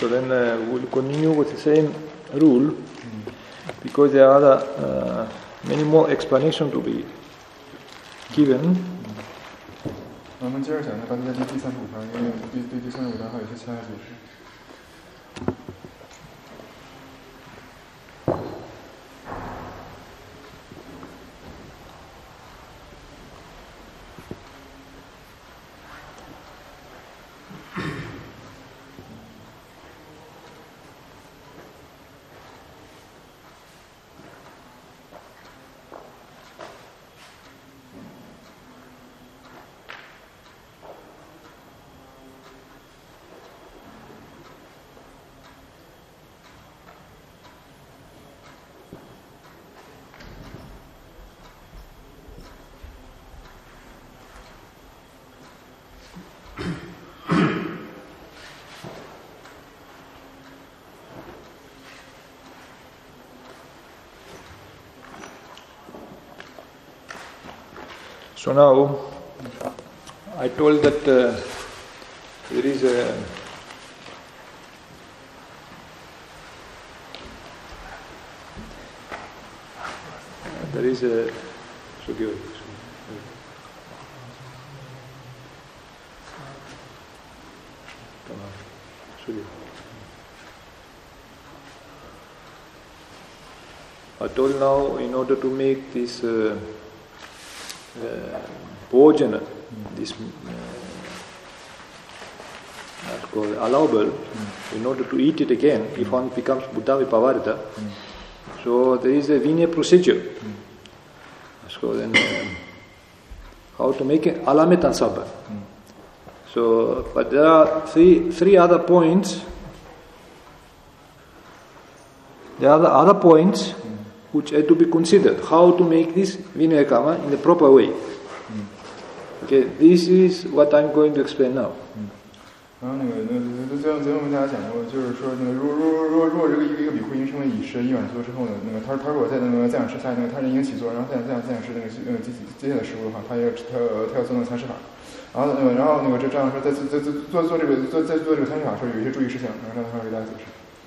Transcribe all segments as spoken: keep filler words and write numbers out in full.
so then uh, we'll continue with the same rule, mm. because there are other, uh, many more explanations to be given. 我们接着讲一下大家第第三十五章，因为对对第三十五章还有一些其他的解释。 So now, I told that uh, there is a there is a I told now, in order to make this uh, Uh, bhojana, mm. this uh, that's called allowable, mm. in order to eat it again, mm. if one becomes Buddha Vipavarita. Mm. So there is a Vinaya procedure. Mm. So then, uh, how to make it alameta sabha. Mm. So, but there are three three other points. There are the other points. Mm. which are to be considered, how to make this Vinaya Karma in the proper way. Mm. Okay, this is what I'm going to explain now. 然后那个那那昨天昨天我们大家讲过，就是说那个如如如如如果这个一个一个比丘已经成为乙师一满足之后呢，那个他他如果在那个赞养师下那个他人已经起坐，然后赞赞赞养师那个那个接接下来食物的话，他要他他要做那个参师法，然后那个然后那个这这样说在在在做做这个做在做这个参师法的时候有一些注意事项，然后让他给大家解释。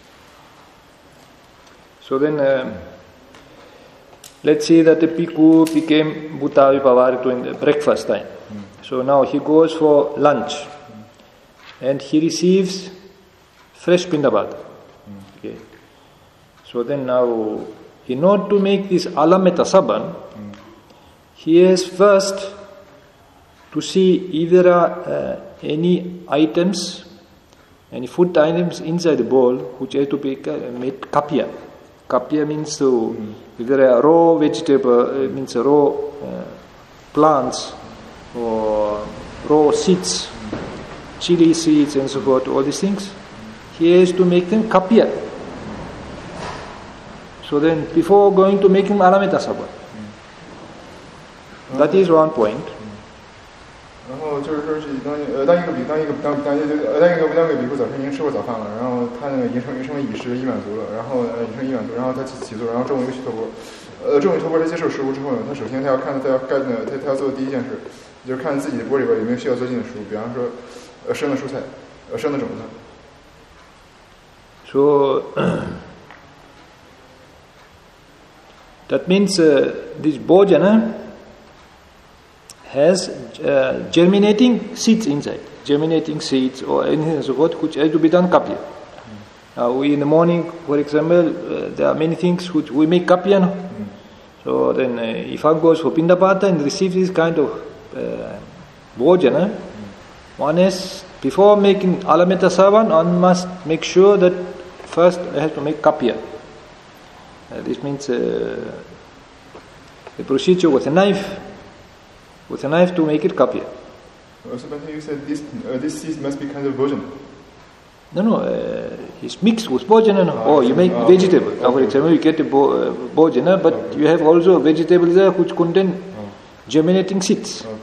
So then. Uh, Let's say that the bhikkhu became Buddha Vipavarita in the breakfast time. Mm. So now he goes for lunch, mm. and he receives fresh pindabata. Mm. Okay. So then now, in order to make this alameta saban, mm. he has first to see if there are uh, any items, any food items inside the bowl which have to be made kapya. Kapya means to, mm. if there are raw vegetable, it means raw uh, plants or raw seeds, mm. chili seeds and so forth, all these things, he has to make them kapya. So then, before going to make him alameta sabha, that is one point. 然后就是说是当呃当一个比当一个当当一个当一个当一个比丘早晨已经吃过早饭了，然后他那个已经成已经成为乙师已满足了，然后呃已成乙满足，然后他起起坐，然后中午又去托钵，呃中午托钵他接受食物之后呢，他首先他要看他要干的他他要做的第一件事，就是看自己的钵里边有没有需要做进的食物，比方说呃生的蔬菜，呃生的种子。 So that means uh, this bhojana has uh, germinating seeds inside, germinating seeds or anything and so forth, which has to be done kapya. Mm. Now, we in the morning, for example, uh, there are many things which we make kapya. No? Mm. So then, uh, if one goes for pindapata and receives this kind of uh, bhojana, mm. one is, before making alameta savan, one must make sure that first I have to make kapya. Uh, this means uh, the procedure with a knife. With a knife to make it kapya. Uh, so, but you said this uh, this seed must be kind of bhojana. No, no, uh, it's mixed with bhojana. No? Ah, oh, you make ah, vegetable. okay. Now, for example, you get a bo- uh, bhojana, but okay. you have also vegetables there which contain oh. germinating seeds. Okay.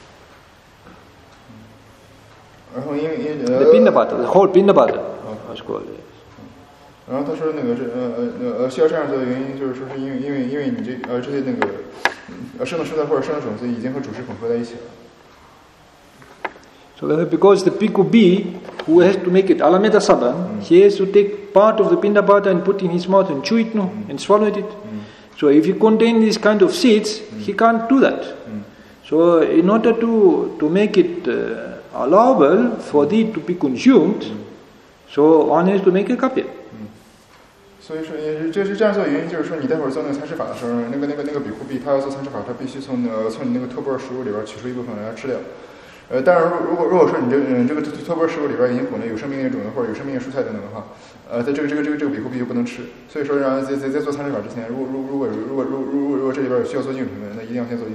Mm. Uh, the pindapata, the whole pindapata, what's called. 然后他说那个是呃呃呃需要这样做的原因就是说是因为因为因为你这呃这些那个呃生的蔬菜或者生的种子已经和主食混合在一起了。 So that because the bhikkhu B who has to make it alameda saban, mm. he has to take part of the pindapata and put in his mouth and chew it no, mm. and swallow it. Mm. So if you contain these kind of seeds, mm. he can't do that. Mm. So in order to, to make it uh, allowable for thee to be consumed, mm. so one has to make a kapya. 所以说，也就是这样做的原因，就是说，你待会儿做那个参食法的时候，那个那个那个比库币，他要做参食法，他必须从呃从你那个托钵食物里边取出一部分来吃掉。呃，当然，如果如果说你这嗯这个托钵食物里边已经混了有生命的种子或者有生命的蔬菜等等的话，呃，在这个这个这个这个比库币就不能吃。所以说，让在在在做参食法之前，如果如如果如果如如果如果这里边有需要做净什么的，那一定要先做净。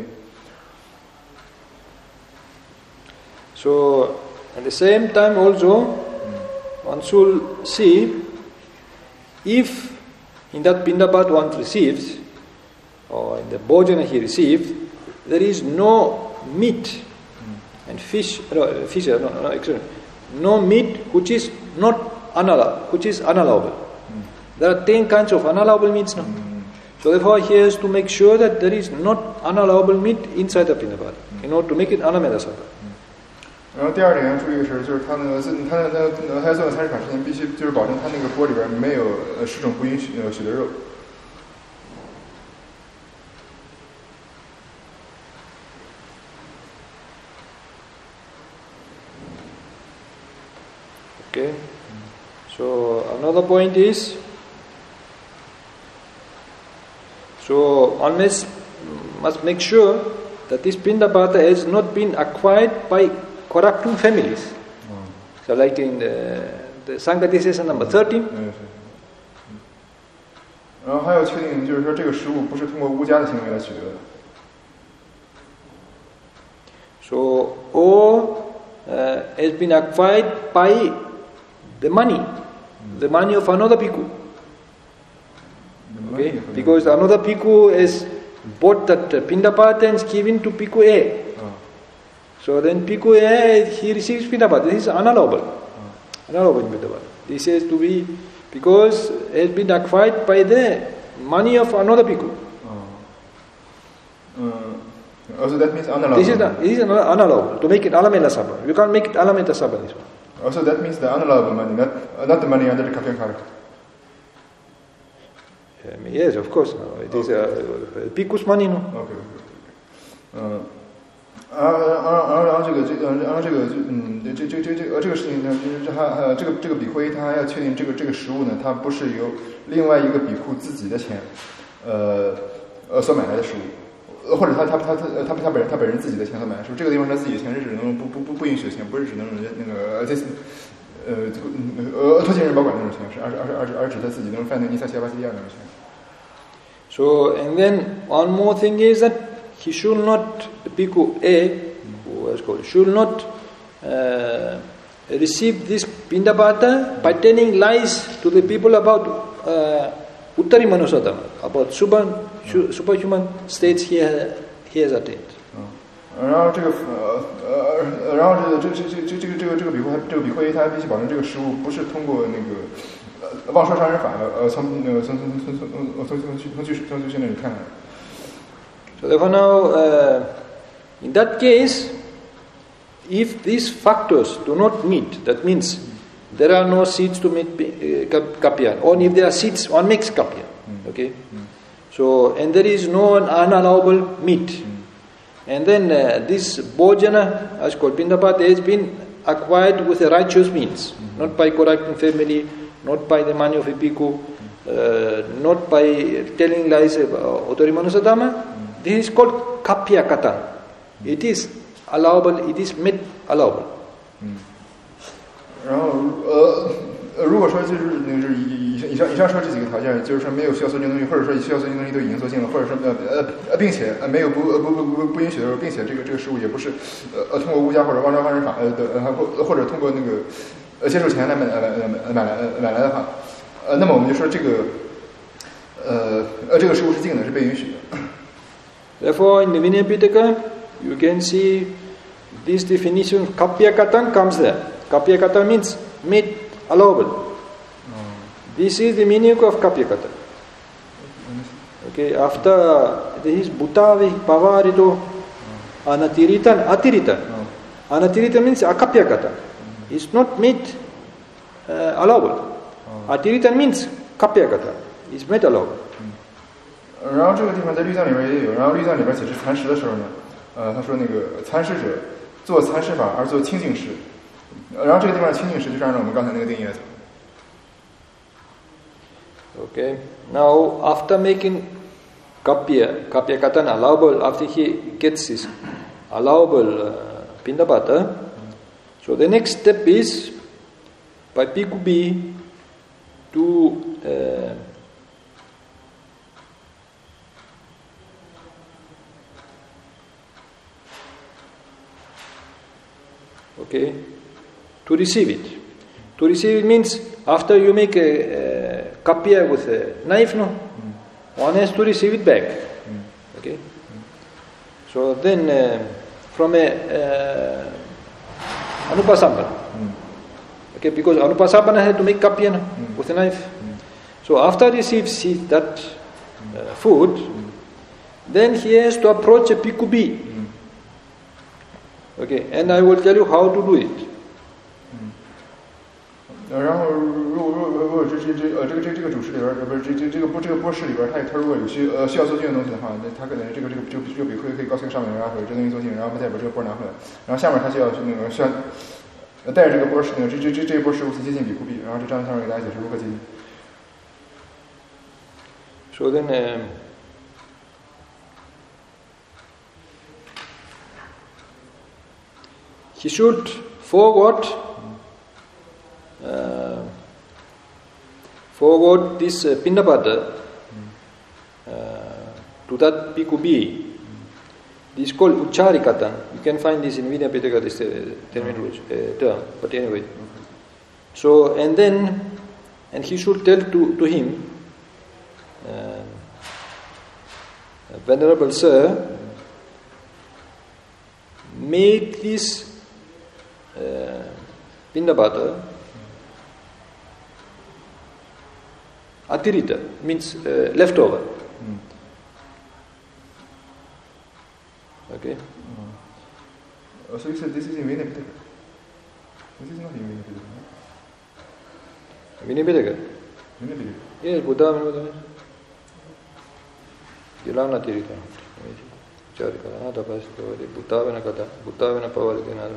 So at the same time also, one should see if in that pindapat one receives, or in the bhojana he received, there is no meat and fish, no, fish, no, no, excuse me, no meat which is not unallowable, which is unallowable. Mm. There are ten kinds of unallowable meats now. Mm. So therefore he has to make sure that there is not unallowable meat inside the pindapat, mm. in order to make it anamedasapa. 然后第二点要注意的是，就是他那个他那他他做参食法之前，必须就是保证他那个锅里边没有呃十种不允许呃许的肉。 Okay. So another point is, so one must must make sure that this pindapata has not been acquired by corrupting families. Mm. So like in the, the Sangha decision number thirteen. 嗯，是。然后还要确定，就是说这个食物不是通过巫家的行为来取得的。 So or uh, has been acquired by the money, mm. the money of another bhikkhu. Okay, because another bhikkhu has bought that uh, pindapata and given to bhikkhu A. So then bhikkhu A, he receives pindapata. This is unallowable. Uh. Unallowable pindapata. This has to be, because it has been acquired by the money of another bhikkhu. Uh. Uh. Also that means unallowable. This is, not, this is unallowable. To make it alameda sabha. You can't make it alameda sabha this one. Also that means the unallowable money, not, uh, not the money under the kapya karaka. Um, yes, of course. No. It okay. is uh, bhikkhu's money, no? Okay. Uh. 然后，然后，然后这个，这个，然后这个，嗯，这这这这呃，这个事情呢，就是还还这个这个比会，他还要确定这个这个食物呢，它不是由另外一个比库自己的钱，呃呃所买来的食物，或者他他他他他他本人他本人自己的钱所买的食物，这个地方他自己的钱是只能不不不不允许的钱，不是只能那个这呃呃托进人保管那种钱，是而是而是而是而指他自己能犯那尼萨西亚巴西亚那种钱。 So and then one more thing is that he should not, bhikkhu A, who was called, should not uh, receive this pindapata by telling lies to the people about uh, Uttari Manusadama, about super, superhuman states he has, he has attained. 然后这个呃呃，然后这个这这这这个这个这个比会这个比会他必须保证这个食物不是通过那个呃妄说杀人法呃从那个从从从从从从从从从从从那里看来。 So therefore now, uh, in that case, if these factors do not meet, that means there are no seeds to make uh, kapya, or if there are seeds, one makes kapya. Okay? So, and there is no unallowable meat. And then uh, this bhojana, as called pindapata, has been acquired with a righteous means, not by corrupting family, not by the money of a bhikkhu, uh, not by telling lies about Uttari Manusadama. This is called kapya kata. It is allowable, it is made allowable. 然后呃呃，如果说就是那个是以以上以上说这几个条件，就是说没有需要做净东西，或者说需要做净东西都已经做净了，或者说呃呃呃，并且呃没有不呃不不不不允许的时候，并且这个这个食物也不是呃呃通过巫家或者妄招犯人法呃的呃或或者通过那个呃接受钱来买来买买来买来的话，呃，那么我们就说这个呃呃这个食物是净的，是被允许的。 Therefore, in the Vinaya Pitaka, you can see this definition, kapya kata comes there. Kapya kata means made allowable. Mm. This is the meaning of kapya kata. Okay, after this is bhutavi pavarito anatiritan atiritan. Mm. Anatiritan means akapya kata. Mm. It's not made uh, allowable. Oh. Atiritan means kapyakata. It's made allowable. 然后这个地方在律藏里边也有，然后律藏里边解释禅师的时候呢，呃，他说那个参师者做参师法而做清净师，然后这个地方清净师就是按照我们刚才那个定义来走。 Okay. Now after making kapya, kapya katan allowable, after he gets his allowable uh, pindapata, so the next step is by Bhikkhu B to uh, okay, to receive it. To receive it means after you make a, a kapya with a knife, no, mm. one has to receive it back. Mm. Okay. Mm. So then uh, from a uh, anupasambana. Mm. Okay, because anupasambana had to make kapya, no, mm. with a knife. Mm. So after he receives that uh, food, mm. then he has to approach a Bhikkhu B. Okay, and I will tell you how to do it. 嗯，然后如果如果如果这这这呃这个这个这个主持里边呃不是这这这个波这个波士里边，他他如果有需呃需要做镜的东西的话，那他可能这个这个这个这个比会可以告诉上面人啊，或者这东西做镜，然后再把这个波拿回来，然后下面他就要去那个需要带着这个波士那个这这这这一波食物去接近比库币，然后这张下面给大家解释如何接近。 So then. Um, He should forward uh, forward this uh, pindapata uh, to that Bhikkhu B. This is called Ucharikatan. You can find this in Vinaya Pitaka, this uh, terminology, uh, term. But anyway, so and then and he should tell to to him, uh, Venerable Sir, make this Uh, pindapata atirita means uh, leftover. Mm. Okay. Mm. Oh, so you said this is in Vinaya Pitaka. This is not in Vinaya Pitaka. Vinaya Pitaka. Vinaya Pitaka. Yes, Buddha Buddha. Yelana tirita. Charika. Nada pasto. Buddha vena kata. Buddha vena pavali nada.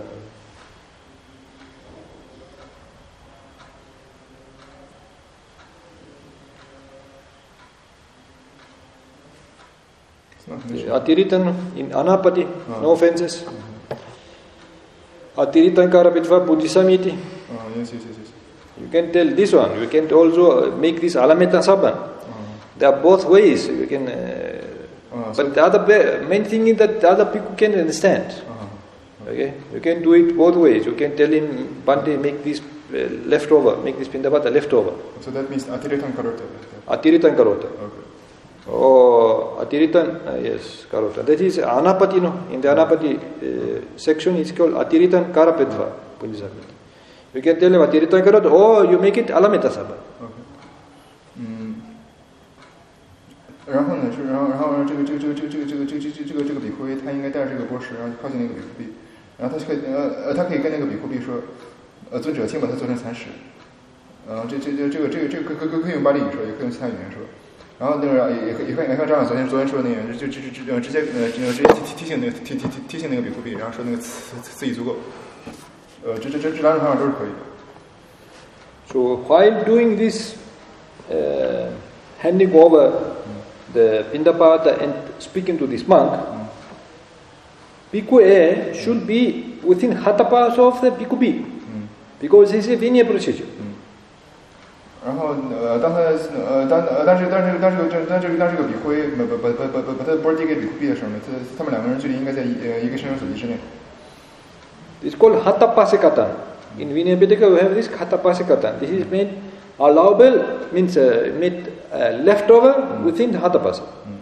Atiritan in Anapati, oh. No offenses. Mm-hmm. Atiritan Karapitva Buddhisamiti. Oh, yes, yes, yes, yes. You can tell this one. You can also make this Alameta Saban. Oh. There are both ways. You can, uh, oh, so but the other main thing is that the other people can understand. Oh. Okay, you can do it both ways. You can tell him, Bante, make this uh, leftover, make this Pindapata leftover. So that means Atiritan Karota. Atiritan Karota. Okay. Oh, Atiritan, uh, yes, Karota. That is Anapati, no? In the Anapati uh, section, it's called Atiritan Karapetva. You can tell him Atiritan Karota, or you make it Alameta Sabha. Okay. 嗯，然后呢是，然后然后这个这个这个这个这个这个这个这个这个这个比库比，他应该带着这个波什，然后靠近那个比库比，然后他可以呃呃，他可以跟那个比库比说，呃，尊者，请把它做成蚕食。呃，这这这这个这个这个可可可以用巴利语说，也可以用其他语言说。然后那个也也也看也看张远昨天昨天说的那个，就就就呃直接呃直接提提醒那个提提提提醒那个比库比，然后说那个词词语足够。呃，这这这这两种方法都是可以的。 So while doing this, uh, handing over the Pindapata and speaking to this monk, Bhikkhu A should be within Hatapas of the Bhikkhu B, because it's a Vinaya procedure. 然后呃，当他呃当呃但是但是但是这但这个但这个比库 A 把把把把把把他的波递给比库 B 的时候呢，他他们两个人距离应该在一呃一个伸手所及之内。 It's called Hatapasekatan. In Vinaya Pitaka we have this Hatapasekatan. This is made allowable, means uh, made uh, leftover within Hatapasa.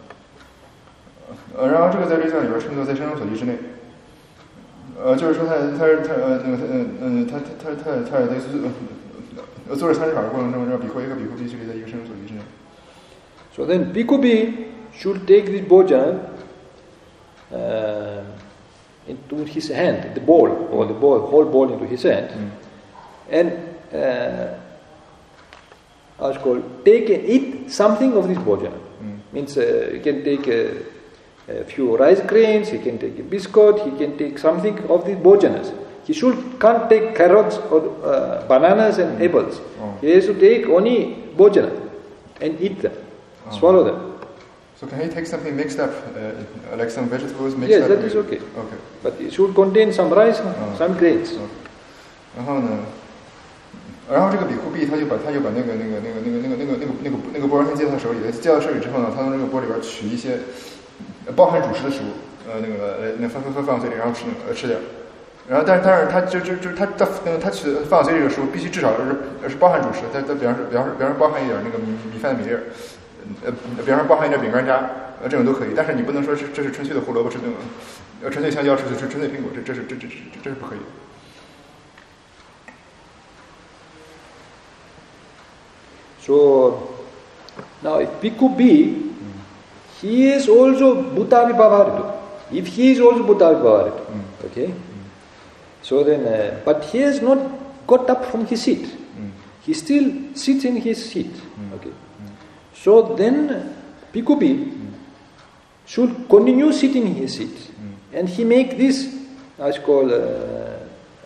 呃，然后这个在律藏里边称作在伸手所及之内。呃，就是说他他他呃那个他呃呃他他他他他类似呃做着参事法的过程中，让比库 A 和比库 B 距离在一个伸手所及之内。 So then Bhikkhu B should take this bojana uh, into his hand, the ball, or the ball, whole ball into his hand, mm. and uh, what's called, take and eat something of this bhojana. Mm. Means uh, he can take a, a few rice grains, he can take a biscuit, he can take something of these bhojanas. He should can't take carrots or uh, bananas and mm. apples. Oh. He has to take only bhojana and eat them, oh. swallow them. So can he take something mixed up, uh, like some vegetables mixed yes, up? Yes, that is okay. Okay. But it should contain some rice, oh. some grains. Oh. 然后呢，然后这个比库币他就把他就把那个那个那个那个那个那个那个那个那个钵儿先接到手里，接到手里之后呢，他从这个钵里边取一些包含主食的食物，呃，那个那放放放放嘴里，然后吃呃吃掉。然后但是但是他就就就他他他他取放嘴里的食物必须至少是是包含主食，他他比方说比方说比方说包含一点那个米米饭的米粒儿。呃，比方说包含一点饼干渣，呃，这种都可以，但是你不能说是这是纯粹的胡萝卜，是那种，呃，纯粹香蕉，是是纯粹苹果，这这是这这这这是不可以的。 So now, if Bhikkhu B, he is also Bhutavi Bhavarito. If he is also Bhutavi Bhavarito, mm. okay. Mm. So then, uh, but he has not got up from his seat. Mm. He still sits in his seat. Mm. Okay. So then, Bhikkhu B mm. should continue sitting in his seat, mm. and he make this, as called uh, uh,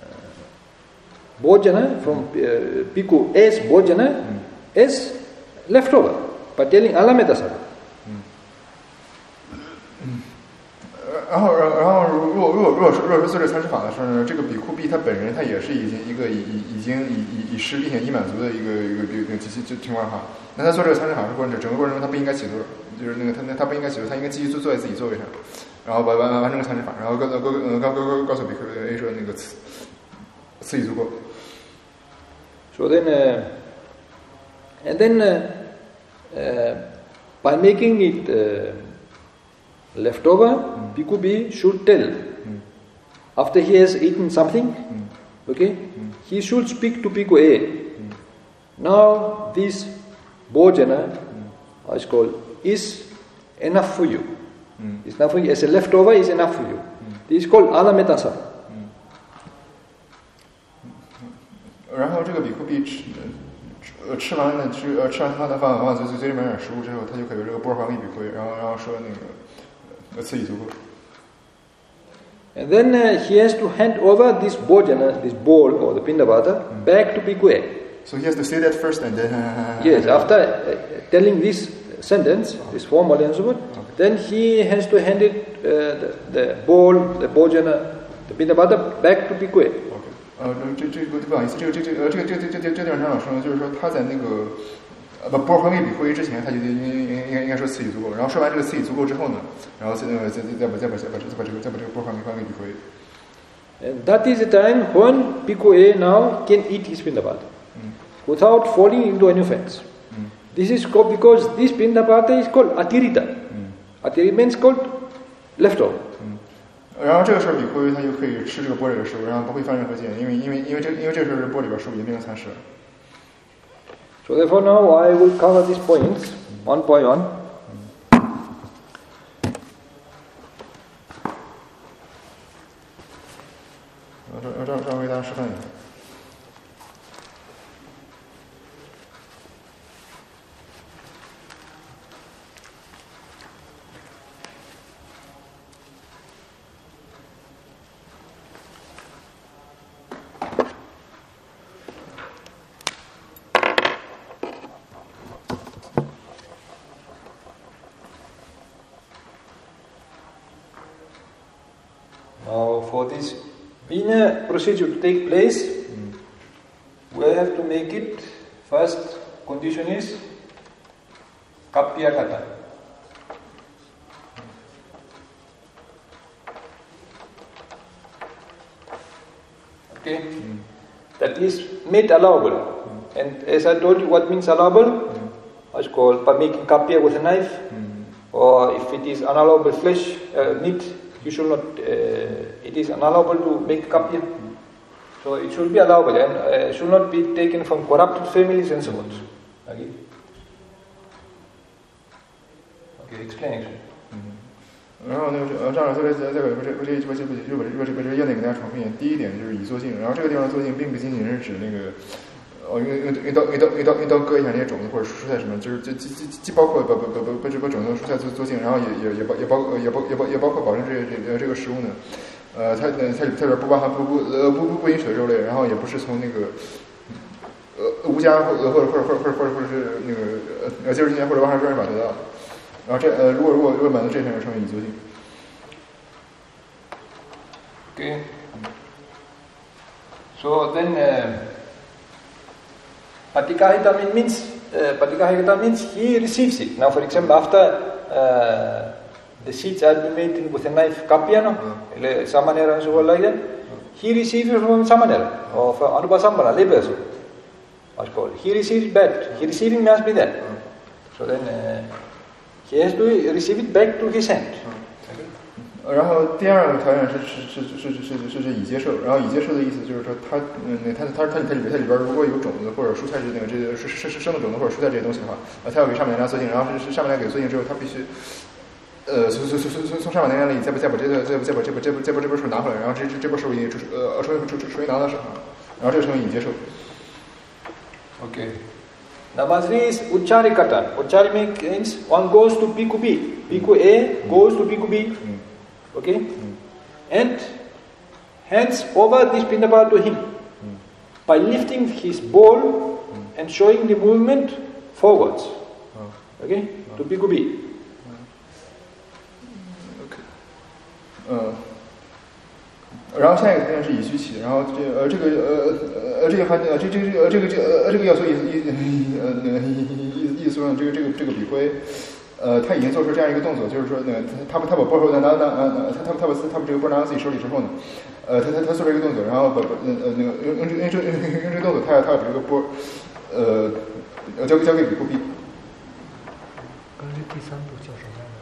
bhojana from uh, Bhikkhu as bhojana mm. as leftover, by telling Alamedasava. 然后，然后，如果如果如果说如果说做这参师法的时候呢，这个比库币他本人他也是已经一个已已已经已已已失并且已满足的一个一个一个情情情况哈。那他做这个参师法的过程，整个过程中他不应该起坐，就是那个他他不应该起坐，他应该继续坐坐在自己座位上，然后完完完成参师法，然后告告告告告告诉比库 A 说那个此此已足够。 So then, uh, and then uh, uh, by making it. Uh, Leftover, mm. Bhikkhu B should tell, mm. after he has eaten something, mm. okay, mm. he should speak to Bhikkhu A. Mm. Now this bhojana, mm. is called, is enough for you. Mm. It's enough for you. As a leftover is enough for you. Mm. This is called alametasa. 然后这个比库币吃呃吃完了吃呃吃完他的饭，往嘴嘴嘴里面点食物之后，他就可以把这个钵还给比库，然后然后说那个。 And then uh, he has to hand over this bhojana, this bowl or the pindabata, mm. back to Bhikkhu A. So he has to say that first and then... Uh, yes, after uh, telling this sentence, oh. this formal and so forth, okay. then he has to hand it, uh, the, the bowl, the bhojana, the pindabata back to Bhikkhu A. Okay. 呃，这这个不好意思，这个这这呃这个这这这这这地方张老师呢，就是说他在那个。呃，把钵还给比库 A 之前，他就应应应该应该说次已足够。然后说完这个次已足够之后呢，然后再再再再把再把再把再把这个再把这个钵还给还给比库 A。And that is the time when Bhikkhu A now can eat his pindapata mm. without falling into any offense. Mm. This is called because this pindapata is called atirita. Mm. Atirita means called leftover. 然后这个时候比库 A 他就可以吃这个钵里的食物，然后不会犯任何戒，因为因为因为这因为这时候钵里边食物已经变成残食了。 So therefore now I will cover these points one by one. Now for this Vina procedure to take place, mm. we have to make it, first condition is Kapya Kata. Okay? Mm. That is made allowable. Mm. And as I told you, what means allowable? Mm. It's called by making Kapya with a knife, mm. or if it is unallowable flesh, uh, meat, you should not, uh, it is unallowable to make kapya. Mm. So it should be allowable and uh, should not be taken from corrupted families and so on. Okay, okay, explain actually. 然后那个呃，张老师在在这不是不是不是不是不是不是不是要点给大家重复一遍。第一点就是以作性，然后这个地方的作性并不仅仅是指那个哦，用用用刀用刀用刀用刀割一下那些种子或者蔬菜什么，就是就既既既包括把把把把把这把种子和蔬菜做做净，然后也也也包也包也包也包也包括保证这这这个食物呢，呃，它呃它它里不包含不不呃不不不允许的肉类，然后也不是从那个呃无家或者或者或者或者或者或者或者是那个呃接触进来或者往上专业法得到的，然后这呃如果如果如果满足这些就称为已究竟。 Okay. So then, uh, Patikahita means uh, Patikahita means he receives it. Now, for example, after uh, the seeds are been made with a knife, kapiano, mm. samanera and so on like that, mm. he receives it from samanera or from anupa sambana, labor. What's called? He receives it back. He receiving must be there. Mm. So then uh, he has to receive it back to his hand. Mm. 然后第二个条件是是是是是是是已接受，然后已接受的意思就是说它嗯它它它它里边它里边如果有种子或者蔬菜之类的这个是是是生的种子或者蔬菜这些东西的话，呃它要给上面娘做净，然后是是上面娘给做净之后，它必须呃从从从从从上面娘里再把再把这个再再把这把这把再把这波水拿回来，然后这这这波水已经呃属于属属于拿到手上，然后这个成为已接受。 Okay. Number three is Uchari Katan. Uchari means one goes to Piku B. Piku A goes to Piku B. Okay? Mm. And hands over this pindapata to him mm. by lifting his ball mm. and showing the movement forwards. Oh. Okay? Oh. To Piku B. Okay. 嗯，然后下一个条件是已举起，然后这呃这个呃呃这个还呃这这这个这个这呃这个要素意意呃意意思上这个这个这个笔挥。呃，他已经做出这样一个动作，就是说，那他他他把波手拿拿拿拿，他他他把他把这个波拿到自己手里之后呢，呃，他他他做出一个动作，然后把呃呃那个用用这用这用这个动作，他要他要把这个波，呃，交交给比库比。 刚才第三步叫什么来着？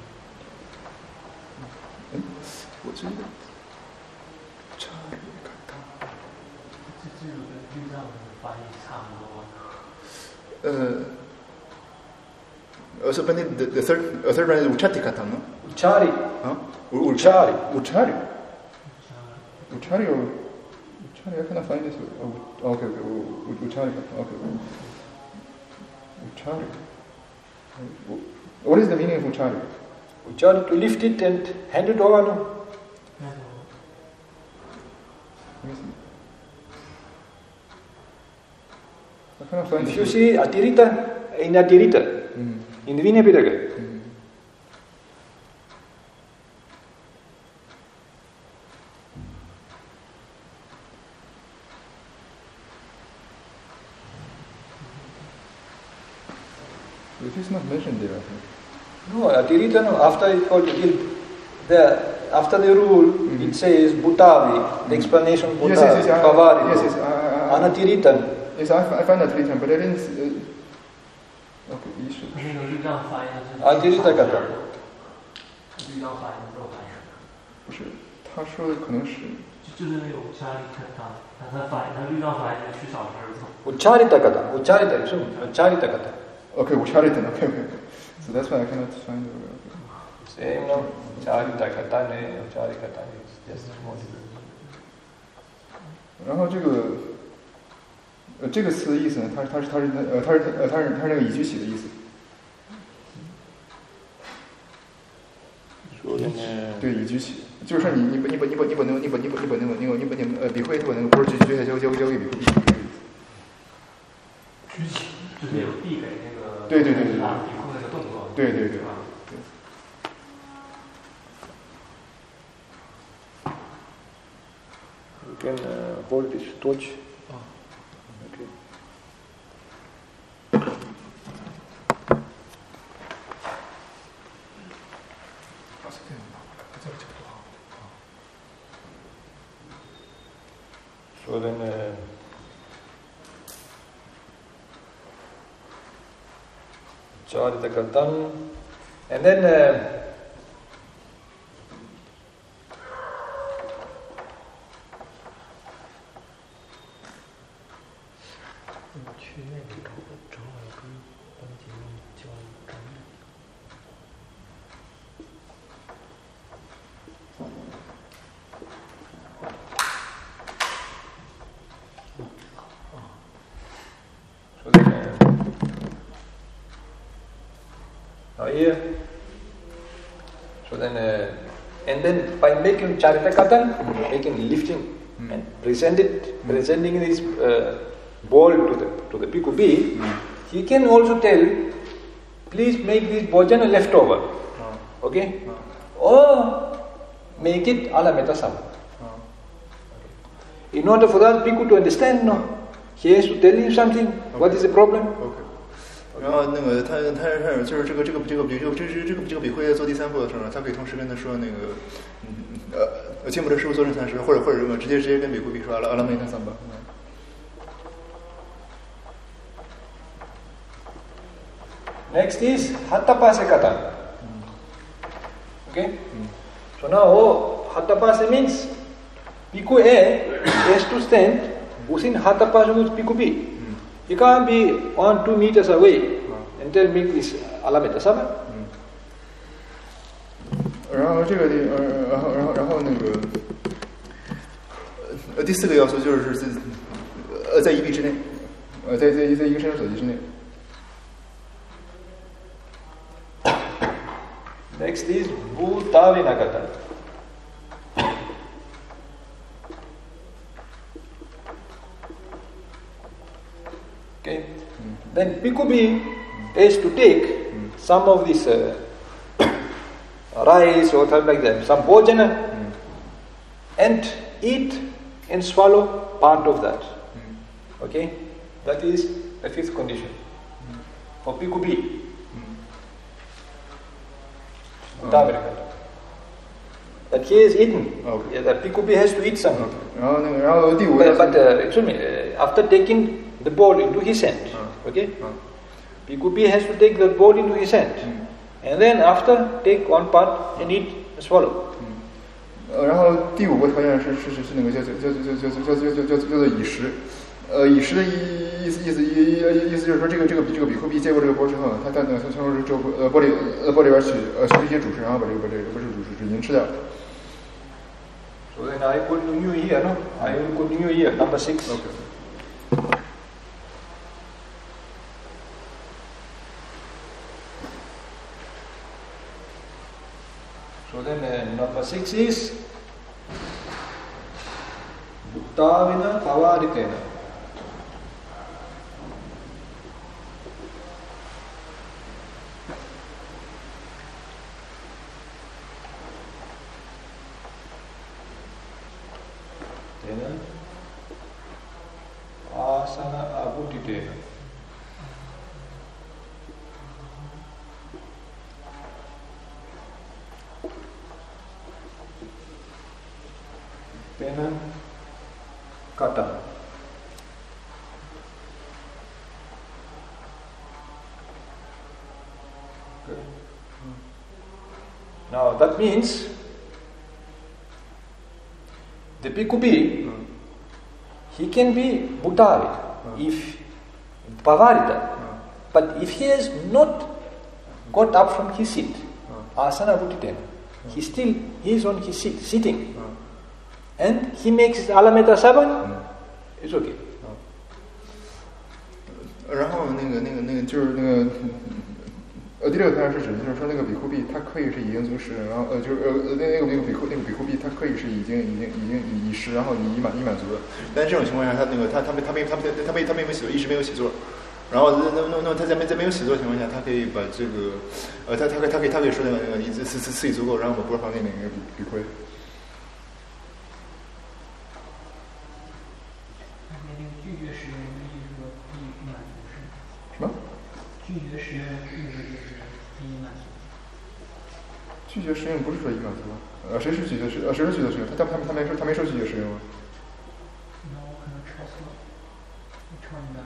嗯，我觉得差别看他。 这这个跟第三步发音差不多。呃。Uh, so, but the, the third, the third one is Uchati Katan, no? Uchari. Huh? Uchari. Uchari. Uchari or Uchari? I cannot find this. Oh, okay, okay. Uchari Katan. Okay. Uchari. What is the meaning of Uchari? Uchari, to lift it and hand it over. No? I cannot find if you see Atirita, in Atirita, mm. in the Vinaya Pitaka. Mm. It is not mentioned there, I think. No, Atirita, no. After it called it, the after the rule, mm-hmm. it says Bhutavi, the explanation Bhutavi, yes, yes, yes, Pavari, yes, yes, I, I, I, Anatiritan. Yes, I, I find Atiritan, but I didn't. Uh, okay, you should. 那个律让发音是。 Atirita Kata. 律让发音不是发音。 不是，他说的可能是。 就是那个Uchari Kata，他他发音，他律让发音是去少声字。 Ucharita Kata, Ucharita, Ucharita Kata. Okay, Ucharita, okay, okay. So that's why I cannot find the word. Same, no? Ucharita Kata, ne, Ucharita Kata, yes, more different. 然后这个，呃，这个词的意思呢，它它是它是呃它是呃它是它是那个已举起的意思。 说的呢？ 对，已举起，就是说你你把你把你把你把那个你把你把你把那个你把你把你呃笔会把那个波举举起来交交交给笔会。 举起就是有递给那个。 对对对对对。 笔会那个动作。 对对对。 You can uh, hold this torch. Oh. Okay. So then, uh, Charita Katan, and then. Uh, Now here, so then, uh, and then by making Charitakatan, mm. making lifting mm. and present it, mm. presenting this uh, bowl to the to the Bhikkhu B, mm. he can also tell, please make this bhojana leftover, oh. okay, oh. or make it alameta sama. Oh. Okay. In order for that Bhikkhu to understand, no, he has to tell him something. Okay. What is the problem? Okay. 然后那个他他他就是这个这个这个比丘这这这个这个比会在做第三步的时候，他可以同时跟他说那个嗯呃亲母的师傅做正三十，或者或者直接直接跟比丘比说阿拉阿拉梅他三吧。 Next is Hattapasekata. Okay? So now Hattapase means Bhikkhu A has to stand within Hattapase with Bhikkhu B. You can't be one, two meters away and tell me this alameta sama. 然后这个地，呃，然后然后然后那个，呃，第四个要素就是在，呃，在一臂之内，呃，在在在一个伸手所及之内。 Next is Bhutavinagata. Okay. Mm. Then Bhikkhu B has to take mm. some of this uh, rice or something like that, some bhojana, mm. and eat and swallow part of that. Mm. Okay, that is the fifth condition mm. for Bhikkhu B. Mm. Oh. That he has eaten. Okay. Yeah, that Bhikkhu B has to eat something. Okay. But, but uh, excuse me, uh, after taking the bowl into his hand, uh, okay? Uh. Bhikkhu B has to take the bowl into his hand, mm. and then after take one part and eat and swallow. 呃，然后第五个条件是是是是那个叫叫叫叫叫叫叫叫叫叫做饮食，呃，饮食的意意思意思意意思就是说这个这个这个比丘比接过这个钵之后，他他他从这个呃钵里呃钵里边取呃取一些主食，然后把这个把这个不是主食是银吃掉。 So then I continue here, no? I will continue here, number six. Okay. So then uh, number six is Bhuttavina Pavaritena. Tena Asana Abhutitena. Pena Kata. Okay. Now that means the Bhikkhu B, mm. he can be Bhuttari mm. if Pavarita, mm. but if he has not got up from his seat, mm. Asana Bhuttitena, mm. he still he is on his seat sitting. Mm. And he makes alameta saban, mm. it's okay. 然后那个那个那个就是那个，呃，第六个条件是指的就是说那个比库币它可以是已经足食，然后呃就是呃那那个比比库那个比库币它可以是已经已经已经已食，然后已满已满足了。但是这种情况下，他那个他他没他没他没他没他没有写作，一直没有写作。然后那那那他在没在没有写作的情况下，他可以把这个呃他他可以他可以他可以说那个那个你自自自己足够，然后我们不是旁边那个比比亏。什么？拒绝实验的意思就是已满足。拒绝实验不是说已满足吗？呃，谁是拒绝实？呃，谁是拒绝实验？他他他他没说他没说拒绝实验吗？ 那我可能抄错了，我抄你的。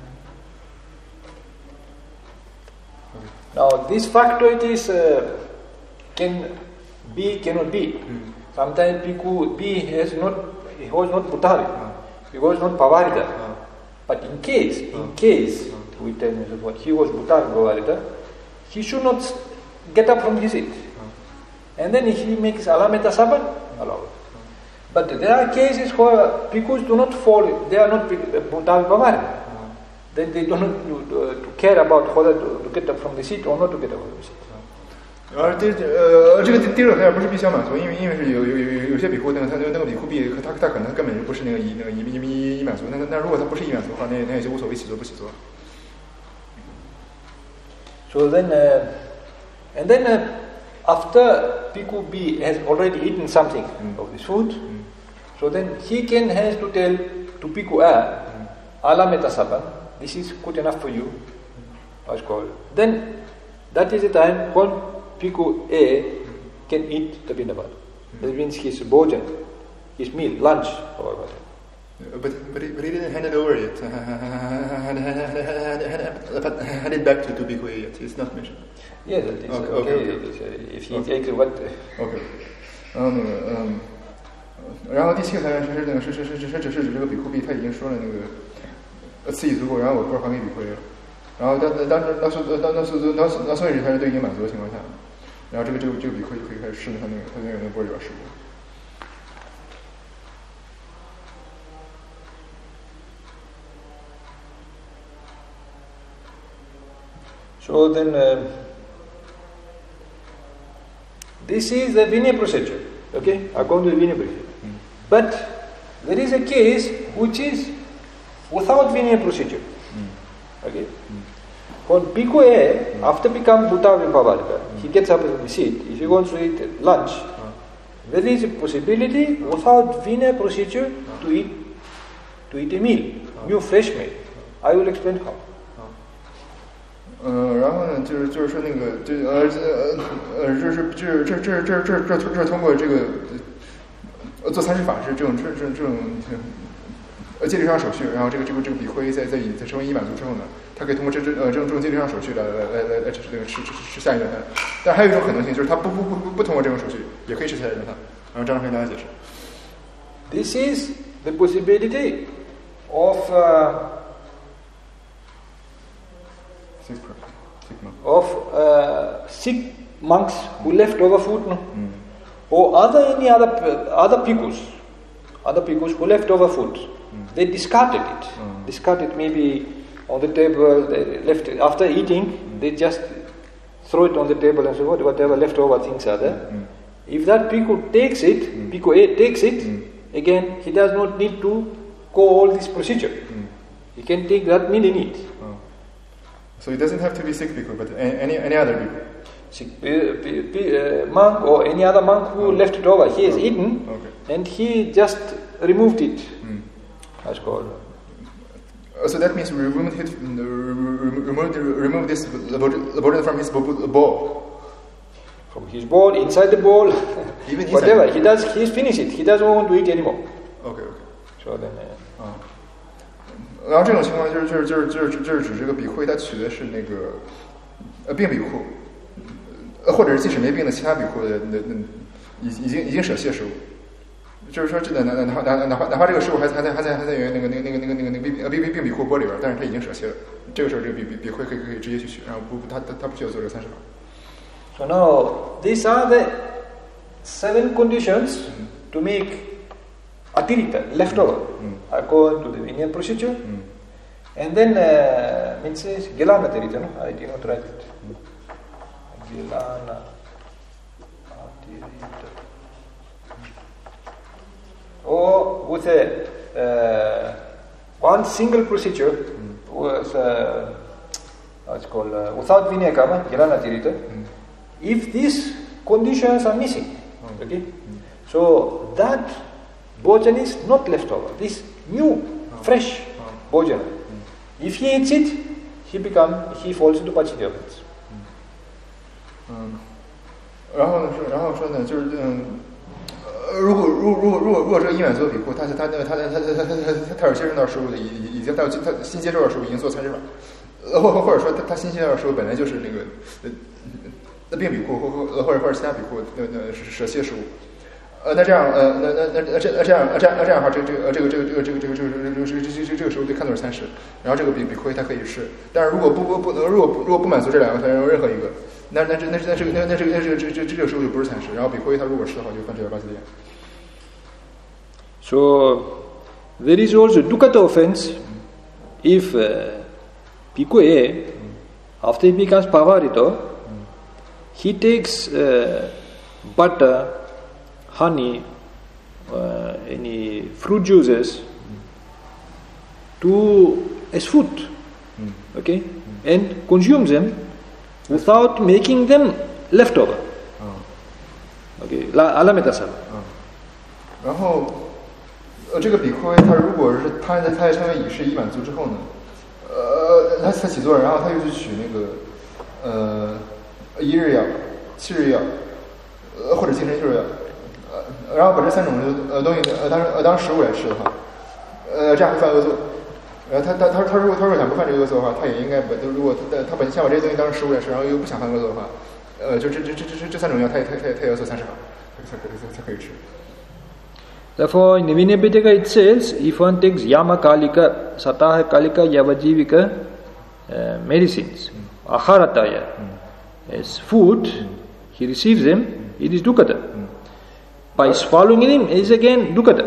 Now this factoities uh, can be cannot be. Mm. Sometimes Bhikkhu B has not he was not Bhuttari, uh. he was not Pavarita. Uh. But in case, uh. in case. Uh. We tell him what he was Bhuttari Pavarita, he should not get up from his seat. Uh. And then if he makes alameta saban, allow it. Uh. But there are cases where bhikkhus do not fall, they are not Bhuttari Pavarita. Uh. Then they do not uh, to care about whether to, to get up from the seat or not to get up from the seat. 而这呃这个第二个条件不是必须要满足，因为因为是有有有有些比库那个他那个比库币他他可能根本就不是那个一那个一一一一满足，那那如果他不是一满足的话，那那也就无所谓起作不起作。 So then, uh, and then uh, after Bhikkhu B has already eaten something mm. of this food, mm. so then he can has to tell to Bhikkhu A, Alameta Saban, this is good enough for you. That's called. Then that is the time when Bhikkhu A can eat the Bindabad. Mm. That means his bhojan, his meal, lunch, or whatever. But but he, but he didn't hand it over yet. hand, hand, hand, hand it back to, to Bhikkhu A yet. It's not mentioned. Yes, that is okay. okay. okay, okay. If he okay. takes what. Okay. 然后那个嗯，然后第七个条件是是那个是是是是是指这个比库币他已经说了那个赐予足够，然后我不是还给比库 A 了。然后当当时当时当当时当时当所以他是都已经满足的情况下，然后这个这个这个比库可以开始试他那个他那个那个波折事故。 So then, uh, this is the Vinaya procedure, okay, according to the Vinaya procedure. Mm. But there is a case which is without Vinaya procedure, mm. okay. Mm. For Bhikkhu A, mm. after become Bhuta Vipavarika, mm. he gets up from the seat. If he wants to eat lunch, mm. there is a possibility without Vinaya procedure mm. to eat to eat a meal, mm. new fresh meal. I will explain how. 嗯，然后呢，就是就是说那个这呃呃呃，这是这这这这这这这通过这个呃做参事法是这种这这这种呃戒律上手续，然后这个这个这个比库 A 在在在成为一满足之后呢，他可以通过这这呃这种这种戒律上手续来来来来来这个吃吃吃下一顿饭。但还有一种可能性就是他不不不不不通过这种手续也可以吃下一顿饭。然后张老师给大家解释。 This is the possibility of. Uh, of uh, sick monks who left over food, no? Mm. or other any other other bhikkhus, other bhikkhus who left over food, mm. they discarded it, mm. discarded maybe on the table, they left it after eating, mm. they just throw it on the table and say whatever leftover things are there. Mm. If that bhikkhu takes it, mm. bhikkhu A takes it, mm. again he does not need to go all this procedure. Mm. He can take that meal in it. Oh. So it doesn't have to be sick bhikkhu, but any any other bhikkhu. Sick uh, monk or any other monk who oh. left it over, he has okay. eaten, okay. and he just removed it. Mm. That's called. Uh, so that means remove it, remove remove this burden from his bowl. From his bowl, inside the bowl, even whatever he does, he's finished it. He doesn't want to eat anymore. Okay, okay. So then. Uh, oh. 然后这种情况就是就是就是就是就是指这个比库他取的是那个呃病比库，呃或者是即使没病的其他比库的那那已已经已经舍弃的食物，就是说这哪哪哪哪哪怕哪怕这个食物还还在还在还在原那个那个那个那个那个那个病呃病病病比库钵里边，但是他已经舍弃了，这个时候这个比比比库可以可以直接去取，然后不他他他不需要做这个三十法。 So now these are the seven conditions mm. to make atirita, leftover, mm. according to the Vinaya procedure. Mm. And then, uh, means Gilana atirita, no? I did not write it. Mm. Gilana atirita. Or with a, uh, one single procedure, mm. was, uh, what's called, uh, without Vinaya karma, Gilana atirita, mm. if these conditions are missing, mm. okay? Mm. So that bhojan is not leftover. This new, oh. fresh oh. bhojan. Mm. If he eats it, he become he falls into Pachidya offense. 嗯，然后呢说，然后说呢，就是嗯，呃，如果如果如果如果如果这个一满足比库，他是他他他他他他他他有接触到食物的，已已已经到他新接触到食物已经做参食法，呃或或者说他他新接触到食物本来就是那个呃那病比库或或或者或者其他比库那那舍弃的食物。呃，那这样，呃，那那那那这那这样，呃这样那这样的话，这个这个呃这个这个这个这个这个这个这个这个这个这个时候就看作是参食，然后这个比比亏它可以试，但是如果不不不能，如果如果不满足这两个条件任何一个，那那这那那这个那那这个那这个这这这个时候就不是参食，然后比亏它如果是的话就犯这个八七点。 So there is also dukkata offense if uh, bhikkhu A, after he becomes pavarito, he takes uh, butter, honey, uh, any fruit juices to as food, mm. okay, mm. and consumes them without making them leftover. Oh. Okay, 拉阿拉梅达萨。 嗯。然后，呃，这个比库他如果是他在他在成为以示以满足之后呢，呃，他他起作用，然后他又去取那个呃一日药、七日药，呃或者精神就是药，呃，然后把这三种呃东西呃当呃当食物来吃的话，呃这样会犯恶作。呃，他他他他如果他如果想不犯这个恶作的话，他也应该把如果他他本想把这些东西当成食物来吃，然后又不想犯恶作的话，呃，就这这这这这这三种药，他也他他他也要做三十行，才可才才可以吃。 Therefore, in the Vinaya Pitaka it says, if one takes Yama Kalika, Sataha Kalika, Yavajivika uh, medicines, mm. Aharataya, mm. as food, mm. he receives them, mm. it is Dukkata. Mm. By swallowing him, it is again Dukkata.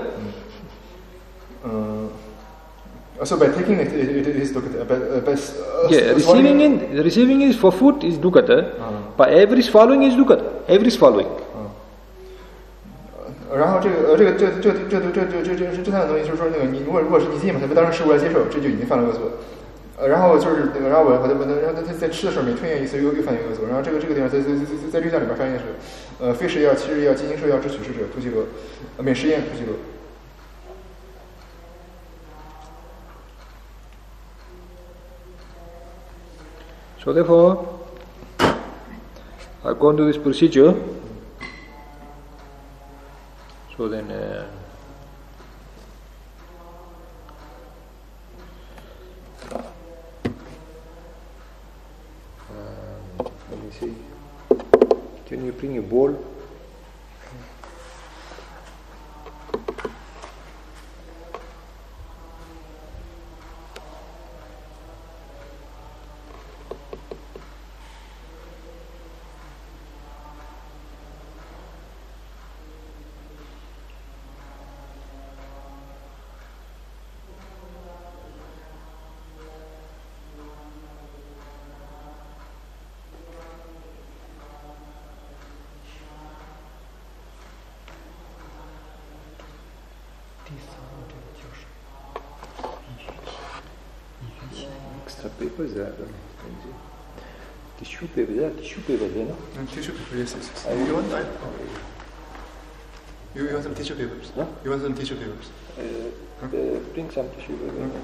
Mm. Uh, so by taking it, it, it is Dukkata. By, uh, by, uh, yeah, receiving it, receiving it for food is Dukkata, uh-huh. but every swallowing is Dukkata. Every swallowing. 然后这个呃这个这这这这这这这这三种东西，就是说那个你如果如果是你自己把它当成食物来接受，这就已经犯了恶作。呃，然后就是那个，然后我把它把它，然后他在吃的时候每吞咽一次，又又犯一个恶作。然后这个这个地方在在在在在律藏里边翻译的是，呃，非食药、七日药、金银兽药之取食者，突击罗，每食烟突击罗。 So therefore, according to this procedure. So then, uh, um, let me see. Can you bring a bowl? Extra paper is there? Tissue paper, yeah, tissue paper there, no? Mm, tissue paper, yes, yes, yes. You, you want that? You, you want some tissue papers? Huh? You want some tissue papers? Uh, huh? uh, bring some tissue paper. Mm.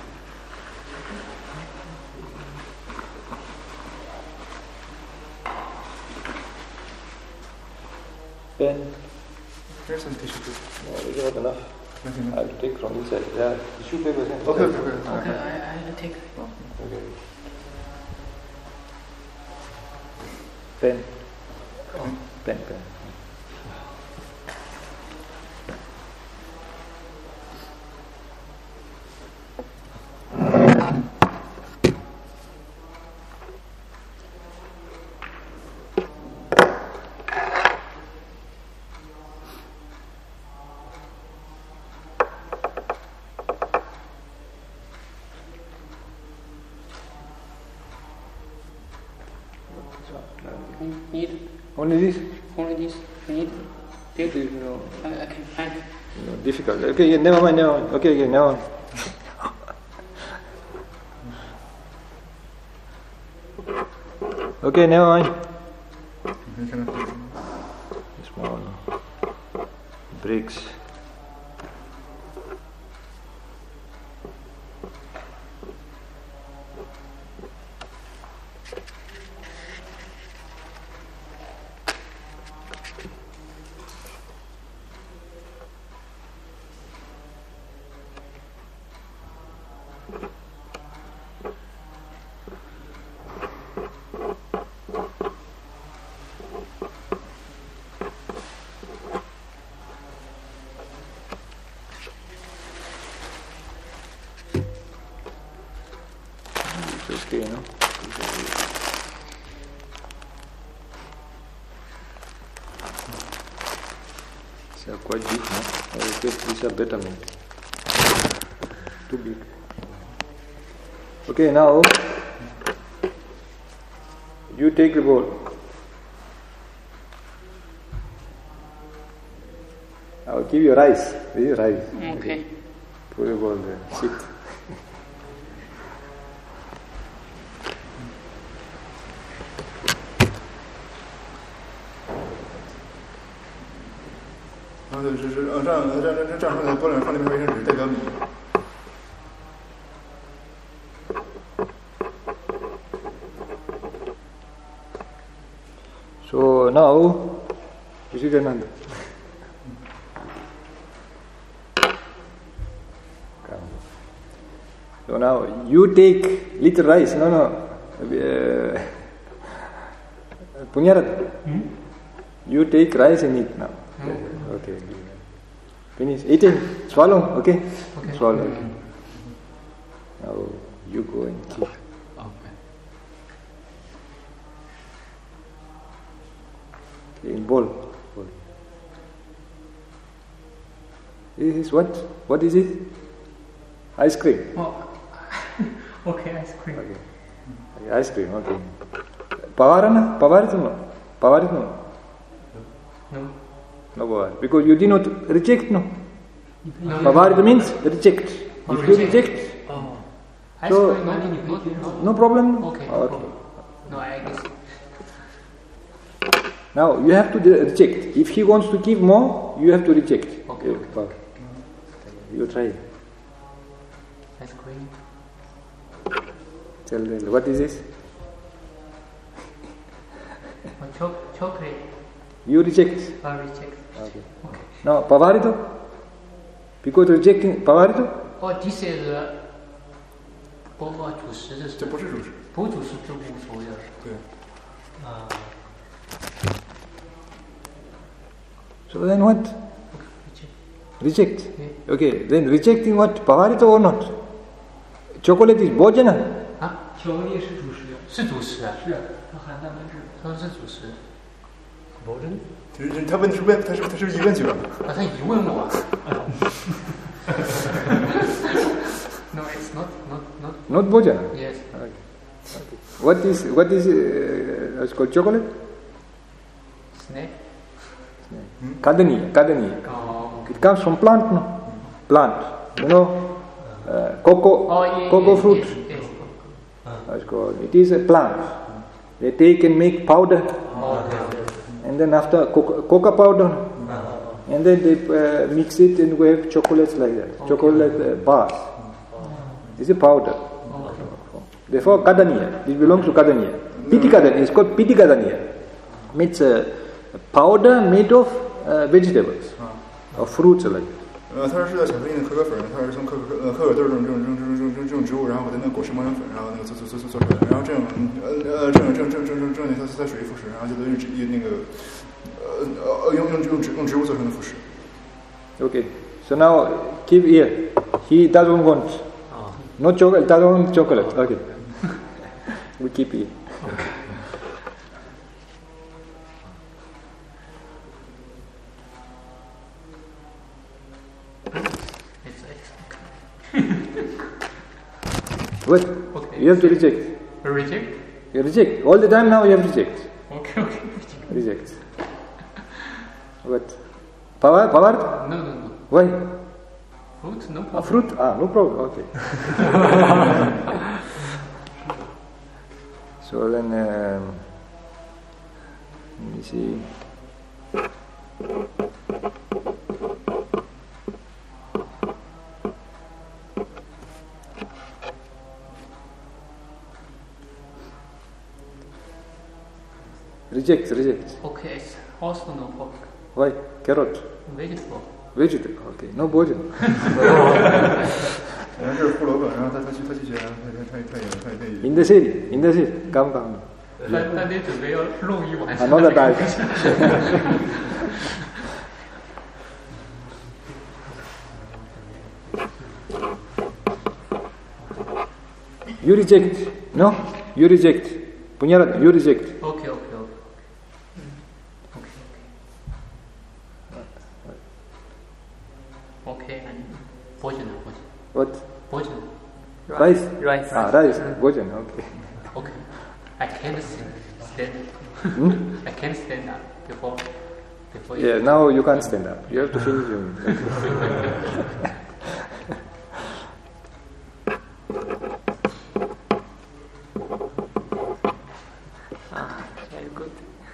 Pen. Here's some tissue paper. No, there's not enough. Nothing. I'll take from inside. Yeah, tissue paper. Okay, okay, okay. Okay, I, I'll take it. Okay. Pen. Oh. Pen, pen. Need Only this? only this. Need This is, you know, I, I can find. you know, difficult. Okay, yeah, never mind, never mind. Okay, okay, never mind. Okay, never mind. Small bricks. Okay, no? These are quite big, no? I guess these are better made. Too big. Okay, now you take the bowl. I'll give you rice. This is rice. Okay. Put it on the seat. 然后就是呃这样这样这样这样放两放那边卫生纸代表米。 So now, Vishigananda. So now you take little rice. No, no. Uh, Punyarat. Hmm? You take rice and eat now. Hmm? Okay. Finish eating. Swallow. Okay. Okay. Swallow. Okay. Now you go and keep. Okay. In bowl. bowl. This is what? What is it? Ice cream. Oh. Okay, ice cream. Okay. Okay, ice cream. Okay. Pavarana? Pavarit no? Pavarit no? No. No pavarit. Because you did not reject no. No. Pavarit means reject. Oh, If you reject. reject, Oh. Ice So- cream, no, no, no. no problem. Okay. no Okay. problem. No, I guess. Now you have to de- reject. If he wants to give more, you have to reject. Okay, okay. Power. You try. Ice cream. Tell them what is this? Oh, cho- chocolate. You reject. I reject. Okay. Okay. Now pavarito. Because rejecting pavarito. Oh, this is uh, 不不主食这是这不是主食。 不主食就无所谓了。 对。 啊、 So then what? reject. Reject. Okay. Then rejecting what? Pavarito or not? Chocolate is bhojana. 啊， 巧克力是主食， 是主食啊， 是它含蛋白质。 他说是主食。 保证。 就是他问是问他是他是不是疑问句吧？ 啊，他疑问我。No, it's not, not, not. Not bhojana. Yes. Okay. Okay. What is what is uh, it's called chocolate? Snack. Kadani. Kadani. Oh. It comes from plant, no? Plant. You know, uh, cocoa, Oh, yeah, cocoa yes, fruit. Yes, yes. It's called. It is a plant. They take and make powder, Oh, yes. and then after cocoa, cocoa powder, and then they uh, mix it and we have chocolates like that. Chocolate uh, bars. It's a powder. Therefore, kadaniya. This belongs to kadaniya. Piti kadaniya. It's called piti kadaniya. Means a powder made of uh, vegetables or fruits like that. 呃，它是是在巧克力的可可粉，它是从可可呃可可豆这种这种这种这种这种这种植物，然后把它那个果实磨成粉，然后那个做做做做做出来的，然后这种呃呃这种这种这种这种这种它它属于辅食，然后就等于植那个呃呃用用用植用植物做成的辅食。 Okay. So now keep here. He doesn't want. No chocolate. Doesn't want chocolate. Okay. We keep it. It's, it's What? Okay. You have to reject. okay. Reject? You reject. All the time now you have to reject. Okay, okay. Reject. What? Power? Power? No, no, no. Why? Fruit, no A problem. fruit? Ah, no problem. Okay. So then, um, let me see. Reject, reject. Okay, it's also no problem. Why? Carrot. Vegetable. Vegetable. Okay. No bhojan. 然后这是胡萝卜，然后他他去他去学，他他他他也他也可以。 In the city. In the city. Come, come. 他他得准备要弄一晚上。 Another time. You reject. No? You reject. Punyarat, you reject. Okay, okay, okay. Okay, okay. Okay, and bhojan, bhojan. What? Bhojan. Rice? Rice. Ah, rice. Bhojan. Okay. Okay. I can't stand, stand. Hmm? I can't stand up before. before Yeah, eating. now you can't stand up. You have to finish your meal. Ah, very good.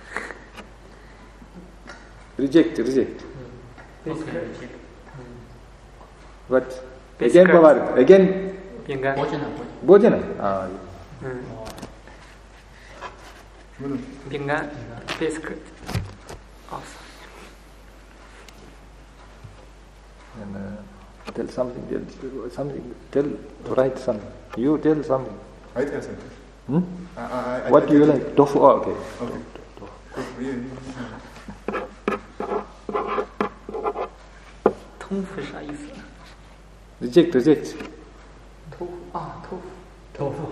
Reject, reject. Okay, reject. What? Basic Again, rights. Bavar. Again, 饼干。 Bojana, bojana. Bhojana. Ah, 嗯， 什么东西？ 饼干 biscuit。Awesome。 and uh, tell something, tell something, tell, write something. You tell something. I tell something. Hmm? I, I, I, What I do you tell- like? Tofu? Oh, okay. Okay. You- you- you- 通腐啥意思？ Reject, reject. 豆腐啊，豆腐。 豆腐，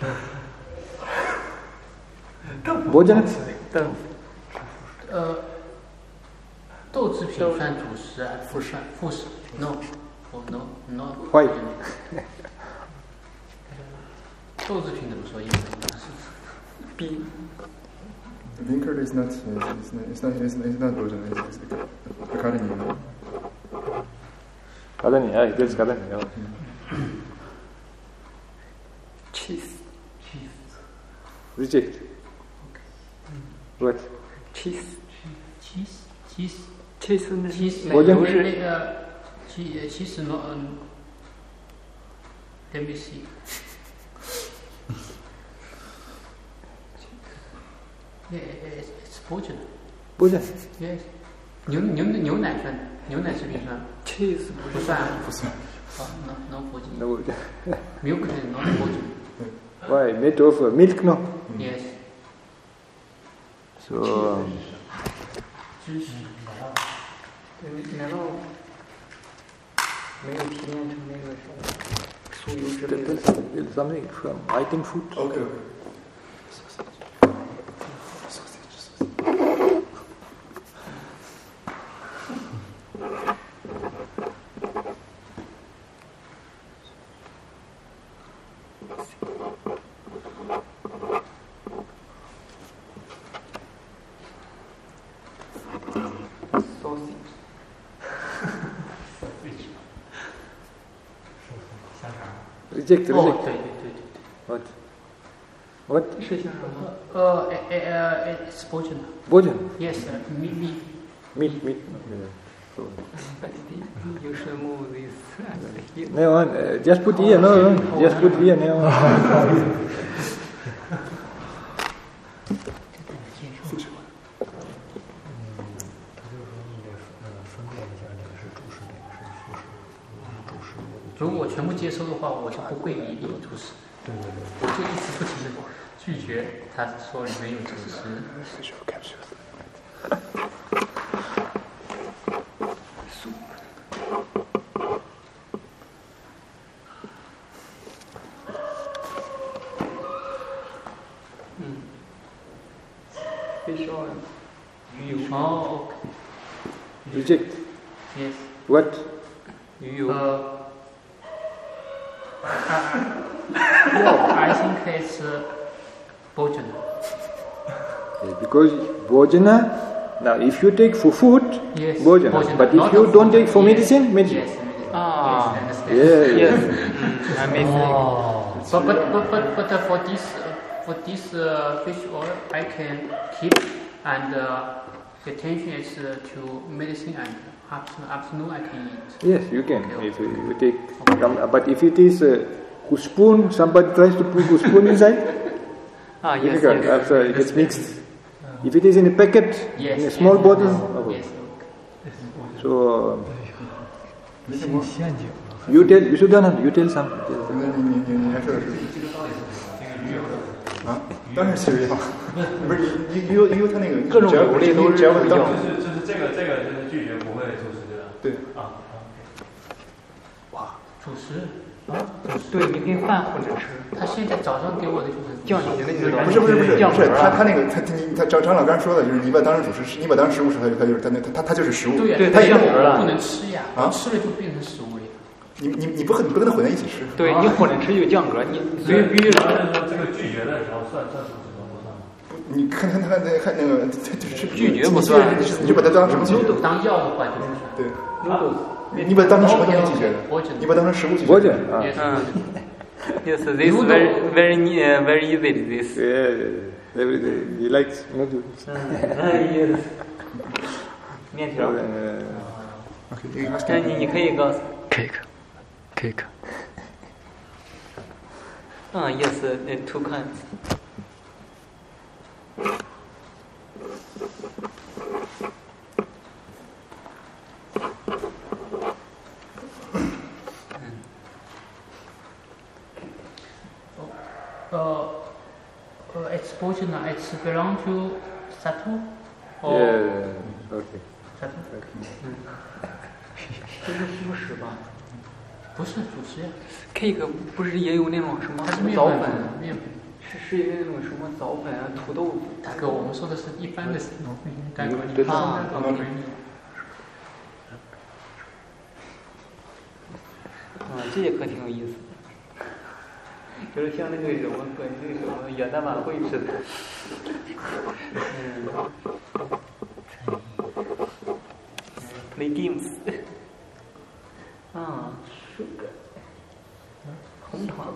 Bhojana? 豆腐。 呃，豆制品算主食还是副食？副食 ？No，哦 no no。 Why? 豆制品怎么说英文？ B Bean curd is not, is not, it's not, it's not, it's not Bojana, it's, it's academy. Kadani, ah, it is Kadani. Oh. cheese Reject. What? cheese cheese cheese cheese 那 cheese 奶我就油是那个其其实 no 嗯 ，let me see。Yeah, it's it's Bojana. Bhojana. Yes. 牛牛牛奶算牛奶制品算 cheese 不是不算？ 不算。 哦，no no Bojana. No. Milk is not Bojana. Why? Made of uh, milk, no? Yes. So, um, 芝士。 奶酪没有提炼成那个什么酥油之类 tell, 的 tell something, tell something from item food. Okay, okay. sausage Reject, 哦， reject. 对对对对。 What? What? 是像什么？ 呃，呃呃，it's Bojana. Bhojana. Yes, uh, meat meat. Meat, meat. Yeah. So, But you should move this here. no, uh, just put here, no, no, just put here, no. 음, 如果我全部接收的话，我就不会有主食。 对对对。 我就一直不停的拒绝他说里面有主食。 嗯 fish oil 鱼油哦 Reject. ，yes， What? 鱼油呃，I think it's Bojana. Yeah, because Bhojana, now if you take for food, Yes, Bhojana. Bhojana, But not if you for don't food. take for Yes, medicine, medicine. Yes, medicine. Ah. Yes, I understand. Yeah, yes yeah. I made 어. But but but but, but uh, for this uh, for this uh, fish oil, I can keep and uh, the attention is uh, to medicine and afternoon, afternoon I can eat. Yes, you can. Okay, If you, you take, um, but if it is uh, spoon, somebody tries to put spoon inside, ah yes difficult. yes After it gets mixed. If it is in a packet, Yes, in a small yes, bottle, okay. Yes. So um, 没什么。 陷阱。 you tell, you should not, you tell something. 那你你你你还说的是？啊，当然是一样，不是因因为因为他那个各种只要油类都是只要当不一样就是就是这个这个就是拒绝不会出事对吧？ 对啊。 主食， 对你跟饭混着吃他现在早上给我的就是酱油那些不是不是不是酱汁不是他啊他那个他你他张张老刚说的就是你把它当成主食，你把它当食物吃，他就他就是他那他他他就是食物。 对呀， 对他也酱油了不能吃呀， 啊吃了就变成食物了呀。 你你你不和你不跟它混在一起吃。 对你混着吃有酱格，你随必须主要是说这个拒绝的时候算算出什么不算吗？ 不你看看他看看那个，就是拒绝不算， 你就把它当什么拒绝？ 当药的话就是对， 啊， 你把它当成什么东西拒绝的？你把它当成食物拒绝的。 啊。 嗯。Yes, this very very uh, very easy. This. Yeah, every day he likes noodles. Yes. 面条。那你你可以告诉。 Cake, cake. 啊 ，yes, two kinds. Uh, uh, it's Bojana, it's belong to Satu? Or Yeah, okay. Satu? 这是副食吧？ 不是主食呀 ，cake 不是也有那种什么它是面早粉？ 面粉。 是是那种什么早粉啊、土豆子。 大哥，我们说的是一般的大哥，你对说啊的可以。 啊，这节课挺有意思的，就是像那个什么跟那个什么元旦晚会似的。嗯。Play games。啊 ，sugar。红糖。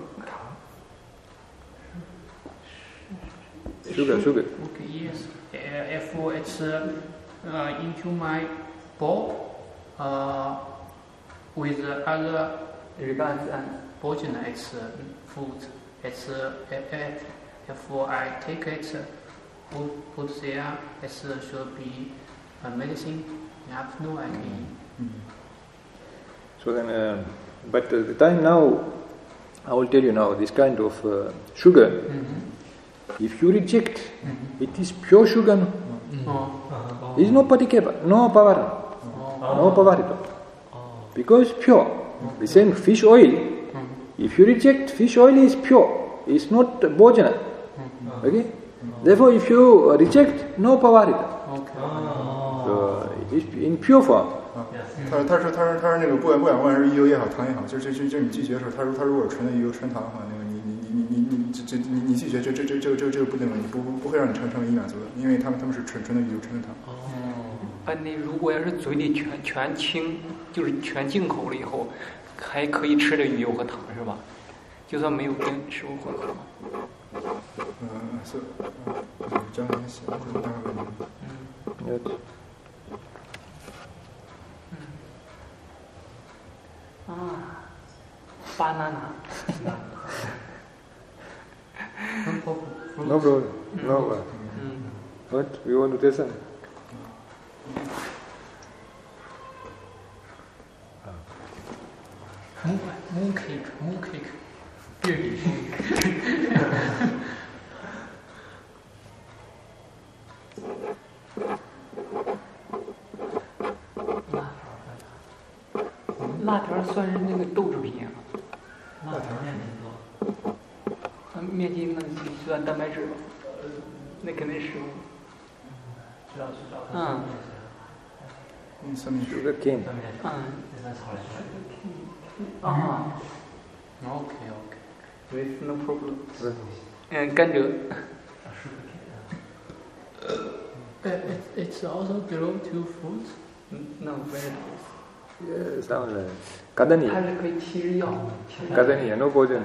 Sugar, sugar. Okay, yes. Uh, if it's uh, uh, into my bowl uh, with other regards and Bojana, it's uh, food. It's uh, if, if I take it, uh, put, put there, it uh, should be uh, medicine. In afternoon, I can eat. So then, uh, but uh, the time now, I will tell you now, this kind of uh, sugar, Mm-hmm. if you reject, mm-hmm. it is pure sugar. No? Mm-hmm. Oh. It is no particular, no power, Oh. no power. Because pure. The same fish oil, Mm-hmm. if you reject, fish oil is pure, it's not bojana. Mm-hmm. Okay? Therefore, if you reject, no power. Okay. So it is in pure form. 他说：“他说，他说，他说那个不管不管不管是鱼油也好，糖也好，就就就就你拒绝的时候，他说他如果纯的鱼油纯糖的话，那个你你你你你你这这你你拒绝这这这这这这个不能不不不会让你成成为一满足的，因为他们他们是纯纯的鱼油纯的糖。 哦，啊，那如果要是嘴里全全清，就是全进口了以后，还可以吃这鱼油和糖是吧？就算没有跟食物混合吗？ 嗯，是，嗯，这样也行，这样问题。 Yes. Ah, banana. No problem. No problem. Mm. What? You want to taste some? Moon, moon cake, moon cake. 粤语。 辣条算是那个豆制品啊。 辣条面筋多。 啊，面筋那算蛋白质吧？那肯定是。 知道知道。 嗯。 嗯，三明治。 Sugar cane. 嗯。 现在炒来炒去。 啊。 OK OK. With no problem. 嗯，甘蔗。 Uh, it, it's also belong to fruits. No, vegetables. Yes, sound like kadani. 它是可以起日药。 Kadani, no poison.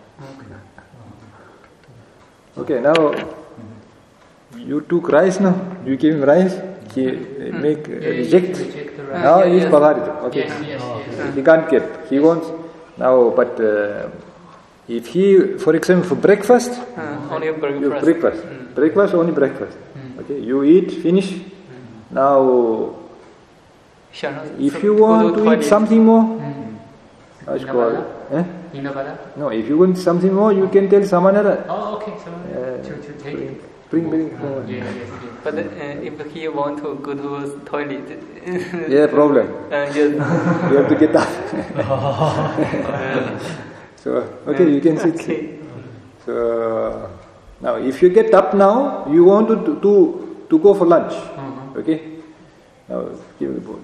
Okay, now you took rice now. You gave him rice. He uh, make uh, reject. Reject the rice. Now Yeah, he is yes. pavarita. Okay. Yes, yes, yes. He can't get. He wants now, but uh, if he, for example, for breakfast, Mm, only you breakfast. breakfast, Mm. breakfast only breakfast. Okay, you eat, finish. Now, 想让 if you want to eat something more, Mm. I should call it. Eh? Inavada? No, if you want something more, you can tell Samanara. Oh, okay. So Yeah. to, to take it. Bring, bring more. Yeah, yes, yes. But uh, if he want to go to toilet, Yeah, problem. uh, yes. You have to get up. So, okay, you can sit. Okay. So, now if you get up now, you want to to, to, to go for lunch. Uh-huh. Okay? Now, give the bowl.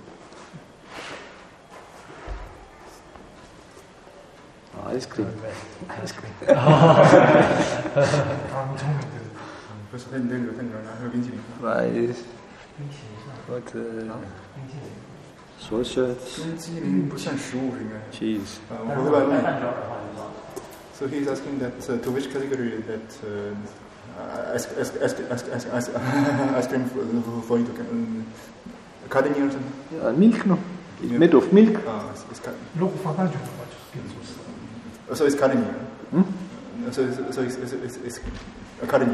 Oh, ice cream. Ice cream. 不是，他你那个他你那儿还有冰淇淋。 Rice. What? Uh, sausage. 冰淇淋不算食物是应该。 Cheese. 呃，我会把问。So he's asking that uh, to which category that uh, ice, ice, ice, ice, ice, ice, ice cream for, for you to um, academy or something? Uh, milk, no? It's made of milk. Ah, it's, it's academy. 如果放上去的话，就是变成素。 So it's academy. Hmm? So it's, so it's, it's, it's, it's academy.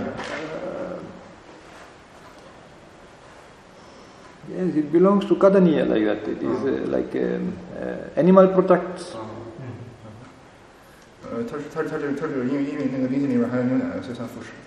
Yes, it belongs to Kadaniya like that. It is uh, like um, uh, animal products. 呃，它是它是它是它是因为因为那个冰淇淋里面含有牛奶，所以算副食。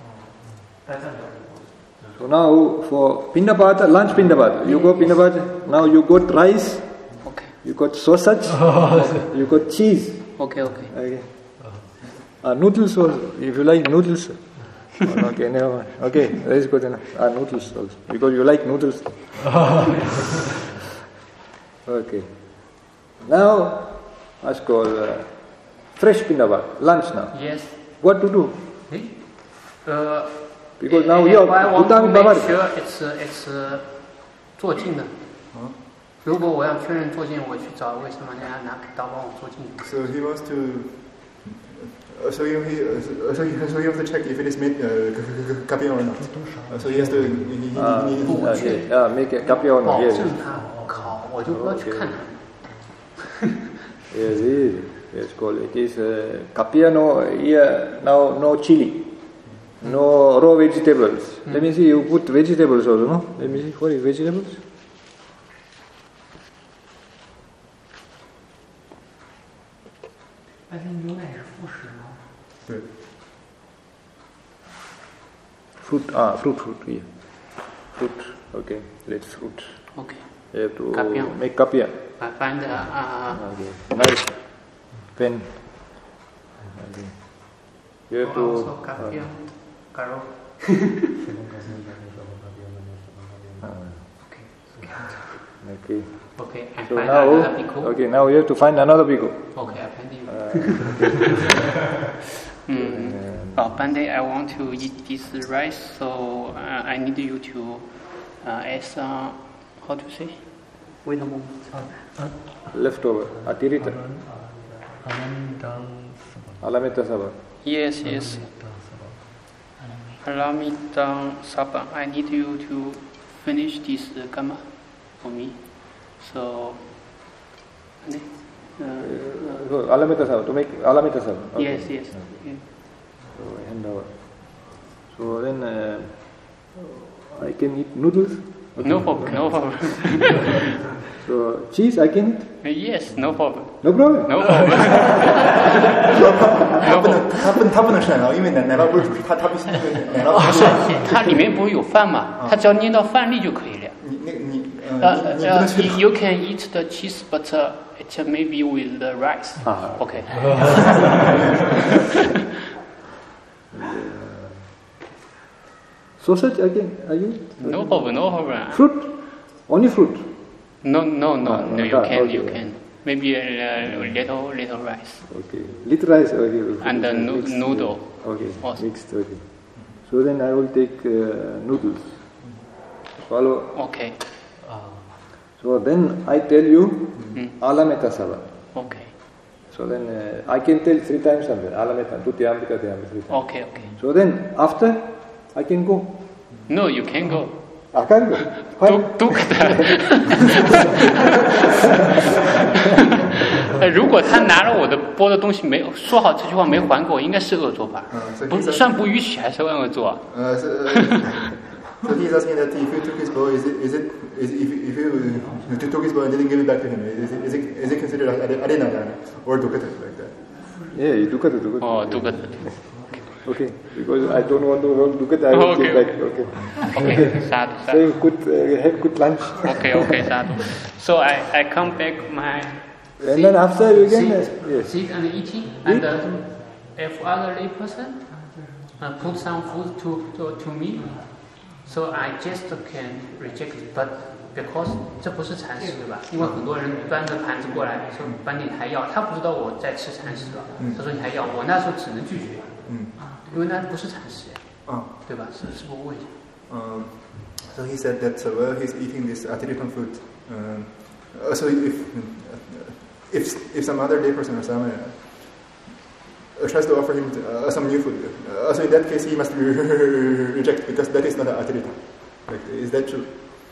So now for Pindabata, lunch Pindabata, you go Pindabata, now you got rice, Okay. you got sausage, you got cheese. Okay, okay. Okay. Uh, noodles also, if you like noodles. Oh, okay, never mind. Okay, that is good enough. Ah, noodles also, because you like noodles. Okay. Now, let's call uh, fresh Pindabat, lunch now. Yes. What to do? Uh, Because now you if I are want to Bhutami make Babar. sure it's it's 做镜的。如果我要确认做镜，我去找为什么人家拿刀帮我做镜。 So he wants to. Uh, so he, he uh, so he so he wants to check if it is made uh, copy or not. Uh, so he has to. He, he, Ah, he, he, he, uh, yeah, yeah, make a capiano. 保 Yes, 证它烤，我就不要去看它。 yes, it is. Yes, call it is uh, capiano. Here now, no chili, no raw vegetables. Let me see. You put vegetables also, no? Let me see. What is vegetables? I think 牛奶是副食吗？ 对。 Fruit. Ah, fruit, fruit. Yeah, fruit. Okay, let's fruit. Okay. You have to Capiano. make capian. I find uh, Okay, nice pen. Okay. You have to. also uh, capian, caro. Okay. Okay, I So find now, another pico. okay, now you have to find another pico. Okay, I find it. Uh, Mm. Oh, Bande, I want to eat this rice, so uh, I need you to uh, add some, how to say? Wait a moment. leftover. Atirita. Alameta saba. Yes, yes. Alamita Saba. I need you to finish this uh, gamma for me. So, uh, So, alameta saba. To make alameta saba. Okay. yes, yes. Yeah. So, hand over. So then uh, I can eat noodles. Okay. No problem, no problem. So cheese I can eat. Yes, no problem. No problem. No problem. 他不能，他不能，他不能是奶酪，因为奶奶酪不是主食，他他必须奶酪。 它里面不是有饭吗？它只要捏到饭粒就可以了。 你那你呃， Uh, 你你不能 uh, 去。 you can eat the cheese, but uh, it uh, maybe with the rice. Ah. Okay. Sausage again? Are you? No problem, no problem. Fruit? Only fruit? No, no, no, Ah, no. You ah, can, okay. you can. Maybe a little, little rice Okay. Little rice? Okay. and the no- Mixed, noodle. Okay. Also. Mixed. Okay. So then I will take uh, noodles. Follow. Okay, So then I tell you Mm. alameta saba. okay, So then uh, I can tell three times something. Alameta, tuti ambika te ambika three times. okay, okay. So then after I can go. No, you can go. I can't go. Why? 都都可以。如果他拿了我的剥的东西没有说好这句话没还给我，应该是恶作吧？不算不允许还是恶作？ 呃，是。So he's asking that if you took his bow, is it is it is it, if if you uh, took his bow and didn't give it back to him, is it is it, is it considered arena or dukata like that? Yeah, you look at it. Look at it. 哦，都可以。 Okay, because I don't want to hold look at I will Okay. take back. Okay. OK，杀毒杀 So you could uh, have good lunch. OK OK 杀毒。So I I come back my And then after you can uh, yes. sit and eating and uh, if other lay person uh, put some food to, to to me, so I just can reject it. But because 这不是禅食对吧？因为很多人端着盘子过来说班里还要，他不知道我在吃禅食了，他说你还要，我那时候只能拒绝， 嗯， 因为那不是禅食呀。 啊， 对吧？是是不问一下？ 嗯 So he said that uh, while he's eating this Atiritan food, um, uh, so if if if some other lay person or someone uh, tries to offer him uh, some new food, uh, so in that case he must re- reject because that is not Atiritan. Like, is that true?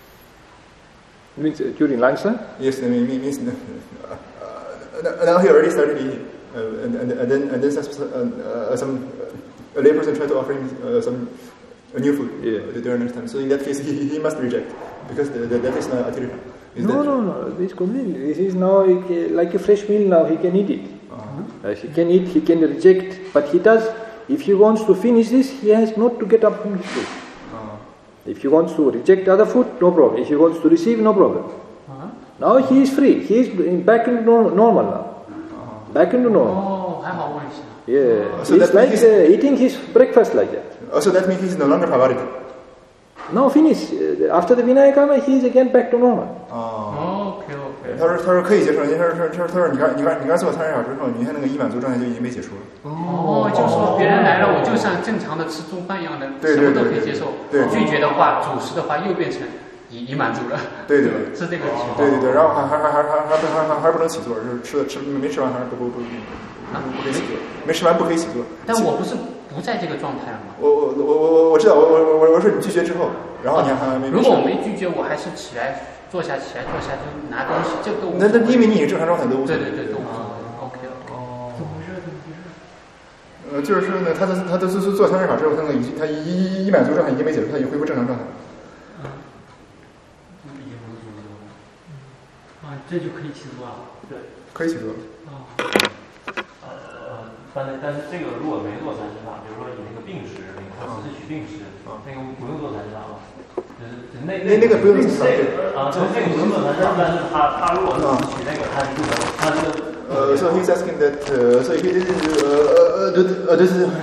Means uh, during lunchtime? Yes, I mean, it means uh, uh, now he already started eating, uh, and, and, and then and then some uh, some uh, a lay person tried to offer him uh, some. A new food yeah. during next time. So in that case, he, he must reject because the, the, that is not Atiritan. Is no, that no, no. This completely. This is now like a fresh meal. Now he can eat it. Uh-huh. Uh, he can eat. He can reject. But he does. If he wants to finish this, he has not to get up from his food. Uh-huh. If he wants to reject other food, no problem. If he wants to receive, no problem. Uh-huh. Now he is free. He is back into normal now. Uh-huh. Back into normal. Oh, 还好问一下。 Yeah. So it's that like means- uh, eating his breakfast like that. Also, that means he's no longer Pavarita. Now finish. Uh, after the Vinayakama, he is again back to normal. 哦， OK OK。 他说他说可以接受，他说他说他说他说你刚你刚你刚做三十小时之后，你看那个一满足状态就已经被解除了。 哦，就是说别人来了，我就像正常的吃中饭一样的， 对什么都对对对可以接受。 对拒绝的话，主食的话又变成已已满足了。 对对对是这个情况。 对对对，然后还还还还还还还还还不能起坐，就是吃了吃没吃完还是不不不不不可以起坐，没吃完不可以起坐。 但我不是不在这个状态了吗？ 我我我我我知道，我我我我说你拒绝之后，然后你还没。 如果我没拒绝，我还是起来坐下，起来坐下就拿东西，这个都无所谓。 那那因为你已经正常状态都无所谓。 对对对，都无所谓。OK OK。 怎么回事？怎么回事？ 呃，就是说呢，他的他的做做三十法之后，他那个已经他一一一满足状态已经没解除，他已经恢复正常状态。 嗯，已经不是了。啊，这就可以起坐了。对。 可以起坐。 啊。呃，但是但是这个如果没做三十法，比如说你那个病史，你说只是取病史，那个不用做三十法吧？就是那那那个不用做三十法。啊，对，那个不用做三十法，但是他他如果是只取那个，他是不能，他这个。 Uh, so he's asking that. Uh, so he did. Uh, uh, this is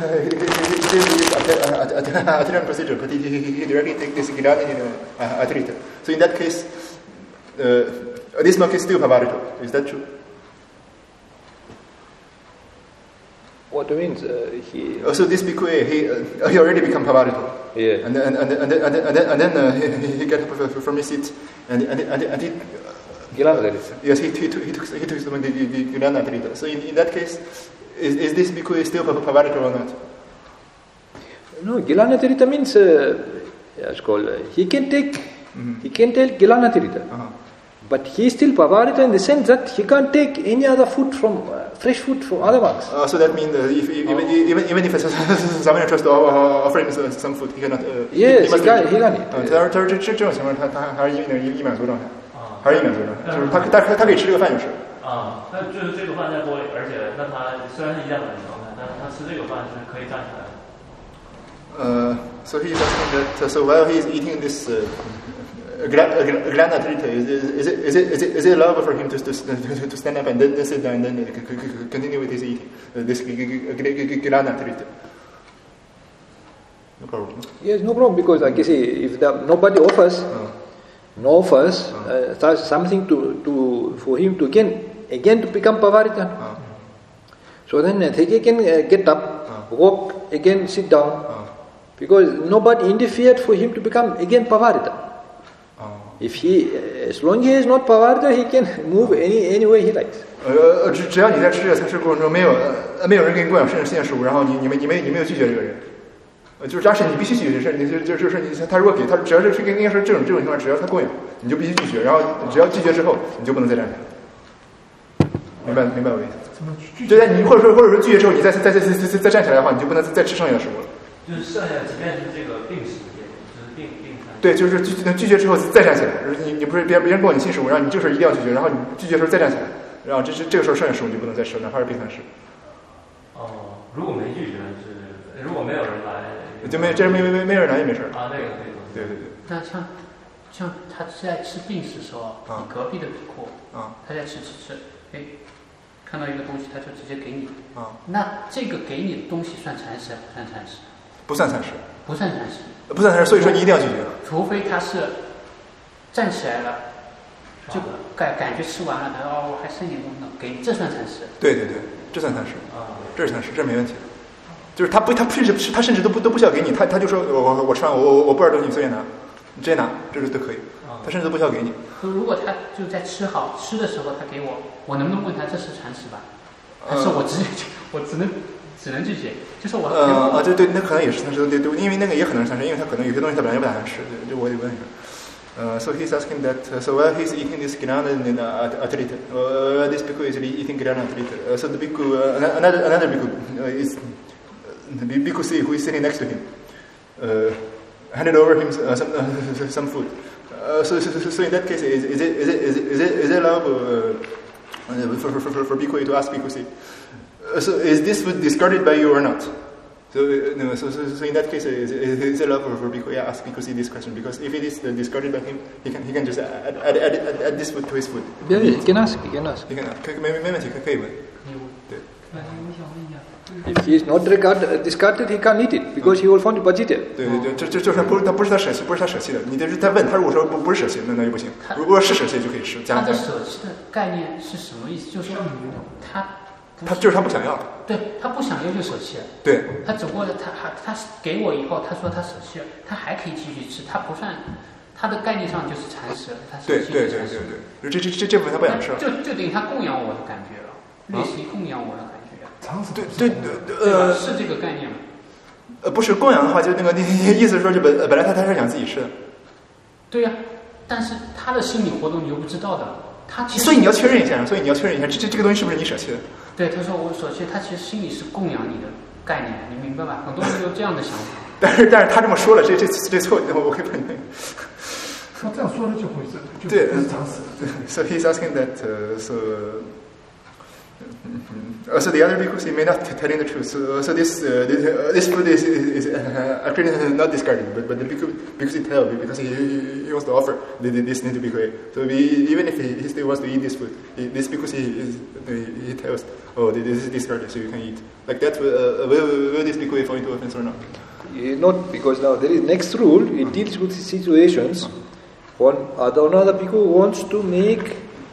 Atiritan procedure, but he, he, he directly take this Gilani uh, Atirita. So in that case, uh, this monk is still Pavarito. Is that true? What means uh, he? Uh, so this bhikkhu, he uh, he already become Pavarito. Yeah. And then and then and then and then and then, and then uh, he, he got up from his seat and and and, and he. Gilanatharita. Yes, he, he took he took he took some of the the Gilanatharita. So in, in that case, is is this bhikkhu still Pavarito or not? No, Gilanatharita means uh, it's called. Uh, he can take. Mm-hmm. He can take Gilanatharita. Uh-huh. But he is still Pavarita in the sense that he can't take any other food from uh, fresh food from other monks. Uh, so that means uh, if, if, even, even even if someone tries to offer him some food, he cannot. Uh, Yes, he, he, he can. He can eat. 呃，他说他说这这这种情况，他他还是一那一一满足状态，还是一满足状态，就是他他他可以吃这个饭就是。 啊，那就是这个饭在锅里，而且那他虽然是一样的状态，但是他吃这个饭是可以站起来的。 Uh, so he's asking that. Uh, so while he's eating this. Uh, Glanatharita, is, is, it, is, it, is, it, is it allowable for him to, to, to stand up and then, then sit down and then continue with his eating? Uh, this Glanatharita. No problem. Yes, no problem because like you see, if the, nobody offers, Uh, no offers uh, there's something to, to for him to again again to become Pavarita. uh, So then uh, he can uh, get up, Uh. walk again, sit down, uh, because nobody interfered for him to become again Pavarita. uh. If he, uh, as long as he is not Pavarita, he can move any any way he likes. 呃，只只要你在吃这个菜吃过程中没有呃没有人给你供养圣圣食物，然后你你没你没你没有拒绝这个人，呃，就是假设你必须拒绝这事，你就就就是你他如果给他只要是应该说这种这种情况，只要他供养，你就必须拒绝，然后只要拒绝之后，你就不能再站起来。明白明白我的意思？ 怎么拒就在你或者说或者说拒绝之后，你再再再再再再站起来的话，你就不能再吃剩下的食物了。 就是剩下，即便是这个病史也就是病病餐。 对，就是拒拒绝之后再站起来，就是你你不是别别人供你新食物，然后你这个时候一定要拒绝，然后你拒绝的时候再站起来，然后这是这个时候剩下食物你就不能再吃，哪怕是病餐食。 哦，如果没拒绝是，如果没有人来， 就没这没没没没有人来也没事儿。 啊，那个可以做。 对对对。 那像像他在吃病食的时候， 啊你隔壁的比库， 啊他在吃吃吃，哎，看到一个东西他就直接给你， 啊， 那这个给你的东西算蚕食还不算蚕食？ 不算餐食， 不算蚕食， 不算餐食，所以说你一定要拒绝。 除非他是站起来了，就感感觉吃完了，他说哦我还剩一点东西呢，给你，这算蚕食。 对对对，这算餐食， 啊， 这是餐食，这没问题的。 就是他不他甚至他甚至都不都不需要给你，他他就说我我我吃完我我我不知道东西你随便拿，你直接拿，这是都可以，他甚至都不需要给你。 如果他就在吃好吃的时候，他给我，我能不能问他这是铲屎吧？还是我直接我只能只能拒绝？就是我呃啊对对，那可能也是残食，对对，因为那个也可能是残食，因为他可能有些东西他本来就不打算吃，就我得问一下。Uh, so he's asking that, uh, so while he's eating this Girana in uh, Atrita, uh, this bhikkhu is eating Girana Atrita. Uh, so the bhikkhu, uh, another, another bhikkhu uh, is, uh, the bhikkhu C who is sitting next to him, uh, handed over him uh, some, uh, some food. Uh, so, so, so in that case, is, is, it, is, it, is, it, is, it, is it allowable uh, for, for, for, for bhikkhu to ask bhikkhu C? Uh, so is this food discarded by you or not? So, uh, no, so, so, so in that case, is, is, is it allowed for bhikkhu? Yeah, ask bhikkhu C this question, because if it is uh, discarded by him, he can he can just add add, add, add, add this food to his food. Yeah, he can ask, he can ask. He can ask. 可以没没问题，可可以问。对。 If he is not regard, discarded, he can't eat it because he will find it vegetative. 对对对，这这就是不是他不是他舍弃，不是他舍弃的。你得是他问他，如果说不不是舍弃，那那就不行。如果是舍弃就可以吃。 他的舍弃的概念是什么意思？就是说他。 他就是他不想要， 对他不想要就舍弃了。 对， 他只不过他还他给我以后，他说他舍弃了，他还可以继续吃，他不算他的概念上就是蚕食了，他舍弃对对对对对，这这这这部分他不想吃， 就就等于他供养我的感觉了，类似于供养我的感觉。 蚕食对对对呃是这个概念吗？ 呃不是供养的话，就那个那意思是说，就本本来他他是想自己吃的。 对呀、啊，但是他的心理活动你又不知道的。他所以你要确认一下，所以你要确认一下，这这这个东西是不是你舍弃的？ 对，他说我舍弃，他其实心里是供养你的概念，你明白吧？很多人有这样的想法。 但是但是他这么说了，这这这错，我可以判定。 他这样说了就会是就对， 是常识。 So he's asking that, uh, so. Uh, so the other bhikkhus he may not telling the truth. So, so this uh, this, uh, this food is is, is uh, actually not discarded, but but the bhikkhu bhikkhu he tell because he, he he wants to offer this need to bhikkhu. So we, even if he, he still wants to eat this food, he, this bhikkhu he, he he tells, oh this is discarded, so you can eat. Like that, uh, will will this bhikkhu fall into offense or not? Uh, not because now there is next rule. It deals with situations when another bhikkhu wants to make.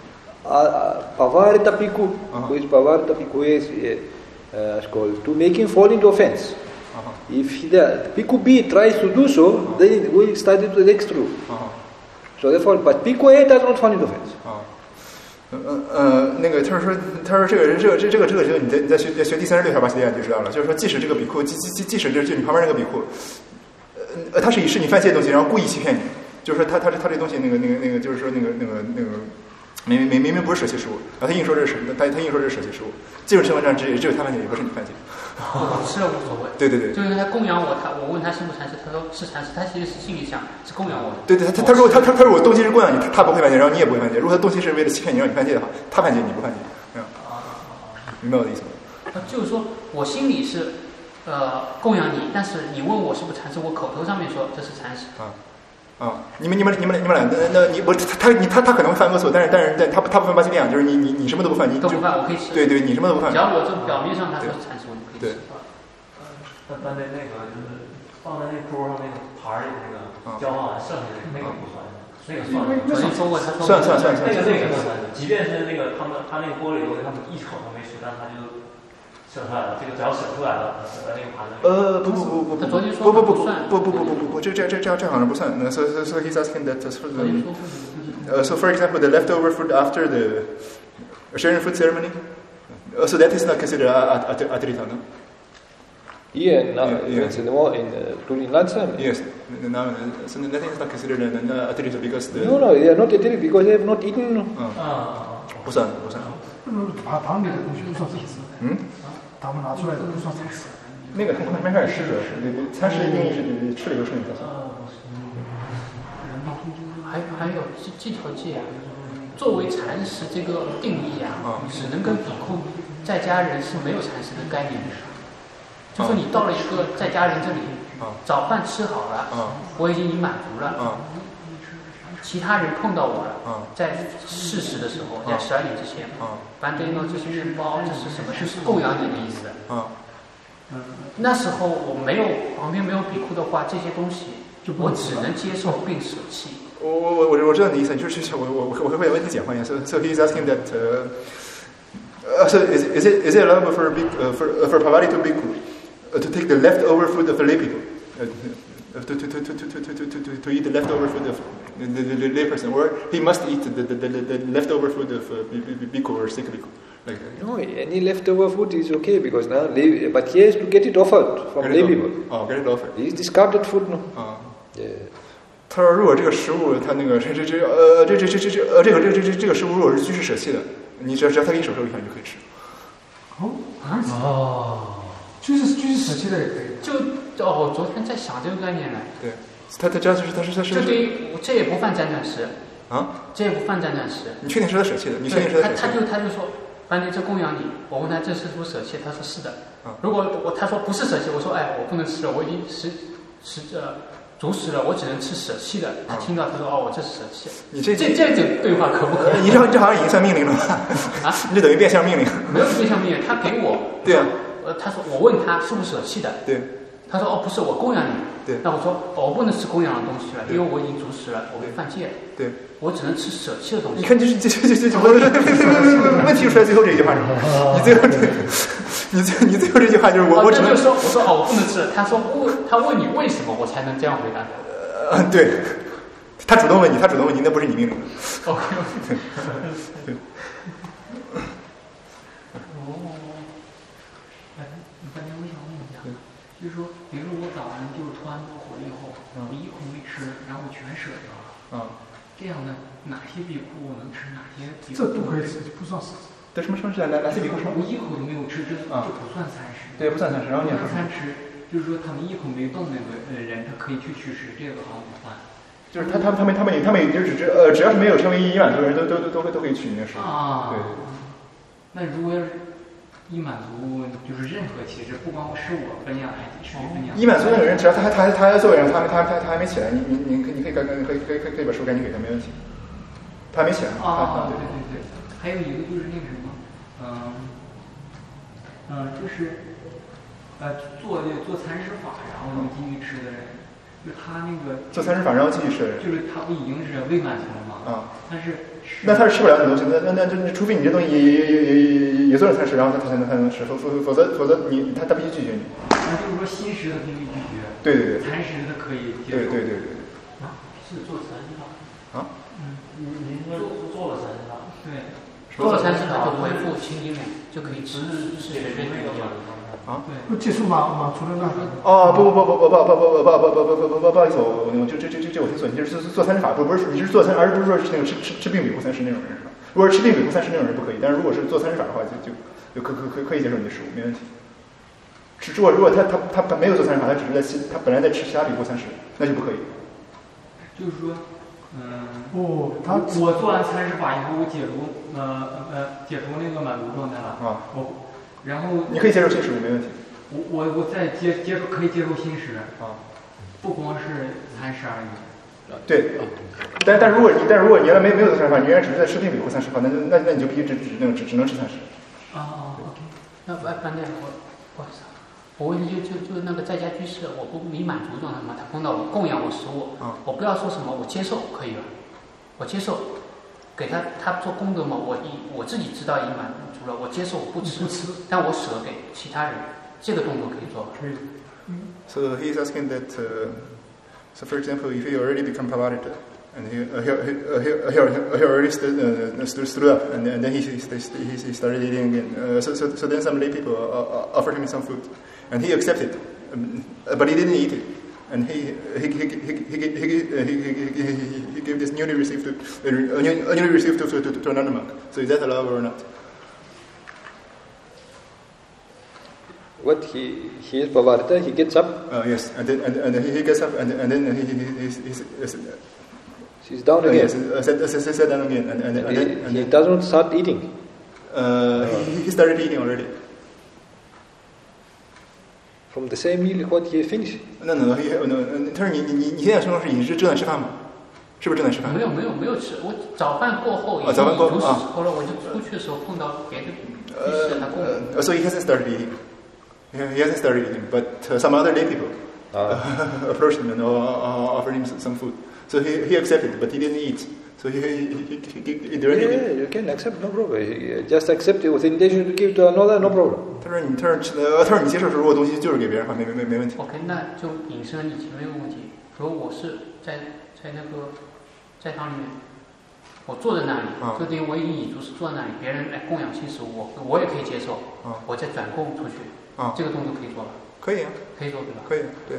Uh, Pavarita Bhikkhu, uh-huh. which Pavarita Bhikkhu is uh, called, to make him fall into offense. Uh-huh. If he, the Bhikkhu B tries to do so, uh-huh. then we start into the next rule. Uh-huh. So therefore, but Bhikkhu A does not fall into offense. 呃呃，那个他说，他说这个人，这个这这个这个这个，你在你在学在学第三十六条巴西利亚就知道了，就是说，即使这个比库，即即即使就是就你旁边那个比库，呃，他是以是你犯戒的东西，然后故意欺骗你，就是说他他他这东西那个那个那个，就是说那个那个那个。明明明明不是舍弃食物，然后他硬说这是他他硬说这是舍弃食物，这种情况下只只有他犯戒，也不是你犯戒。 我吃了无所谓。 对对对， 就是他供养我，他我问他是不是蚕食，他说是蚕食，他其实是心里想是供养我的。 对对，他他如果他他他如果动机是供养你，他他不会犯戒，然后你也不会犯戒。如果他动机是为了欺骗你，让你犯戒的话，他犯戒你不犯戒，这样。明白我的意思吗？ 就是说我心里是呃供养你，但是你问我是不是蚕食，我口头上面说这是蚕食。 啊。啊，你们你们你们你们俩，那那你我他他你他他可能会犯恶错，但是但是但他他不犯巴西利亚，就是你你你什么都不犯，你都不犯，我可以吃。 对对，你什么都不犯。 只要我这表面上他说是蚕食，我就可以吃。 那但那那个就是放在那桌上那个盘里那个浇完剩下的那个不算，那个算。 昨天说过，他说算算算算。 那个那个不算，即便是那个他们他那个锅里东西他们一口都没吃，但他就省出来了。这个只要省出来了，省在那个盘子里。 呃，不不不不不， 他昨天说不不不不算， 不不不不不不，这这这这样这好像不算。那 so so so he's asking that for the, uh, so for example the leftover food after the sharing food ceremony, uh, so that is not considered atrita, no? Yeah, now yeah, yeah. in the in the, during lunchtime. Yes, now so that is not considered an atrita because the. No, no, they are not atrita because they have not eaten. 啊，不算不算。 把汤里的东西不算蚕食。 嗯。 他们拿出来的不算蚕食。 那个他们没开始吃，主要是对对，蚕食的定义是吃了以后剩下才算。 还还有这这条戒啊，作为蚕食这个定义啊，只能跟比库在家人是没有蚕食的概念的。就说你到了一个在家人这里，早饭吃好了，我已经已满足了，其他人碰到我了，在试食的时候，在十二点之前，反正呢这是面包，这是什么？就是供养你的意思。那时候我没有旁边没有比库的话，这些东西我只能接受并舍弃。 我我我我我知道你的意思，就是我我我我会把问题简化一下。So so he's asking that. Uh, uh, so is is it is it allowable for a big uh, for uh, for Pavarito bhikkhu uh, to take the leftover food of the lay people, uh, to, to, to, to, to, to, to, to, to eat the leftover food of the, the, the lay person, or he must eat the, the, the, the leftover food of uh, bhikkhu or sick bhikkhu. Like that. No, any leftover food is okay because now, lay, but he has to get it offered from lay people. Oh, get it offered. He's discarded food, no? Oh. Yeah. 他说：“如果这个食物，他那个这这这呃这这这这这呃这个这这这这个食物如果是居士舍弃的，你只要只要他给你手授一下，你就可以吃。” 哦， 哦， 居士居士舍弃的也可以。 就哦，我昨天在想这个概念呢。 对，他他这样就是他是他是。 这对于这也不犯沾染食。 啊？ 这也不犯沾染食。 你确定是他舍弃的？你确定是他舍弃的？ 他他就他就说，反正这供养你，我问他这是不是舍弃，他说是的。 啊、 如果我他说不是舍弃，我说哎，我不能吃了，我已经食食呃。主食了，我只能吃舍弃的。他听到他说：“哦，我这是舍弃。” 你这这这种对话可不可以？ 你这这好像已经算命令了吧？啊，你这等于变相命令。 没有变相命令，他给我。 对啊。 呃，他说我问他是不是舍弃的。 对。 他说：“哦，不是，我供养你。” 对。 那我说：“哦，我不能吃供养的东西了，因为我已经主食了，我没犯戒。” 对。 我只能吃舍弃的东西。 你看，这是这这这这问题出来最后这一句话是吗？你最后这，你最你最后这句话就是我我只能说我说哦，我不能吃。他说问他问你为什么，我才能这样回答他。 呃，对，他主动问你，他主动问你，那不是你命令的。 OK。 对。 哦，哎，反正我想问一下，就是说，比如说我早上就是突然火以后，我一口没吃，然后全舍掉了。 啊。 这样的哪些比库能吃，哪些比这不可以吃，不算是。 对什么什么是哪哪些比库什么？ 我一口都没有吃，这啊， 这不算餐食。 对，不算餐食。然后你说餐食。就是说，他们一口没动那个呃人，他可以去取食，这个好像不算。 就是他他们他们他们他们就只只呃，只要是没有成为已满足的人，都都都都会都可以取那个食物。 啊。 对。 那如果要是已满足，就是任何其实不光是我分养还是分养。 已满足那个人，只要他还他还他还作为人，他他他他还没起来，你你你可以你可以赶赶可以可以可以可以把食物赶紧给他，没问题。他还没起来。 啊，对对对对。还有一个就是那个什么，嗯嗯，就是。呃，做做餐食法，然后你继续吃的人，就是他那个做餐食法，然后继续吃， 就是他不已经是未满足了吗？ 啊， 但是那他是吃不了那东西，那那那那除非你这东西也也也也也做了餐食，然后他他才能才能吃，否否否则否则你他他必须拒绝你。 那就是说新食他必须拒绝。 对对对。 餐食他可以接受。对对对对。 啊，是做餐食法。 啊？ 嗯，您您说做了餐食法？ 对。 做了餐食法就回复清净面，就可以吃是随便那个样。 啊， 不结束吗？吗？除了那个。 哦，不不不不不不不不不不不不不不不好意思，我我就这这这这我听错，你就是做餐食法，不不是你是做餐，而不是说是那个吃吃吃并比库餐食那种人是吧？如果是吃并比库餐食那种人不可以，但是如果是做餐食法的话，就就就可可可可以接受你的食物，没问题。是如果如果他他他他没有做餐食法，他只是在其他本来在吃其他比库餐食，那就不可以。 就是说，嗯， 哦，他我做完餐食法以后，我解除呃呃解除那个满足状态了啊， 我。然后你可以接受新食物，没问题。 我我我再接接受可以接受新食啊， 不光是餐食而已。 对，但但如果你但如果你原来没没有做餐食法，你原来只是在吃并比库餐食法，那那那你就必须只只能只只能吃餐食。 啊 ，OK。 那不反正我不好意思，我问题就就就那个在家居士，我不没满足状态嘛，他碰到我供养我食物， 啊， 我不要说什么，我接受可以了，我接受。给他他做功德嘛，我一我自己知道已满足了，我接受我不吃， 不吃但我舍给其他人，这个动作可以做。 可以。 So he's asking that. Uh, so for example, if he already become Pavarita, and he uh, he, uh, he, uh, he, he already stood, uh, stood, stood up, and, and then he he, he started eating again. Uh, so, so so then some lay people uh, offered him some food, and he accepted, um, but he didn't eat it. And he he he he he he he, he, he, he gave this newly received to, uh, newly received to, to, to, to another monk. So is that allowed or not? What he he is Pavarita, he gets up. Uh, yes, and then and, and he gets up and and then he he he he's, he's, he's down uh, again. Yes, uh, sit, sit, sit down again, and and, and, and, then, he, and he then, doesn't start eating. Uh, he, he started eating already. From the same meal what he finished? No, no, he, no. 他说你你你你现在说的是你是正在吃饭吗？是不是正在吃饭？ 没有没有没有吃，我早饭过后已经早饭过啊，后来我就出去的时候碰到别的居士他供我。 So he hasn't started eating. He hasn't started eating, but uh, some other lay people uh, approached him and uh, offered him some food. So he he accepted, but he didn't eat. So he he he, he, he directly. Yeah, you can accept, no problem. Just accept it with intention to give to another, no problem. 他说你他说呃他说你接受食物的东西就是给别人，没没没没问题。 OK， 那就引申以前那个问题，如果我是在在那个在堂里面，我坐在那里， 啊、 就等于我已经已足是坐在那里，别人来供养新食物，我我也可以接受， 啊、 我再转供出去， 啊、 这个动作可以做吧？ 可以啊， 可以做对吧？ 可以，对。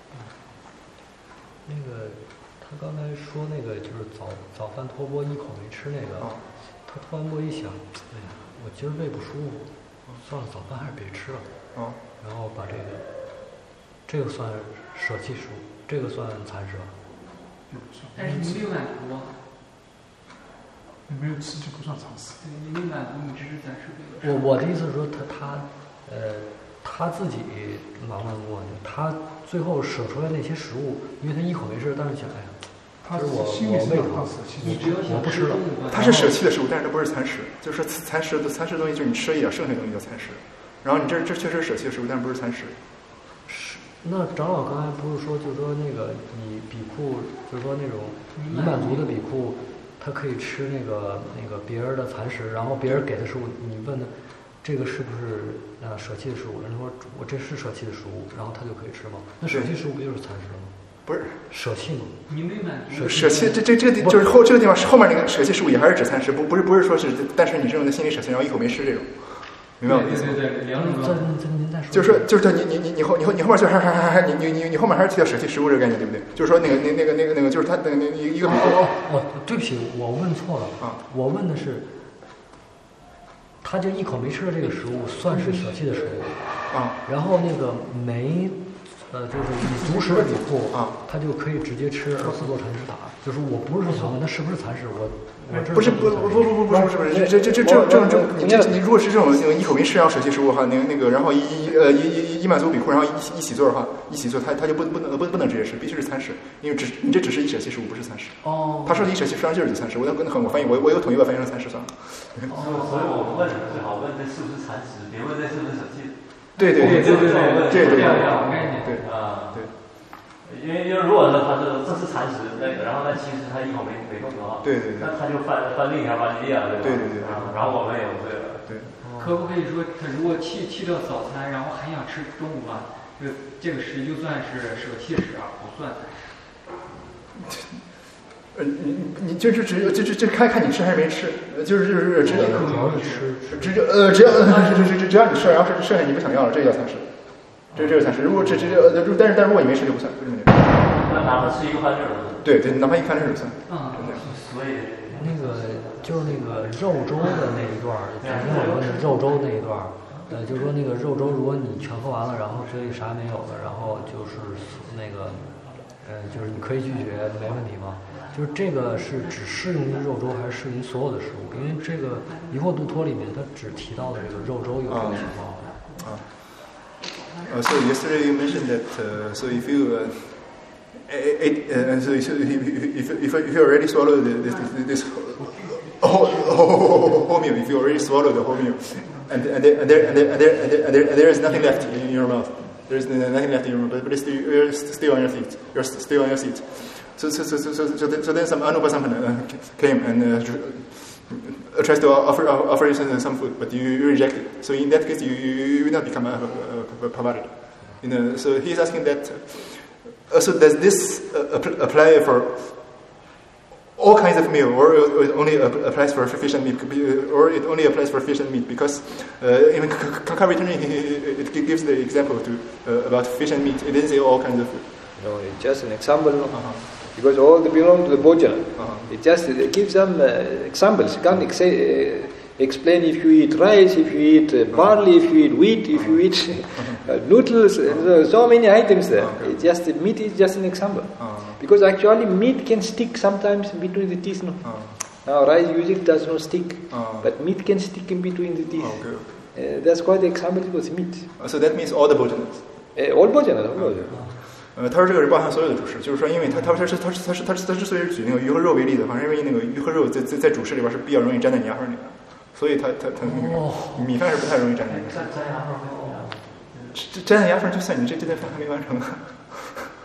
那个他刚才说那个就是早早饭托钵一口没吃那个， 啊、 他突然过一想，哎呀，我今儿胃不舒服，算了，早饭还是别吃了。 啊、 然后把这个，这个算舍弃食物，这个算残食吧？ 但是你没有满足啊。 你没有吃就不算常识。 对，你没满足，你只是暂时给我我的意思是说，他他呃他自己忙忙过去，他最后舍出来那些食物，因为他一口没吃，但是想，哎呀， 他就是我心里是我胃疼有舍弃， 你只要我不吃了。 它是舍弃的食物，但是它不是残食。就是说残食的残食的东西，就是你吃了一点，剩下的东西叫残食。然后你这这确实是舍弃的食物，但是不是残食。 是，那长老刚才不是说，就是说那个你比库，就是说那种已满足的比库，他可以吃那个那个别人的残食，然后别人给的食物，你问他这个是不是呃舍弃的食物？人说我这是舍弃的食物，然后他就可以吃吗？那舍弃食物不就是残食吗？ 不是舍弃吗？ 你没满足。 舍弃这这这个地就是后这个地方后面那个舍弃食物也还是指残食，不不是不是说是，但是你是用在心里舍弃，然后一口没吃这种，明白我的意思吗？ 对对对，两种这这您再说。 就是说就是说你你你你后你后你后面就还还还还你你你你后面还是提到舍弃食物这个概念，对不对？就是说那个那那个那个那个就是他那个那一个哦哦哦，对不起，我问错了啊， 我问的是，他就一口没吃的这个食物算是舍弃的食物啊， 然后那个没。呃，就是以足食的比库啊， 他就可以直接吃二次做禅师塔。就是我不是想问他是不是残食，我我这不是不不不不不是不是不是这这这这这种这种你这你如果是这种一口没吃然后舍弃食物的话，那个那个然后一一呃一一一满足比库，然后一一起做的话，一起做他他就不不能不不能直接吃，必须是残食，因为只你这只是一舍弃食物，不是残食。 哦。 他说的一舍弃实际上就是残食，我要跟很我翻译我我有统一把翻译成残食算了。 哦，所以我们问最好问这是不是残食，别问这是不是舍弃。 对对对对对对对对对啊对。因为因为如果说他是这是残食那个，然后那其实他一口没没动的话， 对对对， 那他就犯犯另一条巴基利亚，对吧？ 对对对， 啊，然后我们也不对了。 对。 可不可以说，他如果去去掉早餐，然后还想吃中午饭，这这个食就算是舍弃食啊，不算残食。 呃，你你就是只就就就看看你吃还是没吃，就是就是只要只只呃只要只只只只要你吃，然后剩剩下你不想要了，这叫残食。这这个才是，如果这这呃，但是但是如果你没吃就不算，就这么简单。 那哪怕吃一个饭粒儿都算。 对对，哪怕一看这就算。 嗯， 所以那个就是那个肉粥的那一段儿，昨天我问的肉粥那一段儿，呃，就是说那个肉粥，如果你全喝完了，然后嘴里啥也没有了，然后就是那个，呃，就是你可以拒绝，没问题吗？就是这个是只适用于肉粥，还是适用于所有的食物？因为这个疑惑度脱里面，它只提到的这个肉粥有这个情况。 啊。Uh, so yesterday you mentioned that uh, so if you uh, ate, uh, and so if, if, if, if you already swallowed this, this, this whole, whole, whole meal, if you already swallowed the whole meal, and, and, there, and, there, and, there, and, there, and, there, and, there, and there is nothing left in your mouth, there is nothing left in your mouth, but, but it's still, you're still on your feet, you're still on your seat. So so so so so, so, then, so then some Anupasampan uh, came and uh, tries to offer offer you some, some food, but you, you reject it. So in that case, you you, you will not become a, a, a Pavarid. You know. So he is asking that. Uh, so does this uh, apply for all kinds of meal, or it only applies for fish and meat, or it only applies for fish and meat? Because uh, in Kakavitani, it gives the example to uh, about fish and meat. It didn't say all kinds of food. No, it's just an example. Uh-huh. Because all they belong to the Bhojana. Uh-huh. It just it gives some uh, examples. You can't ex- uh, explain if you eat rice, if you eat uh, barley, if you eat wheat, if you eat uh, noodles, uh, so many items there. Okay. It just meat is just an example. Uh-huh. Because actually meat can stick sometimes in between the teeth. No? Uh-huh. Now rice usually does not stick, uh-huh. but meat can stick in between the teeth. Okay, okay. Uh, that's quite the example with meat. Uh, so that means all the Bhojanas. Uh, all Bhojanas, all Bhojanas. 呃，他说这个是包含所有的主食，就是说，因为他他他是他是他是他是他之所以是举那个鱼和肉为例的话，是因为那个鱼和肉在在在主食里边是比较容易沾在泥巴上里的，所以他他他那个米饭是不太容易沾泥巴。沾沾牙缝没有？沾在牙缝就算你这这顿饭还没完成。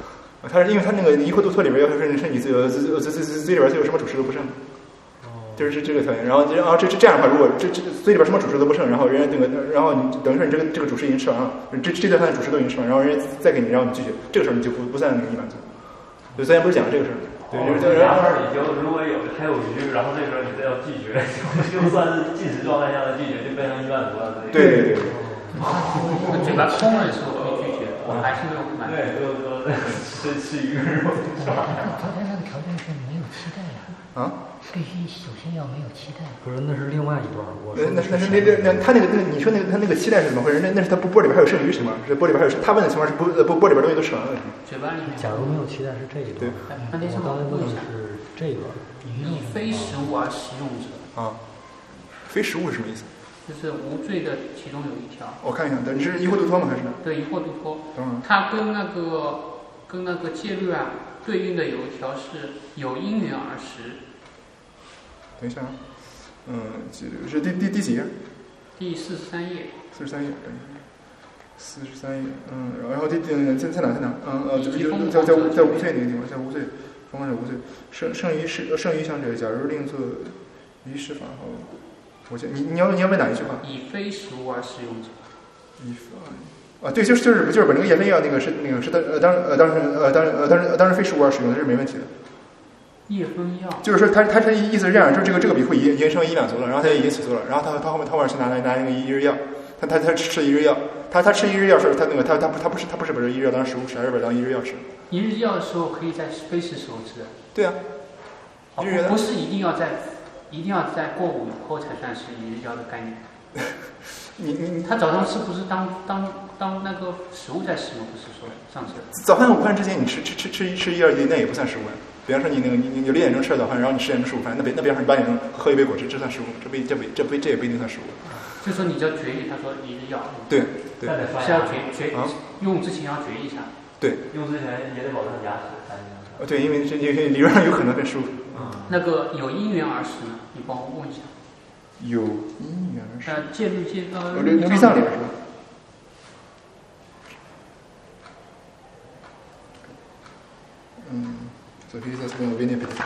他是因为他那个疑惑度错里边要求是是你自由自自自自嘴里边最后什么主食都不剩，就是这个条件。然后然后这这这样的话，如果这这嘴里边什么主食都不剩，然后人家那个然后你等于说你这个这个主食已经吃完了，这这顿饭的主食都已经吃完，然后人家再给你，然后你拒绝，这个时候你就不不算那个已满足。对，昨天不是讲这个事儿。对，就是然后你就如果有还有余，然后这时候你再要拒绝，就就算是进食状态下的拒绝，就变成已满足了。 对对对。 嘴巴空了的时候可以拒绝，我还是没有满足。 对，就是说吃吃鱼肉。 昨天那个条件是没有期待呀。 啊？ 必须首先要没有期待。 不是，那是另外一段。我那那那是那那那他那个那你说那个他那个期待是怎么回事？那那是他钵里边还有剩余什么？是钵里边还有他问的情况是钵钵钵里边东西都吃完了。 嘴巴里面。 假如没有期待是这一段。 对。 我刚才问的是这个。 以非食物而食用者。 啊。非食物是什么意思？ 就是无罪的其中有一条。 我看一下，你是疑惑度脱吗？还是？ 对，疑惑度脱。 嗯。 它跟那个跟那个戒律啊对应的有一条是有因缘而食。 等一下，嗯，是第第第几页？ 第四十三页。 四十三页，四十三页，嗯，然后第第在在哪在哪？嗯呃，就是在在在无罪那个地方，在无罪，疯狂者无罪，剩剩余是剩余相者，假如另作于施法后，我记你你要你要问哪一句话？ 以非食物而食用者。 以非啊，对，就是就是就是把那个叶非药那个是那个是当呃当呃当时呃当呃当时当时非食物而使用的，这是没问题的。 叶分药就是说他他他意思是这样，就是这个这个比库已经已经成为已满足了，然后他已经起诉了，然后他他后面他后面去拿拿拿那个一日药，他他他吃一日药，他他吃一日药是他那个他他不他不是他不是把这一日药当食物吃，而是把当一日药吃。 一日药的时候可以在非食时候吃的。 对啊， 一日药不是一定要在一定要在过午以后才算是一日药的概念。 你你他早上吃不是当当当那个食物在食用，不是说上车。 早饭午饭之前你吃吃吃吃一吃一二那也不算食物啊。比方说你那个你你六点钟吃了早饭，然后你十点钟吃午饭，那别那比方说你八点钟喝一杯果汁，这算食物？这不这不这不这也不一定算食物。 就说你就决议，他说一日药。 对对。 是要决决、啊、用之前要决议一下。 对。 用之前也得保证牙齿。 呃，对，因为这因为理论上有可能变食物。 嗯。那个有因缘而食呢？你帮我问一下。 有因缘而食。 呃，戒律戒呃。 我这律藏里边是吧？嗯。So he says going to be benefit. .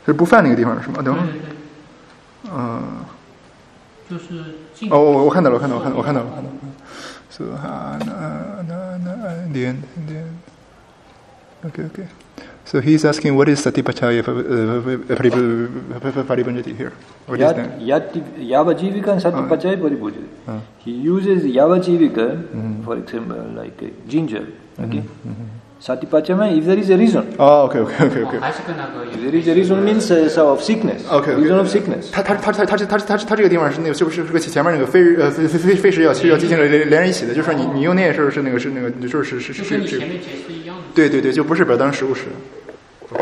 是不犯那个地方是吗？等会儿。嗯。 就是。 哦，我我看到了，我看到了，我看到了，我看到了。So 哈那那那连连。Okay, okay. So he's asking, what is Satipatthaya Paribhajati here? What is that? Yavajivika and Satipatthaya Paribhajati. Uh. He uses Yavajivika, mm-hmm. for example, like uh, ginger. Okay. Mm-hmm. Satipatthaya, if there is a reason. Oh, okay, okay, okay, okay. If there is a reason means uh, of sickness. Okay, okay. Reason of sickness. 他他他他他他他他这个地方是那个是不是是个前面那个非呃非非非食药其实要进行了连连在一起的，就是说你你用那个时候是那个是那个就是是是是。 就跟你前面解释一样的。 对对对，就不是把它当食物吃。 那个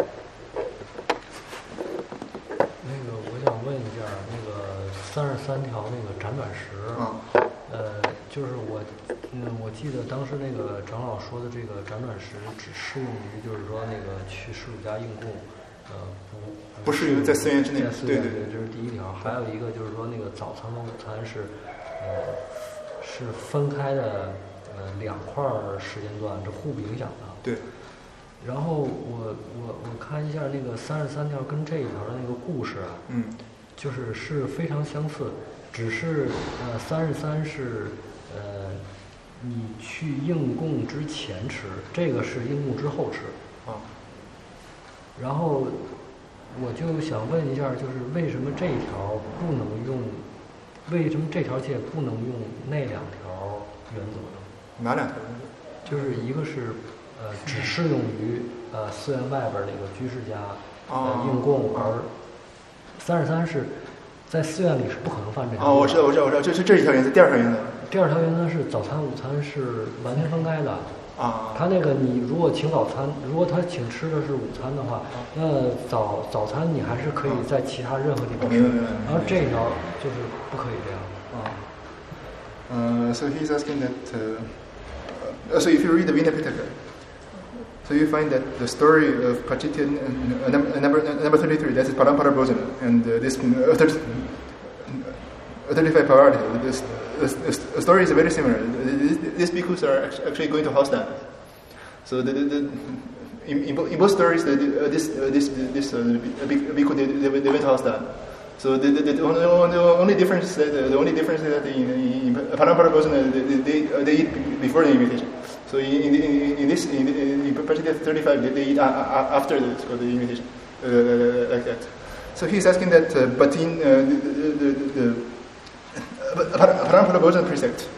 我想问一下，那个三十三条那个辗转石， 啊， 呃，就是我，嗯，我记得当时那个长老说的这个辗转石只适用于，就是说那个去施主家应供，呃，不不适用在寺院之内。对对对，这是第一条。还有一个就是说那个早餐和午餐是，呃，是分开的，呃，两块时间段，这互不影响的。 对。 然后我我我看一下那个三十三条跟这一条的那个故事啊， 嗯， 就是是非常相似，只是呃三十三是呃你去应供之前吃，这个是应供之后吃啊。 然后我就想问一下，就是为什么这一条不能用？为什么这条戒不能用那两条原则呢？ 哪两条原则？ 就是一个是。呃，只适用于呃寺院外边那个居士家呃应供，而三十三是在寺院里是不可能犯这条。 哦，我知道，我知道，我知道，这是这一条原则，第二条原则。 第二条原则是早餐、午餐是完全分开的。 啊。 他那个你如果请早餐，如果他请吃的是午餐的话，那早早餐你还是可以在其他任何地方吃。然后这一条就是不可以这样。 啊。嗯 ，So he's asking that. Uh, so if you read the Vinaya Pitaka. So you find that the story of Pachitin, uh, number, number, number thirty-three, that is Parampara Bhojana, and uh, this uh, thirty-five Parvati, this, this, this story is very similar. These bhikkhus are actually going to house dana. So the, the, the, in, in both stories, the, uh, this uh, this this uh, bhikkhu they, they, they went to house dana. So the, the, the, only, the only difference is that the only difference is that in, in Parampara Bhojana they, they, they eat before the invitation. So in, in, in this in, in Pachitin thirty-five they, they eat after the, the invitation, uh, like that. So he's asking that, uh, but in uh, the, the, the, the Parampara Bhojana precept,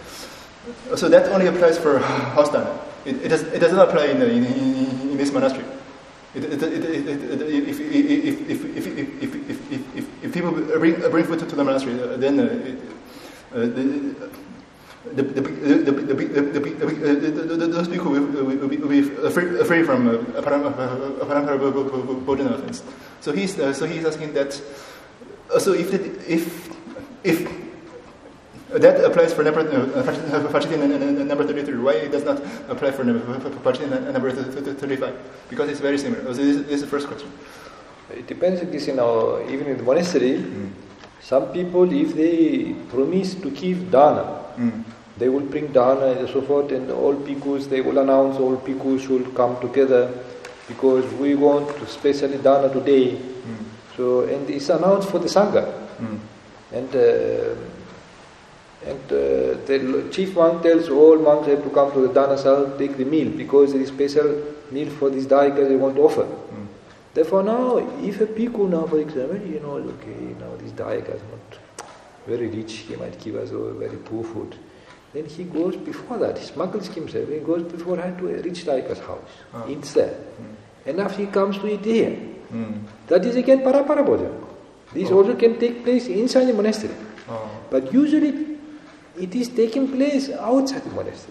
so that only applies for house dana. It, it does it does not apply in, the, in, in, in this monastery. It, it, it, it, it, if, if, if, if, if, if, if, if, if, if people bring, bring food to, to the monastery, then uh, it, uh, the, the, the, the, the, the, the, those people will, will, be, will be free, free from uh, Parampara Bhojana offense. So he's uh, so he's asking that. Uh, so if it, if if that applies for number Pachitin number thirty-three, why it does not apply for Pachitin number thirty-five? Because it's very similar. So this, this is the first question. It depends. This, you know, even in the monastery, mm. some people, if they promise to give dana, mm. they will bring dana and so forth, and all bhikkhus, they will announce all bhikkhus should come together because we want specially dana today. Mm. So, and it's announced for the sangha, mm. and. Uh, And uh, the chief monk tells all monks have to come to the dhanasala, take the meal, because there is special meal for these dahikas they want to offer. Mm. Therefore now, if a bhikkhu now, for example, you know, okay, now this dahika is not very rich, he might give us a very poor food. Then he goes before that, he smuggles himself, he goes beforehand to a rich dahika's house, ah. eats there. Mm. And after he comes to eat here. Mm. That is again Parampara Bhojana. This oh. also can take place inside the monastery. Oh. But usually, it is taking place outside the monastery.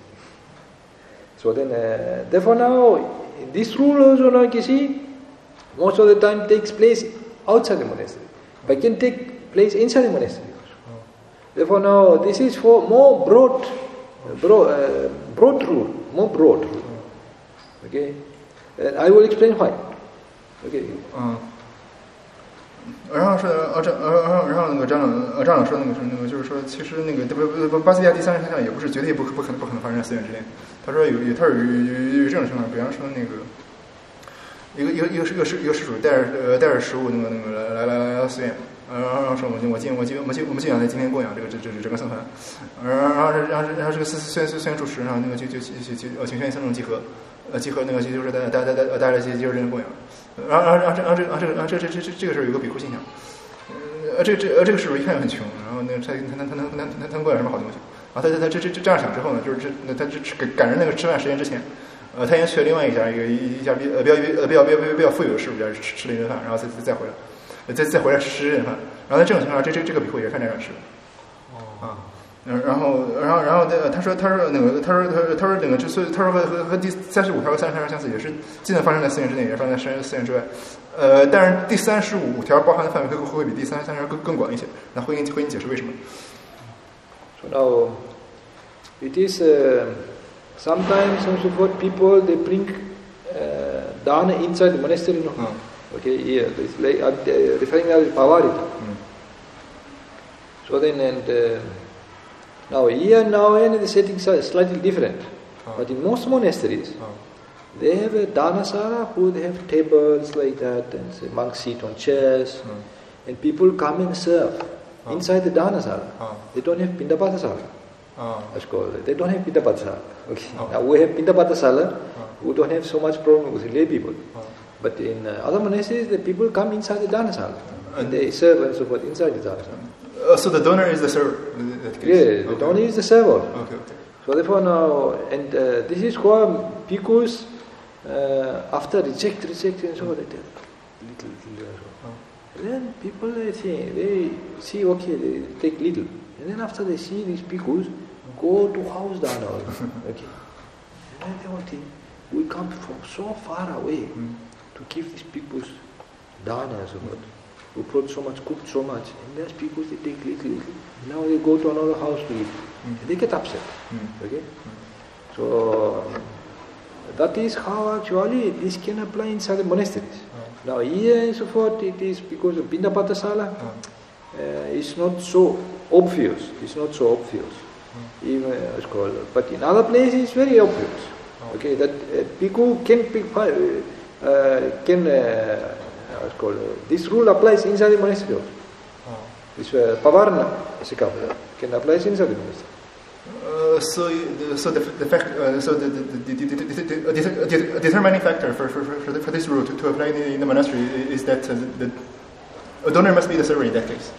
So then, uh, therefore now, this rule also now, you see, most of the time takes place outside the monastery, but can take place inside the monastery also. Therefore now, this is for more broad, broad, uh, broad rule, more broad rule. Okay, and I will explain why. Okay. Uh. 然后是呃这呃然后然后那个张长呃张长说那个是那个就是说其实那个不不巴西亚第三十现象也不是绝对不不可能不可能发生在寺院之内。他说有有他有有有有这种情况，比方说那个一个一个一个一个施一个施主带着呃带着食物那个那个来来来来到寺院，然后然后说我我今我今我今我们信仰在今天供养这个这这整个僧团，然后然后然后然后这个寺寺院寺院主持，然后那个就就就就呃请愿僧众集合，呃集合那个就是带带带带带来接接受这个供养。然后，然后，然后，这，然后这，然后这个，然后这，这，这，这，这个时候有个比库现象，呃，这，这，呃，这个师傅一看就很穷，然后那他，他，他，他，他，他，他能供养什么好东西？然后他，他，他这，这，这这样想之后呢，就是这，那他这赶上那个吃饭时间之前，呃，他先去了另外一家一个一家比呃比较呃比较比较比较富有的师傅家吃吃了一顿饭，然后再再回来，再再回来吃一顿饭，然后在这种情况下，这这这个比库也是看这样吃的，啊。嗯，然后，然后，然后，呃，他说，他说那个，他说，他，他说那个，之所以，他说和和和第三十五条和三十三条相似，也是既能发生在寺院之内，也发生在寺院之外。呃，但是第三十五条包含的范围会会比第三十三条更更广一些。那会给会给你解释为什么 ？So now, it is uh, sometimes also for people they bring uh, dana inside the monastery. No? Oh. Okay, yeah, it's like I'm uh, referring to Pavarita. Mm. So then and. Uh, Now here now and the settings are slightly different, oh. but in most monasteries, oh. they have a dhanasala who they have tables like that, and say, monks sit on chairs, oh. and people come and serve oh. inside the dhanasala. Oh. They don't have pindapata sala. Oh. That's called. They don't have pindapata sala. Okay. Oh. Now we have pindapata sala. Oh. We don't have so much problem with lay people, oh. but in uh, other monasteries, the people come inside the dhanasala oh. and they serve and so forth inside the dhanasala. Uh, so the donor is the server. Yeah, the okay. donor is the server. Okay, okay. So therefore now, and uh, this is why bhikkhus uh, after reject, reject and so on, they tell little, little. Oh. And then people they see, they see okay, they take little, and then after they see these bhikkhus go to house dana. Okay, and then they want to, we come from so far away mm. to give these bhikkhus dana and so forth. We brought so much, cooked so much, and there's people they take little, little. Now they go to another house to eat. Mm. They get upset. Mm. Okay? Mm. So that is how actually this can apply inside the monasteries. Uh. Now here and so forth, it is because of Pindapata Sala, uh. uh, it's not so obvious. It's not so obvious. Uh. Even uh, it's called, but in other places it's very obvious. Uh. Okay, that uh, people can pick, uh, can uh, it's called, uh, this rule applies inside the monastery also. Uh. This uh, Pavarna Sikapa can apply inside the monastery. Uh, so, so the, the fact, uh, so the, the, the, the, the, the, the determining factor for for for, for this rule to, to apply in the, in the monastery is that uh, the, the donor must be the server in that case.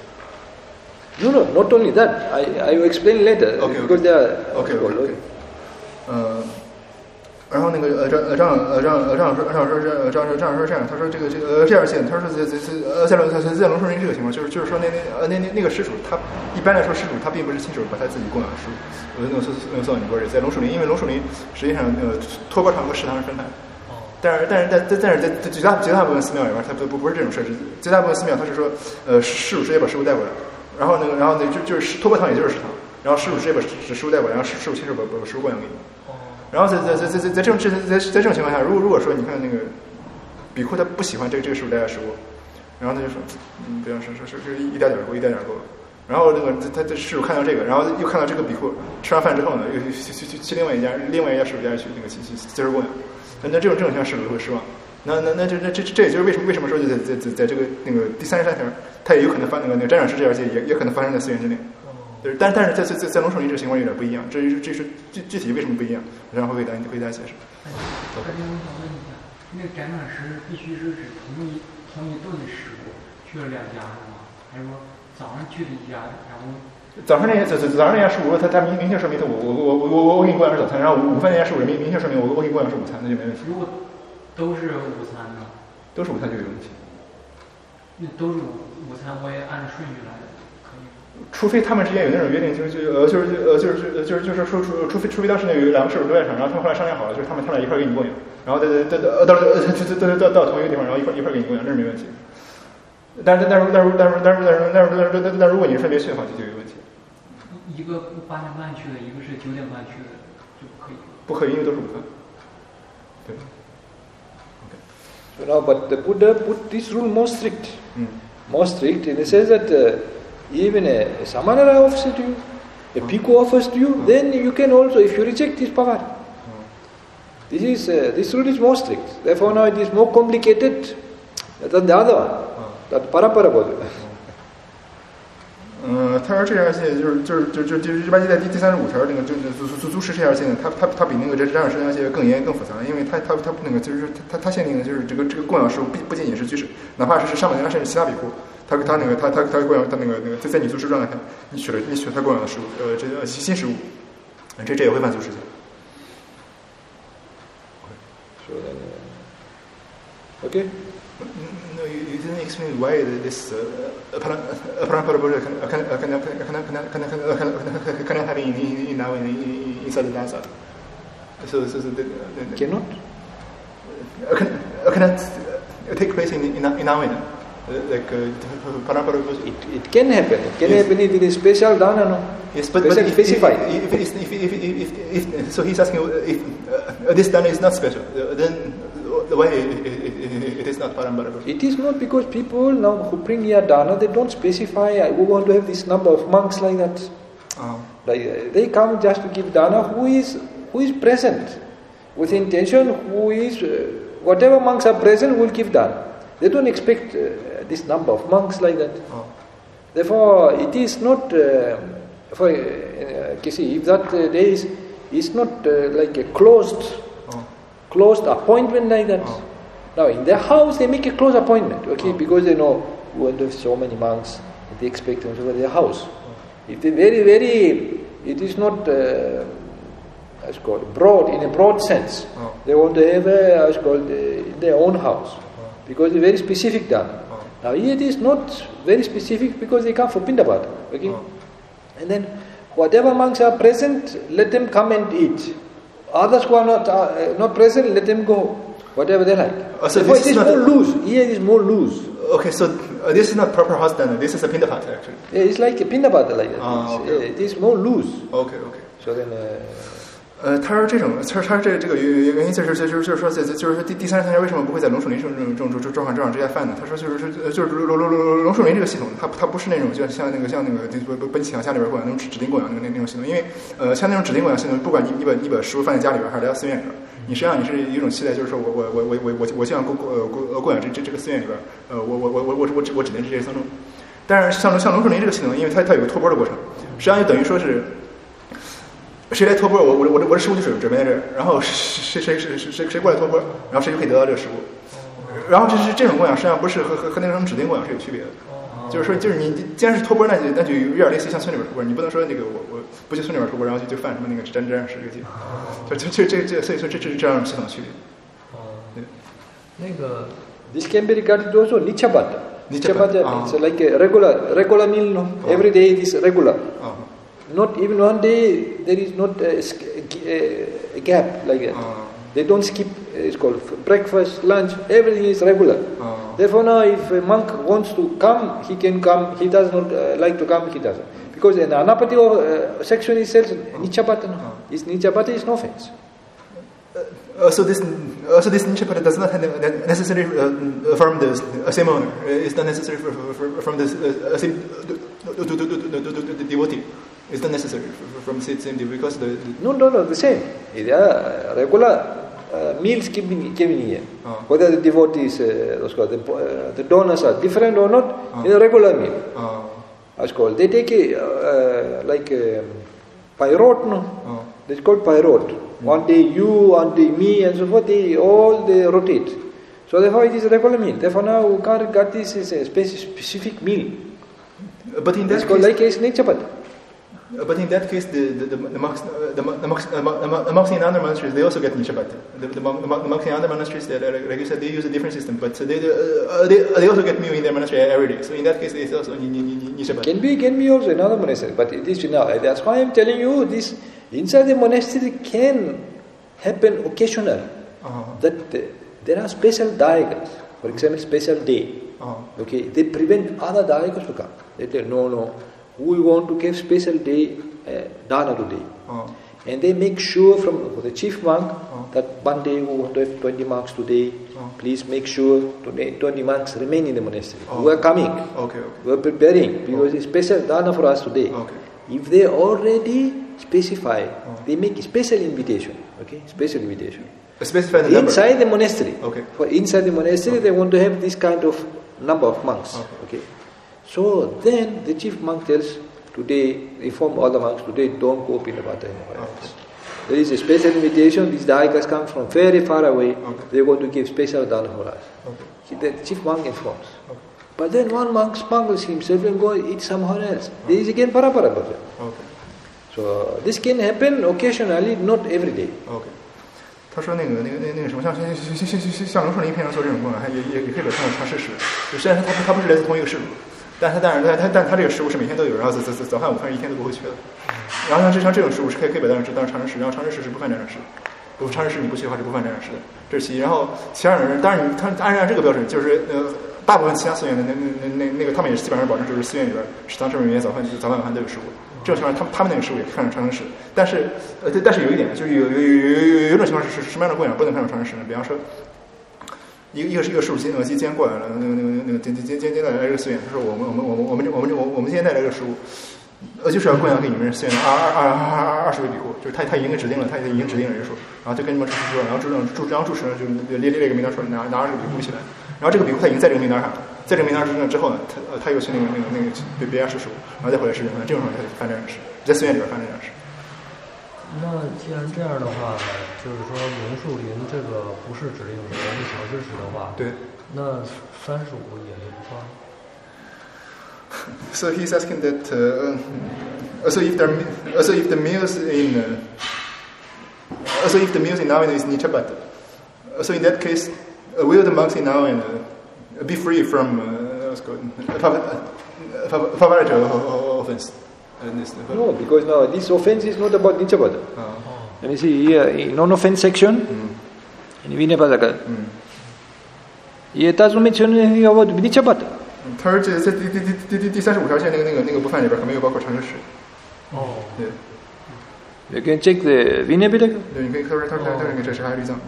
No, no, not only that. I I will explain later. Okay, because okay. they are okay, okay, okay. 呃，然后那个呃让让呃让呃让说让说这让让说这样，他说这个这个呃这样线，他说这这这呃在龙在在龙树林这个情况，就是就是说那那呃那那那个施主他一般来说施主他并不是亲手把他自己供养施呃那个送送送你过日，在龙树林，因为龙树林实际上呃托钵场和食堂是分开的。但是但是但但是在在绝大绝大部分寺庙里边，它不不不是这种设置。绝大部分寺庙它是说，呃，施主直接把食物带过来，然后那个然后那就就是托钵堂也就是食堂，然后施主直接把食食物带过来，然后施主亲手把把食物供养给你。然后在在在在在在这种在在在这种情况下，如果如果说你看那个比库他不喜欢这个这个师傅带来食物，然后他就说，嗯，不要说说说这一点点够，一点点够了。然后那个他他师傅看到这个，然后又看到这个比库吃完饭之后呢，又去去去去另外一家另外一家师傅家去那个去去接受供养。那那这种这种情况师傅会失望。那那那这这这这也就是为什么为什么说在在在在这个那个第三十三条，它也有可能发那个那个沾染师这条界也也可能发生在寺院之内。对，但但是在在在在龙树林这个情况有点不一样，这是这是具具体为什么不一样，然后会给大家为大家解释。 这边我想问一下，那个沾染师必须是指同一同一顿食物去了两家是吗？还是说早上去了一家，然后早上那家早早早上那家师傅他他明明确说明他我我我我我我给你供养是早餐，然后午饭那家师傅明明确说明我我给你供养是午餐，那就没问题。 如果都是午餐呢？ 都是午餐就有问题。 那都是午午餐，我也按照顺序来的。 除非他们之间有那种约定，就是就呃就是呃就是就是就是说除除非除非当时那有两个师傅都在场，然后他们后来商量好了，就是他们他们俩一块儿给你供养，然后到到到到到到到同一个地方，然后一块一块儿给你供养，那是没问题。但是但是但是但是但是但是但是但是但是如果你是分别去的话，就就有问题。 一个八点半去的，一个是九点半去的，就不可以。 不可以，因为都是午饭。对。 So now, but the Buddha put this rule more strict, mm. more strict in the sense that uh, even a samanara offers to you, a bhikkhu offers to you, mm. then you can also, if you reject this pavar. Mm. This is uh, this rule is more strict. Therefore, now it is more complicated than the other one, mm. that parapara bodhi. 嗯，他说这条线就是就是就就就是一般就在第第三十五条那个就就足足足持这条线呢，它它它比那个这这样这条线更严更复杂，因为它它它那个就是它它限定的就是这个这个供养师不不仅仅是居士，哪怕是上半年甚至其他比库，他他那个他他他供养他那个那个在在你足持状态下，你取了你取了他供养的食物，呃，这呃新食物，这这也会犯足持戒。 Okay. No, you, you didn't explain why this Parampara cannot have in in now in inside the dance. So so the cannot cannot take place in in in our like Parampara. It it can happen. It can happen if it is special dana, no. Yes, but, but if, specified. If, if, if, if, if, if, if, so he's asking if uh, this dana is not special, then the way it, it, it is not Parampara. It is not because people now who bring here dana, they don't specify, we want to have this number of monks like that. Oh. Like, they come just to give dana who is who is present with intention, who is, uh, whatever monks are present will give dana. They don't expect uh, this number of monks like that. Oh. Therefore, it is not, uh, for uh, see, if that uh, day is, it's not uh, like a closed oh. closed appointment like that. Oh. Now, in their house, they make a closed appointment, okay, oh. because they know we want to have so many monks, they expect them to go to their house. Oh. If they very, very, it is not, uh, it's called broad, in a broad sense. Oh. They want to have, uh, it's called, uh, in their own house, oh. because it's very specific done. Oh. Now, here it is not very specific because they come for Pindapata, okay? Oh. And then, whatever monks are present, let them come and eat. Others who are not uh, not present, let them go. Whatever they like. Oh, so this it is, is more loose. Here it is more loose. Okay, so uh, this is not proper house then. This is a Pindapata actually. Yeah, it's like a Pindapata like that. Ah, okay. Yeah, it is more loose. Okay, okay. So then, uh, 呃，他说这种，他说他这这个原原因就是就是就是说在就是说第第三十三条为什么不会在龙树林这种这种这种状况这样直接犯呢？他说就是说就是龙龙龙龙树林这个系统，它它不是那种就像那个像那个奔驰家里边供养那种指定供养那个那种系统，因为呃像那种指定供养系统，不管你你把你把食物放在家里边还是来到寺院里边，你实际上你是有一种期待，就是说我我我我我我我希望供供供供养这这这个寺院里边，呃我我我我我我只我只能这些僧众，但是像像龙树林这个系统，因为它它有个托钵的过程，实际上就等于说是。谁来托钵，我我我我的食物就准准备在这儿，然后谁谁谁谁谁谁过来托钵，然后谁就可以得到这个食物。然后这是这种供养，实际上不是和和和那种指定供养是有区别的。就是说，就是你既然是托钵，那就那就有点类似像村里边托钵，你不能说那个我我不去村里边托钵，然后就就犯什么那个沾沾是这个戒，就就这这所以说这这是这样系统的区别。对， 那个 This can be regarded also Nichabata. Nichabata means like a regular regular meal. No, every day it is regular. Not even one day there is not a, a, a gap like that. Uh, they don't skip, it's called breakfast, lunch, everything is regular. Uh, Therefore now if a monk wants to come, he can come, he does not uh, like to come, he doesn't. Because in the Anapati uh, section it says Nichabata, no. Uh, is Nichabata is no offense. Uh, so this uh, so this Nichabata does not necessarily uh, from the uh, same owner. It's not necessary for, for, for, from the uh, same devotee. It's not necessary from the same devotee because the, the no no no the same. Uh, regular uh, meals given given here. Uh, Whether the devotees, uh, what's called, the, uh, the donors are different or not, uh, in a regular meal. Uh, what's called? They take a uh, like a pyrote, no? Uh, it's called pyrote. Mm. One day you, one day me, and so forth. They all they rotate. So therefore it is a regular meal. Therefore now we can't regard this as a specific meal. But in that it's called like a Nichabata. Uh, but in that case, the the, the, the monks, uh, the, the, monks, uh, the monks in other monasteries, they also get Nichabata. The, the, the monks in other monasteries, they, like you said, they use a different system, but they uh, they, they also get meal in their monastery every day. So in that case, it's also Nichabata. Can be, can be also in other monasteries, but it is now. That's why I'm telling you this. Inside the monastery can happen occasionally. Uh-huh. That uh, there are special dayakas, for example, special day. Uh-huh. Okay, they prevent other dayakas to come. They tell no, no. We want to give special day, uh, dana today. Uh. And they make sure from for the chief monk uh. that one day we want to have twenty monks today. Uh. Please make sure today twenty monks remain in the monastery. Uh. We are coming. Okay, okay. We are preparing because uh. it's special dana for us today. Okay. If they already specify, uh. they make a special invitation. Okay, special invitation. Specify the number. Inside the monastery. Okay. For inside the monastery, okay. They want to have this kind of number of monks. Okay. Okay. So then the chief monk tells, today, inform all the monks, today don't go Pindapata anywhere else. There is a special invitation, these dayakas come from very far away, okay. They are going to give special dana for us. Okay. The chief monk informs. Okay. But then one monk smuggles himself and goes eat somewhere else. Okay. There is again parapara bhajan. Okay. So this can happen occasionally, not every day. Okay. 他说那个那个那那个什么像像像像像像龙树林平常做这种供养，还也也也可以把它当成事实。就虽然他他不是来自同一个事主。但他当然，他他但他这个食物是每天都有，然后早早早早饭午饭一天都不会缺的。然后像这像这种食物是可以可以把当成当成常识食，然后常识食是不犯沾染食，不常识食你不去的话是不犯沾染食的，这是其一。然后其二呢，当然他按照这个标准，就是呃大部分其他寺院的那那那那那个他们也是基本上保证就是寺院里边食堂上面每天早饭早饭晚饭都有食物。这种情况他们他们那个食物也看成常识食，但是呃但是有一点就是有有有有有一种情况是是什么样的供养不能看成常识食呢？比方说。一个一个是一个事主今呃今天过来了，那个那个那个今今今今天带来这个寺院，他说我们我们我们我们我们我们我们今天带来这个食物，呃就是要供养给你们寺院的二二二二二二十位比库，就是他他已经指定了，他已经指定了人数，然后就跟你们主持说，然后主主然后主持人就列列列个名单出来，拿拿着这个比库起来，然后这个比库他已经在这个名单上，在这个名单上之后呢，他呃他又去那个那个那个对别人施食物，然后再回来施食，这种时候他就犯这样的事，在寺院里边犯这样的事。 那既然这样的话，就是说龙树林这个不是指定的是强制食的话， 对， 那三十五也就不算。 So he's asking that. Uh, also, if there, also if the meals in, uh, also if the meals in Naoyana is Nichabata, so in that case, uh, will the monks in Naoyana uh, be free from uh, what's called favarita offense? No, because now this offense is not about Nichabata. Oh. And you see here in non-offense section, mm. in Vinayapataka, mm. it doesn't mention anything about Nichabata. 他说这这第第第第第第三十五条线那个那个那个部分里边可没有包括常识食。哦，对。 You can check the Vinaya Pitaka. 对，你可以，他说他说他说这是还有律藏。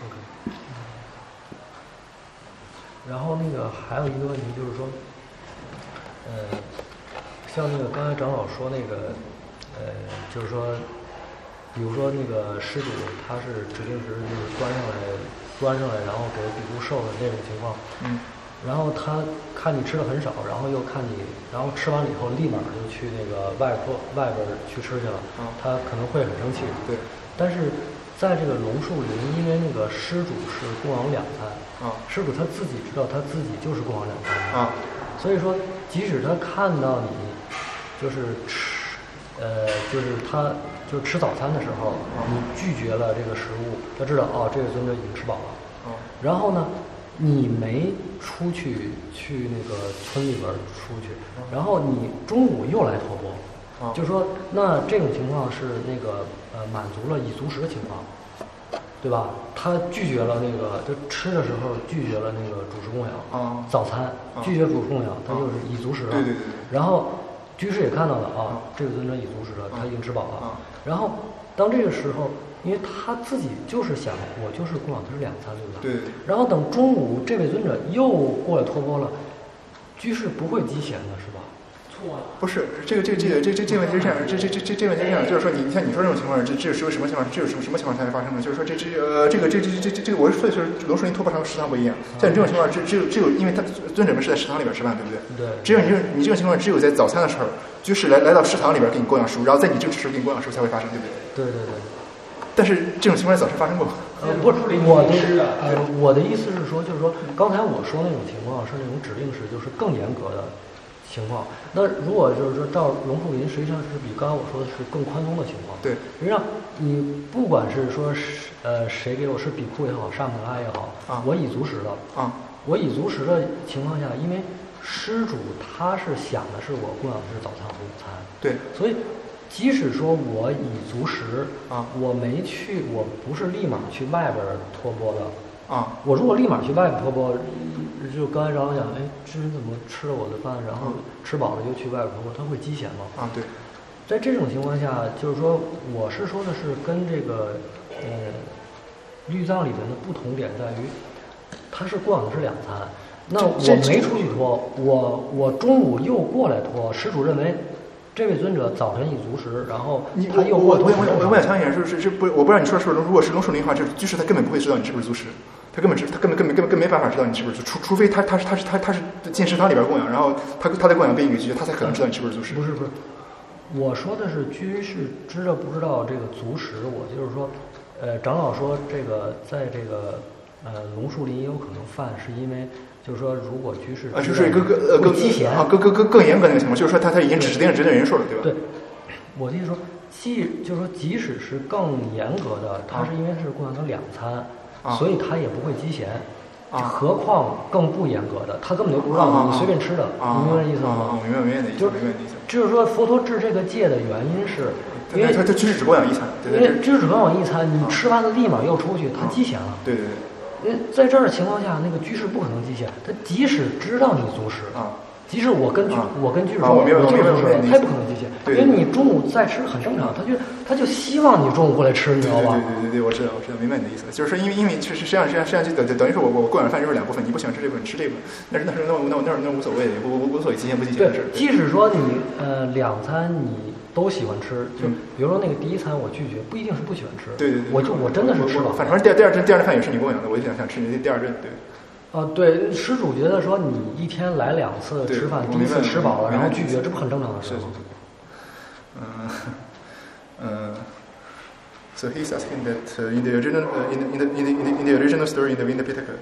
然后那个还有一个问题就是说，呃，像那个刚才长老说那个，呃，就是说，比如说那个施主他是指定时就是端上来，端上来然后给比丘受的这种情况， 嗯， 然后他看你吃的很少，然后又看你，然后吃完了以后立马就去那个外坡外边去吃去了， 啊， 他可能会很生气， 对， 但是在这个龙树林，因为那个施主是供养两餐。 啊， 施主他自己知道他自己就是供养两餐啊， 所以说即使他看到你就是吃，呃，就是他就是吃早餐的时候， 啊、 你拒绝了这个食物，他知道哦，这个尊者已经吃饱了。 啊， 然后呢，你没出去去那个村里边出去，然后你中午又来托钵， 啊， 就说那这种情况是那个呃满足了已足食的情况。对吧？他拒绝了那个，就吃的时候拒绝了那个主食供养， 啊， 早餐拒绝主食供养，他就是已足食了。 对对对。 然后居士也看到了啊，这个尊者已足食了，他已经吃饱了。然后当这个时候，因为他自己就是想，我就是供养他是两餐，对吧？ 对对。 然后等中午这位尊者又过来托钵了，居士不会积嫌的是吧？ 不是这个这个这个这这这问题是这样，这这这这这问题是这样，就是说你你像你说这种情况，这这是什么情况？这有什么什么情况才会发生呢？就是说这这呃这个这这这这这个我是说的是龙树林托钵上食堂不一样，像你这种情况，只只有只有因为他尊者们是在食堂里边吃饭，对不对？ 对。 只有你这你这种情况只有在早餐的时候，居士来来到食堂里边给你供养食物，然后在你正吃时候给你供养食物才会发生，对不对？ 对对对。 但是这种情况在早晨发生过。 呃，不是我的呃我的意思是说，就是说刚才我说那种情况是那种指令式，就是更严格的。情况，那如果就是说照龙树林，实际上是比刚刚我说的是更宽松的情况。 对， 实际上你不管是说是呃谁给我是比库也好，沙姆拉也好， 啊， 我已足食了啊， 我已足食的情况下，因为施主他是想的是我供养的是早餐和午餐， 对， 所以即使说我已足食啊， 我没去，我不是立马去外边托钵的。 啊， 我如果立马去外边托钵，就刚才长老讲，哎，这人怎么吃了我的饭，然后吃饱了又去外边托钵，他会积嫌吗？ 啊，对。 在这种情况下，就是说，我是说的是跟这个呃律藏里面的不同点在于，他是供养的是两餐，那我没出去托，我我中午又过来托，施主认为。这位尊者早晨已足食，然后他又我我我我我想强调一点，是是不，我不知道你说的是不是，如果是龙树林的话，就是居士他根本不会知道你是不是足食，他根本知他根本根本根本根本没办法知道你是不是足，除除非他他是他是他他是进食堂里边供养，然后他他在供养被你给拒绝，他才可能知道你是不是足食。 不是不是，我说的是居士知道不知道这个足食，我就是说，呃，长老说这个在这个呃龙树林也有可能犯，是因为。就是说，如果居士啊，就是更更呃更积嫌啊，更更更更严格那个情况，就是说他他已经指定指定人数了，对吧？ 对，我的意思说，即就是说，即使是更严格的，他是因为是供养他两餐， 啊、 所以他也不会积嫌。 啊， 何况更不严格的，他根本就不知道你、 啊、 你随便吃的， 啊、 你明白意思吗？ 啊，明白明白的意思， 就是明白的意思。 就是说，佛陀制这个戒的原因是，因为他他居士只供养一餐，对对对， 因为居士只供养一餐，你吃完了立马又出去，他积嫌了。 对对对。 因为在这儿的情况下，那个居士不可能积嫌，他即使知道你足食啊， 即使我跟居、 啊、 我跟居士说、 啊、我就是足食，他也不可能积嫌， 因为你中午再吃很正常，他就他就希望你中午过来吃，你知道吧？ 对对对对对，我知道我知道，明白你的意思，就是说因为因为实实际上实际上实际上就等等于说我我供养饭就是两部分，你不喜欢吃这个，你吃这个，那是那是那那那那无所谓的，无无无所谓积嫌不积嫌的事。 即使说你呃两餐你。都喜欢吃，就比如说那个第一餐我拒绝，不一定是不喜欢吃。 对对对， 我就我真的是吃饱。 反正第二第二顿第二顿饭也是你供养的，我就想想吃你第二顿，对。 啊，对，施主觉得说你一天来两次吃饭，第一次吃饱了，然后拒绝，这不很正常的事吗？ 嗯嗯。So he's asking that uh, in the original uh, in, in, the, in, the, in the original story in the Vinaya Pitaka,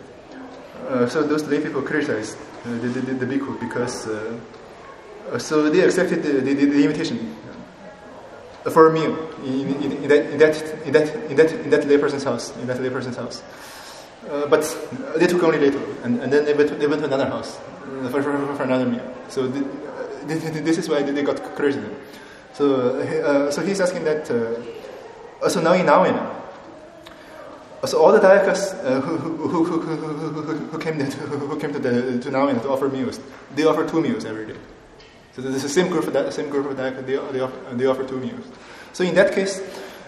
uh, so those lay people criticized uh, the, the, the bhikkhu because uh, uh, so they accepted the, the, the invitation. For a meal in, in, in, that, in that in that in that in that layperson's house in that layperson's house, uh, but they took only little, and, and then they went to, they went to another house uh, for, for, for another meal. So the, uh, this is why they got crazy. So uh, so he's asking that. Uh, so now in Nawina, so all the dayakas uh, who, who, who, who, who, who came to, who came to the to Nawina to offer meals, they offer two meals every day. So there's the same group of that same group of that they they offer, they offer two meals. So in that case,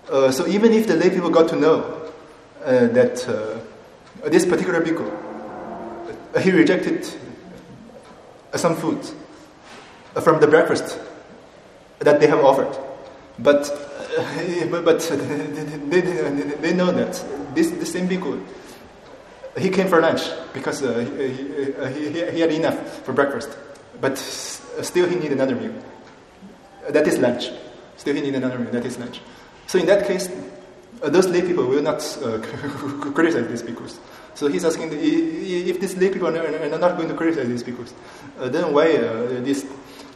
Uh, so even if the lay people got to know uh, that uh, this particular bhikkhu, uh, he rejected uh, some food from the breakfast that they have offered, but uh, but, but they, they, they know that this the same bhikkhu, he came for lunch because uh, he, he, he had enough for breakfast, but still he need another meal. That is lunch. Still he need another meal. That is lunch. So in that case, uh, those lay people will not uh, criticize these bhikkhus. So he's asking, the, if these lay people are not going to criticize these bhikkhus, uh, then why uh, this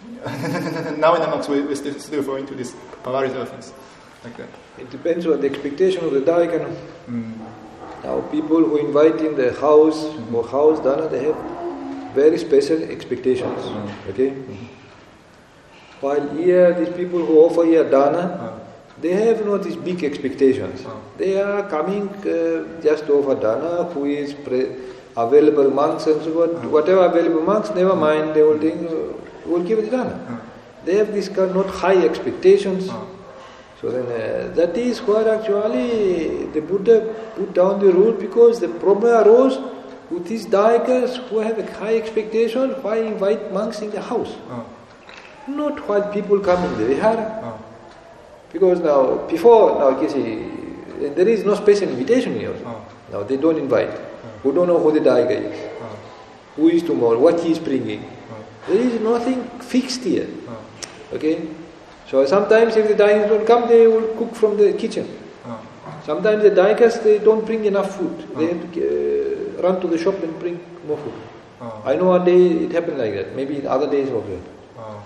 now in the monks we, we still, still fall into this pavarita offense like that? It depends on the expectation of the daikana. Mm. Now people who invite in the house mm-hmm. or house dana, they have very special expectations. Mm-hmm. Okay. Mm-hmm. While here, these people who offer here dana, uh. they have not these big expectations. Uh. They are coming uh, just to offer dana, who is pre- available monks and so on. Uh. Whatever available monks, never mind, they will think, uh, will give the dana. Uh. They have this kind of not high expectations. Uh. So then uh, that is where actually the Buddha put down the rule, because the problem arose with these daikas who have a high expectation, why invite monks in the house? Uh. Not while people come in the vihara. Oh. Because now, before, now you see, there is no special invitation here. Oh. Now they don't invite. Oh. Who don't know who the daika is. Oh. Who is tomorrow, what he is bringing. Oh. There is nothing fixed here. Oh. Okay? So sometimes if the daikas don't come, they will cook from the kitchen. Oh. Sometimes the daikas, they don't bring enough food. Oh. They have to uh, run to the shop and bring more food. Oh. I know one day it happened like that. Maybe in other days also. Oh.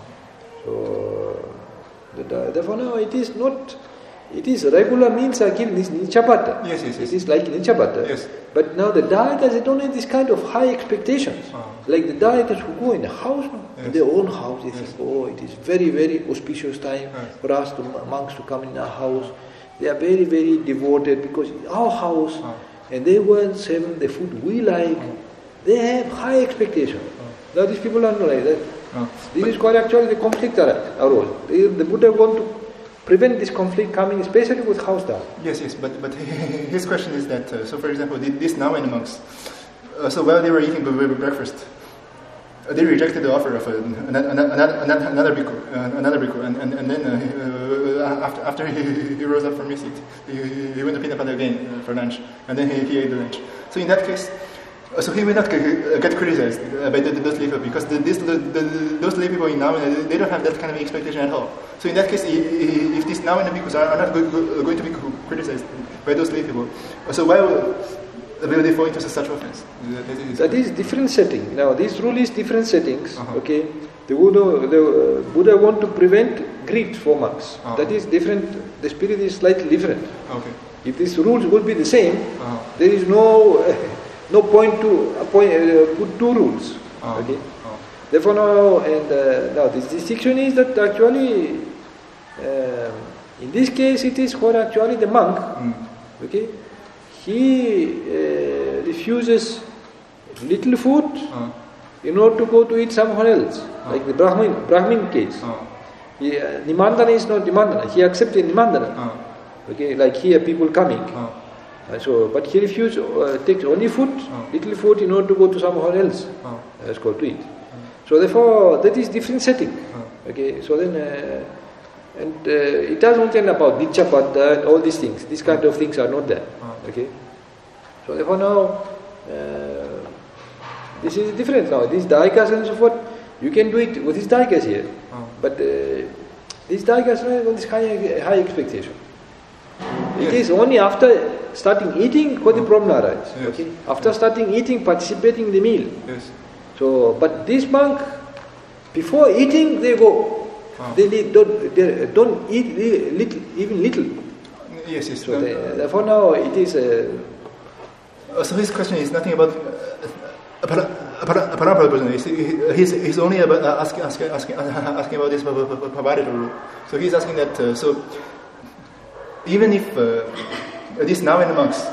So, the, therefore now it is not, it is regular means are given, this Nichabata. Yes, yes, yes. It is like Nichabata. Yes. But now the daikas, they don't have this kind of high expectations. Oh. Like the daikas who go in a house, yes. in their own house, they yes. think, oh, it is very, very auspicious time yes. for us, to, monks to come in our house. They are very, very devoted because it's our house, oh. and they want serving the food we like. Oh. They have high expectations. Oh. Now these people are not like that. Oh. This is quite actually the conflict arose. The, the Buddha want to prevent this conflict coming, especially with house dharma. Yes, yes, but but his question is that, uh, so for example, these Nawain monks, uh, so while they were eating breakfast, uh, they rejected the offer of uh, another, another, another bhikkhu, uh, another bhikkhu, and, and, and then uh, uh, after, after he, he rose up from his seat, he, he went to Pinnapada again uh, for lunch, and then he, he ate the lunch. So in that case, so he will not get criticized by the, those lay people, because the, this, the, the, those lay people in Nawain, they don't have that kind of expectation at all. So in that case, if these Nawain bhikkhus are not going to be criticized by those lay people, so why will, will they fall into such offense? That is different setting. Now this rule is different settings. Uh-huh. Okay, the Buddha, the Buddha want to prevent greed for monks. Uh-huh. That is different. The spirit is slightly different. Okay. If these rules would be the same, uh-huh. there is no. Uh, No point to appoint, uh, put two rules. Oh. Okay. Oh. Therefore, now and uh, now this distinction is that actually, um, in this case, it is for actually the monk. Mm. Okay, he uh, refuses little food oh. in order to go to eat somewhere else, oh. like the Brahmin Brahmin case. Oh. He, uh, Nimandana is not Nimandana. He accepted Nimandana. Oh. Okay, like here people coming. Oh. Uh, so, but he refused, uh, takes only food, oh. little food, in order to go to somewhere else. Oh. Uh, it's called to eat. Oh. So therefore, that is different setting. Oh. Okay, so then, uh, and uh, it doesn't tell about Nichapata and all these things. These kind of things are not there. Oh. Okay, so therefore now, uh, this is different now. These daikas and so forth, you can do it with these daikas here, oh. but uh, these daikas have this high, high expectation. It yes. is only after starting eating what the problem arises. Yes. Okay, after starting eating, participating in the meal. Yes. So, but this monk, before eating, they go. Oh. They, they don't they don't eat little, even little. Yes, yes. So they, therefore now it is. Uh, uh, so his question is nothing about a parapara person. He's he's only about uh, asking asking asking asking about this Pavarita rule. So he's asking that. Uh, so. Even if uh, these Nawain monks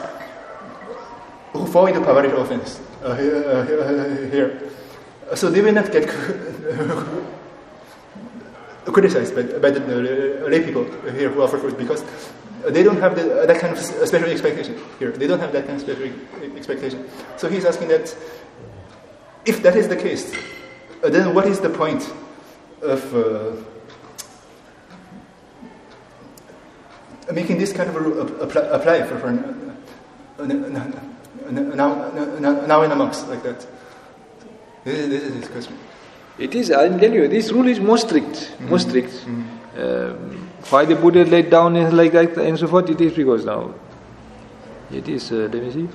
who fall into Pavarita offense uh, uh, here, so they will not get criticized by, by the uh, lay people here who offer food, because they don't have the, uh, that kind of special expectation here. They don't have that kind of special expectation. So he's asking that if that is the case, uh, then what is the point of uh, making this kind of a rule apply, apply for, for uh, now, now, now in the monks like that? This is, this is his question. It is, I'll tell you, this rule is more strict, mm-hmm. more strict. Mm-hmm. Um, why the Buddha laid down is like that and so forth, it is because now, it is, uh, let me see.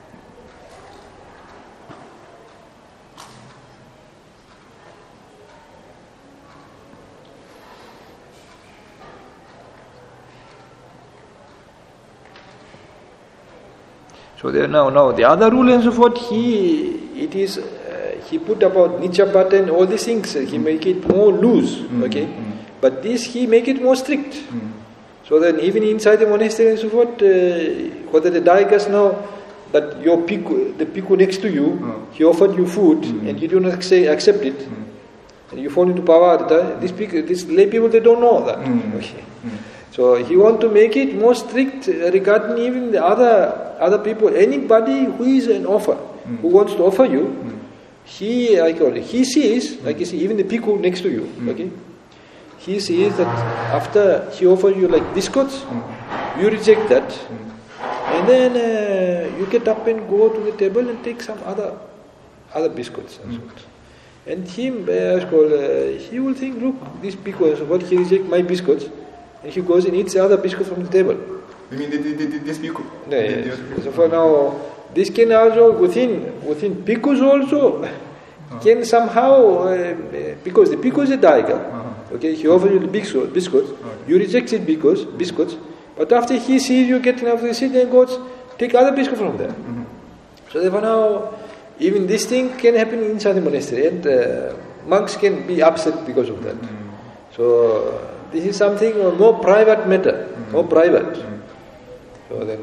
So there now, now the other rule and so forth, he, it is, uh, he put about Nichapata and all these things, uh, he make it more loose, mm-hmm. okay? Mm-hmm. But this, he make it more strict. Mm-hmm. So then even inside the monastery and so forth, uh, whether the daikas now, that your piku, the piku next to you, mm-hmm. he offered you food, mm-hmm. and you do not say, accept it, mm-hmm. and you fall into pavada, these people, these lay people, they don't know that, mm-hmm. okay? Mm-hmm. So he want to make it more strict regarding even the other other people. Anybody who is an offer, mm. who wants to offer you, mm. he I call it, he sees, like you see, even the piku next to you, mm. okay, he sees that after he offers you like biscuits, mm. you reject that, mm. and then uh, you get up and go to the table and take some other other biscuits and mm. so. And him, uh, called, uh, he will think, look, this piku, what he reject my biscuits. And he goes and eats the other biscuit from the table. You mean the, the, the, this piku? Yeah, yes. So for now, this can also, within within pikus also, uh-huh. can somehow, uh, because the piku is a daika, uh-huh. okay, he offers you the biscuit, biscuits, okay. you reject it because, biscuits, but after he sees you getting up the seat and goes, take other biscuit from there. Mm-hmm. So therefore now, even this thing can happen inside the monastery, and uh, monks can be upset because of that. Mm-hmm. So, this is something more private matter, mm-hmm. more private. Mm-hmm. So then,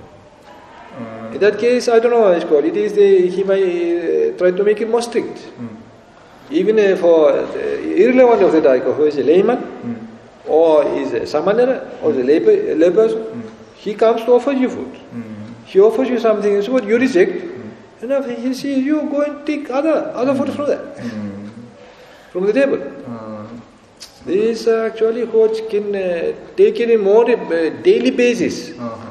uh, uh, in that case, I don't know what it's called. It is the, he might uh, try to make it more strict. Mm-hmm. Even uh, for the irrelevant of the daika, who is a layman, mm-hmm. or is a samanera, or is a lay, lay person, mm-hmm. he comes to offer you food. Mm-hmm. He offers you something, so what you reject, mm-hmm. and after he sees you, go and take other other food from there, mm-hmm. from the table. Uh, This uh, actually what can uh, take it in more uh, daily basis.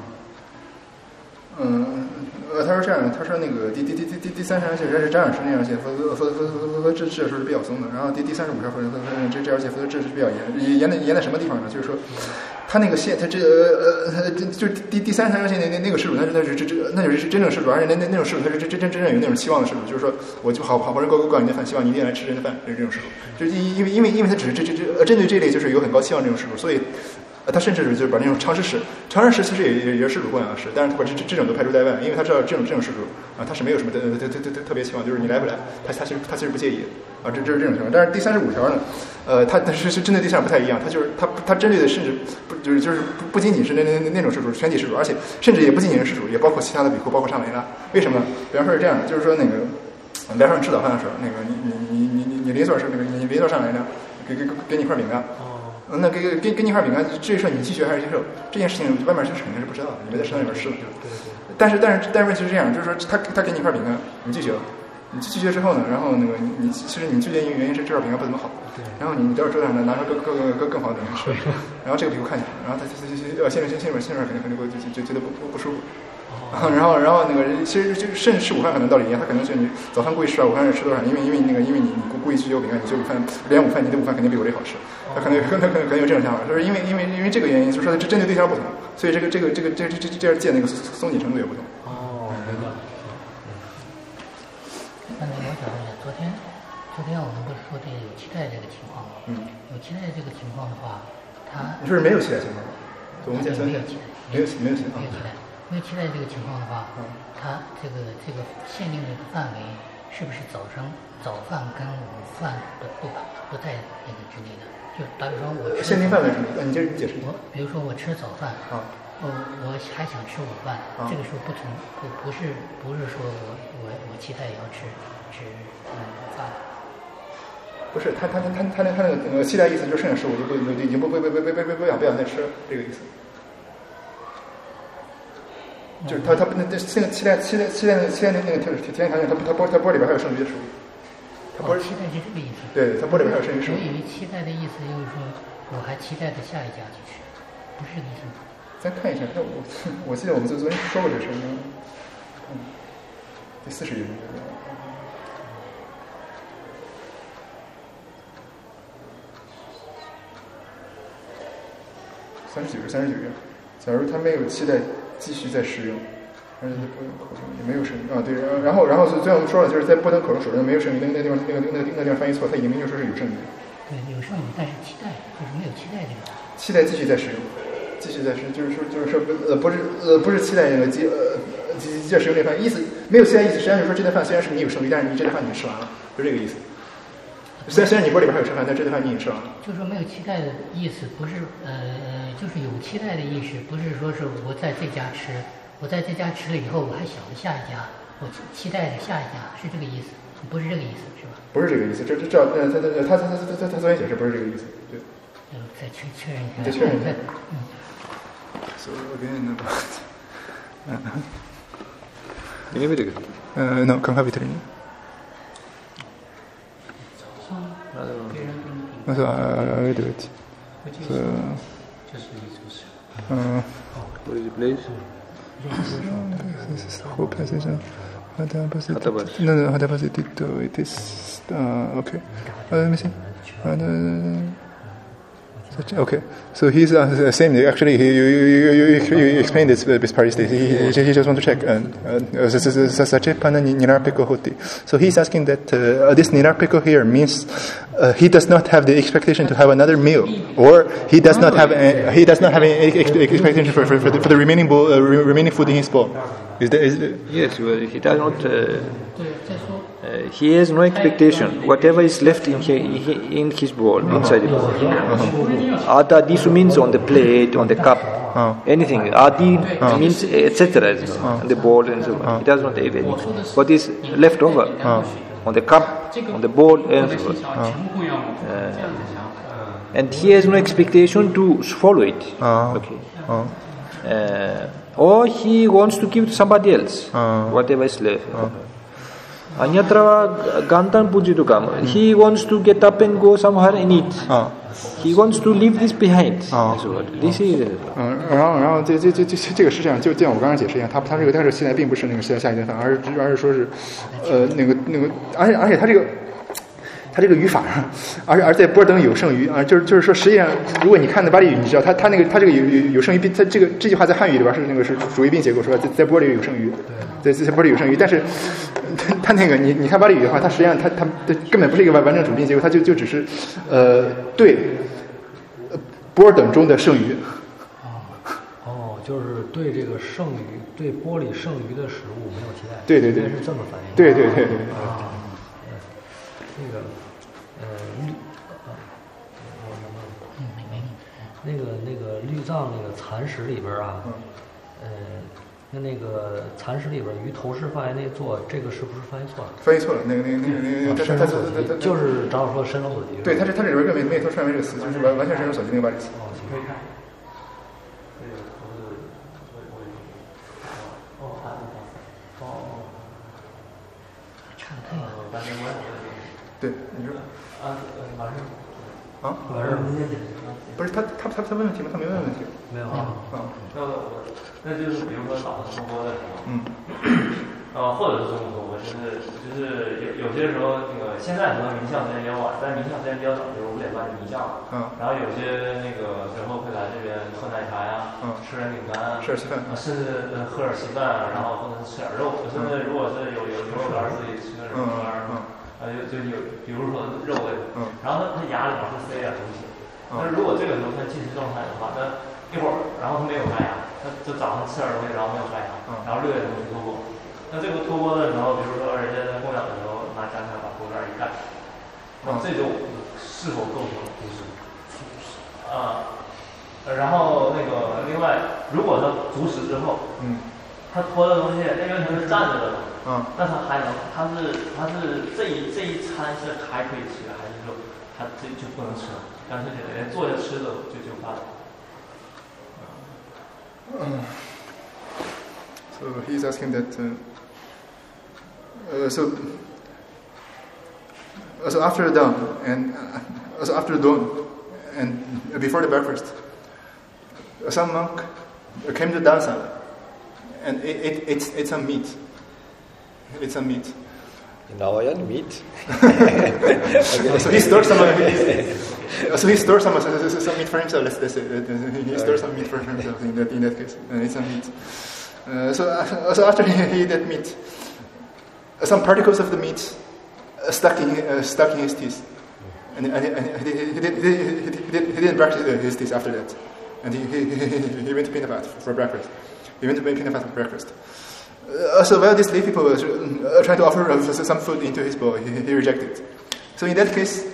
嗯，呃，他说这样，他说那个第第第第第第三十二节是这样是那样写，否则否则否则否则这这时候是比较松的。然后第第三十五条否则否则这这样写，否则这是比较严，严的严在什么地方呢？就是说，他那个线，他这呃呃就第第三十条线那那那个施主，那是那是这这那就是真正施主，而且那那那种施主他是真真真真正有那种期望的施主，就是说我就好好不容易搞搞你的饭，希望你一定来吃人的饭，就是这种施主。就是因为因为因为他只是这这这针对这类就是有很高期望这种施主，所以。呃，他甚至就是把那种常识史，常识史其实也也也是施主供养史，但是他把这这这种都排除在外，因为他知道这种这种施主啊，他是没有什么特特特特特别期望，就是你来不来，他他其实他其实不介意啊，这这是这种情况。但是第三十五条呢，呃，他他是是针对对象不太一样，他就是他他针对的甚至不就是就是不不仅仅是那那那种施主，全体施主，而且甚至也不仅仅是施主，也包括其他的比库，包括上雷拉。为什么？比方说是这样的，就是说那个来上吃早饭的时候，那个你你你你你你邻座是那个你邻座上来呢，给给给你一块饼干。那给给给你一块饼干，这事你拒绝还是接受？这件事情外面是肯定是不知道的，你没在食堂里面吃的。但是但是但是问题是这样，就是说他他给你一块饼干，你拒绝了，你拒绝之后呢，然后那个你你其实你拒绝原因是这块饼干不怎么好，然后你你到桌上呢拿出更更更更好的东西吃，然后这个皮肤看起来，然后他他他呃心里心里面心里面肯定肯定会就就觉得不不不舒服。然后，然后那个其实就甚至吃午饭可能道理一样，他可能觉得你早饭故意吃啊，午饭吃多少？因为因为那个因为你你故意拒绝我饼干，你就午饭连午饭你的午饭肯定比我这好吃，他可能可能可能可能有这种想法，就是因为因为因为这个原因，就是说这针对对象不同，所以这个这个这个这这这这样戒那个松紧程度也不同。 哦，明白。 那我想问一下，昨天昨天我们不是说这个有期待这个情况吗？嗯。有期待这个情况的话，他你说是没有期待情况吗？我们先没有期待， 没有没有期待， 没有期待。没有期待这个情况的话，它这个这个限定这个范围是不是早上早饭跟午饭的不不在那个之内的？就打比方我吃限定范围是什么？你接着解释。 我比如说我吃早饭，啊，我我还想吃午饭，啊、这个时候不同不不是不是说我我我期待也要吃吃嗯午饭。 不是他他他他他那他那个期待意思就是剩下食物就不已经不不不不不不不想不想再吃这个意思。 就是它它那那现在期待期待期待那期待那那个条条件条件，它它玻它玻里边还有剩余的食物。它玻期待是这个意思。 对，它玻里边还有剩余食物。 我以为期待的意思就是说，我还期待着下一家去吃，不是这个意思吗？ 咱看一下，那我我记得我们昨昨天说过这事儿，嗯，第四十页。三十九页，三十九页。假如他没有期待继续再使用，而且不口中也没有剩余啊，对，然后然后最后我们说了，就是在不等口中手中没有剩余，那个那个地方那个那个那个地方翻译错，他已经明确说是有剩余。 对，有剩余，但是期待就是没有期待这个。 期待继续再使用，继续再使用，就是说就是说呃不是呃不是期待那个继呃继继使用这饭，意思没有期待意思，实际上就是说这顿饭虽然是你有剩余，但是你这顿饭你吃完了，就这个意思。虽然虽然你锅里边还有剩饭，但这顿饭你也吃完了。 就是说没有期待的意思，不是呃，就是有期待的意识，不是说是我在这家吃，我在这家吃了以后，我还想着下一家，我期待着下一家，是这个意思，不是这个意思，是吧？ 不是这个意思，这这这呃他他他他他他他昨天解释不是这个意思，对。 嗯，再确确认一下。 再确认一下。 嗯。 So again about. 你没这个？ 呃 ，no， 刚刚比特林。那是啊，对对。是。嗯。 What is the place? This is the whole passage. هذا بس. No, no, هذا بس تيتو. It is. Uh, okay. Uh, let me see. هذا. Okay, so he's uh, same. Actually, he, you, you, you, you, you explained this this part. He, he, he just want to check. And so he's asking that uh, this nirapiko here means uh, he does not have the expectation to have another meal, or he does not have a, he does not have any expectation for for, for, the, for the remaining bowl, uh, remaining food in his bowl. Is that, is that, yes, well, he does not. Uh, Uh, he has no expectation. Whatever is left in he, he, in his bowl, uh-huh. inside the bowl. Uh-huh. Ada disu means on the plate, on the cup, uh-huh. anything. Adi uh-huh. means et cetera. Uh-huh. On the bowl and so on. Uh-huh. He does not have any. What is left over uh-huh. on the cup, on the bowl and so on. Uh-huh. Uh, and he has no expectation to follow it. Uh-huh. Okay. Uh-huh. Uh, or he wants to give to somebody else, uh-huh. whatever is left. Uh-huh. Anyatra Gantan Pujitukam. He wants to get up and go somewhere and eat. Uh. He wants to leave this behind. Uh. This is. 嗯，然后然后这这这这这个是这样，就就像我刚刚解释一样，他他这个但是现在并不是那个现在下一顿饭，而是而是说是，呃那个那个，而且而且他这个。他这个语法上，而而在波尔登有剩余啊，就是就是说，实际上，如果你看那巴利语，你知道他他那个他这个有有有剩余，他这个这句话在汉语里边是那个是主谓宾结构，是吧？在在波里有剩余，在在波里有剩余，但是他他那个你你看巴利语的话，它实际上它它它根本不是一个完完整主宾结构，它就就只是呃对波尔等中的剩余。 哦，就是对这个剩余，对波里剩余的食物没有期待。 对对对， 是这么翻译。 对对对对。 啊，那个。呃，绿，呃，我什么？那个那个绿藏那个蚕食里边啊，呃，那那个蚕食里边鱼头是放在那做，这个是不是翻译错了？ 翻译错了，那个那个那个那个， 伸手所及，就是长老说伸手所及。 对，他是他这里边根本没有说出来这个词，就是完完全伸手所及那个巴里词。 哦，可以看。哦，哦， 差太远了。 对，你说啊，马上啊， 马上不是他他他他问问题吗？他没问问题。 没有啊啊。 那我那就是比如说早上直播的时候， 嗯， 呃，或者是中午直播，就是就是有有些时候那个现在可能冥想时间比较晚，但冥想时间比较早，就是五点半就冥想了。 嗯。 然后有些那个时候会来这边喝奶茶呀，嗯，吃点饼干， 吃点稀饭， 甚至呃喝点稀饭，然后或者是吃点肉，甚至如果是有有牛肉干自己吃点肉干，嗯。呃，就就有，比如说肉类，嗯，然后他他牙里面会塞点东西，但是如果这个时候他进食状态的话，那一会儿，然后他没有刷牙，他就早上吃点东西，然后没有刷牙，嗯，然后六点钟去脱锅，那这个脱锅的时候，比如说人家在供养的时候拿夹菜把锅盖一盖，那这种是否构成不是？啊，然后那个另外，如果他主食之后，嗯。他脱的东西，因为他是站着的嘛，嗯，那他还能，他是他是这一这一餐是还可以吃，还是说他这就不能吃了？干脆连坐下吃的就就罢了。 嗯。So So he's asking that. Uh, uh, so. Uh, so after dawn and uh, so after dawn and before the breakfast, uh, some monk came to Dansan and it, it, it's it's some meat. It's some meat. In Hawaiian, meat. So he stores some. Uh, so he stores some uh, some meat for himself. Let's, let's say he stores some meat for himself in that in that case. Uh, it's some meat. Uh, so uh, so after he ate that meat, uh, some particles of the meat uh, stuck in uh, stuck in his teeth, and, and, and he, he, he, did, he, did, he, did, he didn't brush his teeth after that, and he he, he, he went to Pinafat for breakfast. He went to Pinafat for breakfast. Uh, so while these lay people were uh, trying to offer uh, some food into his bowl, he, he rejected. So in that case,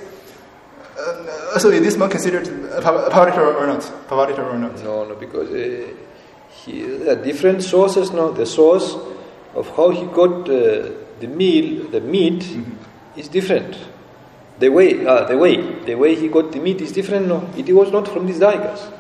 uh, so is this monk considered a Pavarita or not? Pavarita or not? No, no, because uh, he, there are different sources now. The source of how he got uh, the meal, the meat, mm-hmm. is different. The way, uh, the way, the way he got the meat is different. No, it was not from these daigas.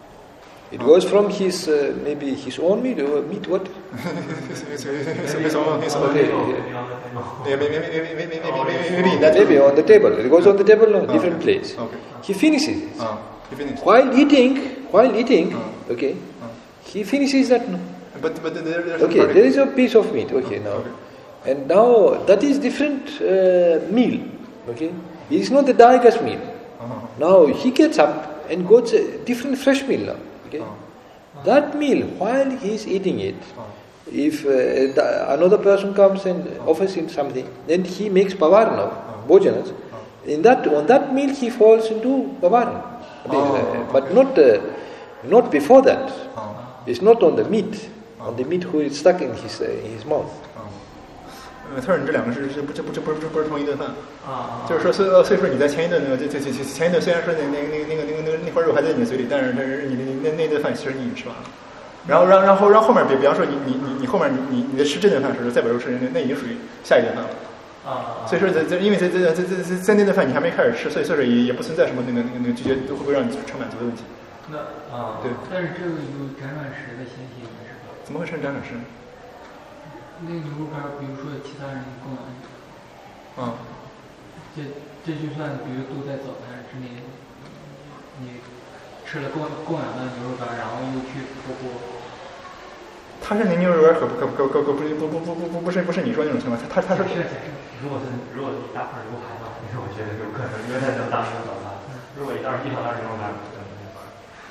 It was from his, uh, maybe his own meat, or meat, what? his own, his own. Okay. Yeah, maybe, maybe, maybe, maybe, maybe, that maybe on the table. It goes on the table, no, different okay. place. Okay. He finishes it. Oh, he finished. While eating, while eating, oh. okay, oh. he finishes that, no. But, but there, there's okay, there is a piece of meat, okay, now. Okay. And now, that is different uh, meal, okay. It is not the daiga's meal. Uh-huh. Now, he gets up and goes a different fresh meal now. Okay. Oh. That meal, while he is eating it, oh. if uh, another person comes and oh. offers him something, then he makes pavarana, oh. bhojanas. Oh. In that, on that meal, he falls into pavarana. Oh, uh, but okay. not, uh, not before that. Oh. It's not on the meat, oh. on the meat who is stuck in his uh, in his mouth. 呃，他说你这两个是是不这不这不是不是同一顿饭啊，就是说，所以所以说你在前一顿那个这这这前一顿虽然说那那那那个那个那个那块肉还在你嘴里，但是但是你那那顿饭其实你已经吃完了。然后然后然后然后后面比比方说你你你你后面你你你在吃这顿饭的时候再把肉吃，那那已经属于下一顿饭了啊。所以说在在因为在在在在在在那顿饭你还没开始吃，所以所以说也也不存在什么那个那个那个拒绝都会不会让你撑满足的问题。 那啊， 对。 但是这个有辗转食的情形是吧？ 怎么会成辗转食？ 那个牛肉干，比如说其他人供养， 啊， 这这就算比如都在早餐之内，你吃了供供养的牛肉干，然后又去婆婆。 他是那牛肉干可可可可可不不不不不不不是不是你说那种情况，他他他说是如果是如果是一大块牛排的话，那我觉得有可能，因为它能当一个早餐。如果一袋一套袋牛肉干，可能没法。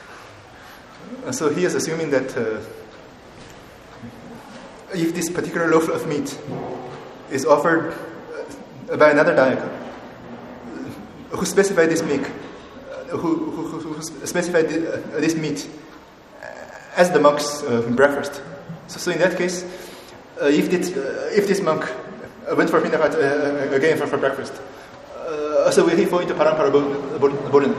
So he is assuming that. Uh, If this particular loaf of meat is offered by another daika who specified this meat, who, who, who, who specified this meat as the monk's uh, breakfast, so, so in that case, uh, if this uh, if this monk went for pinafat uh, again for, for breakfast, uh, so will he fall into parampara bodhana?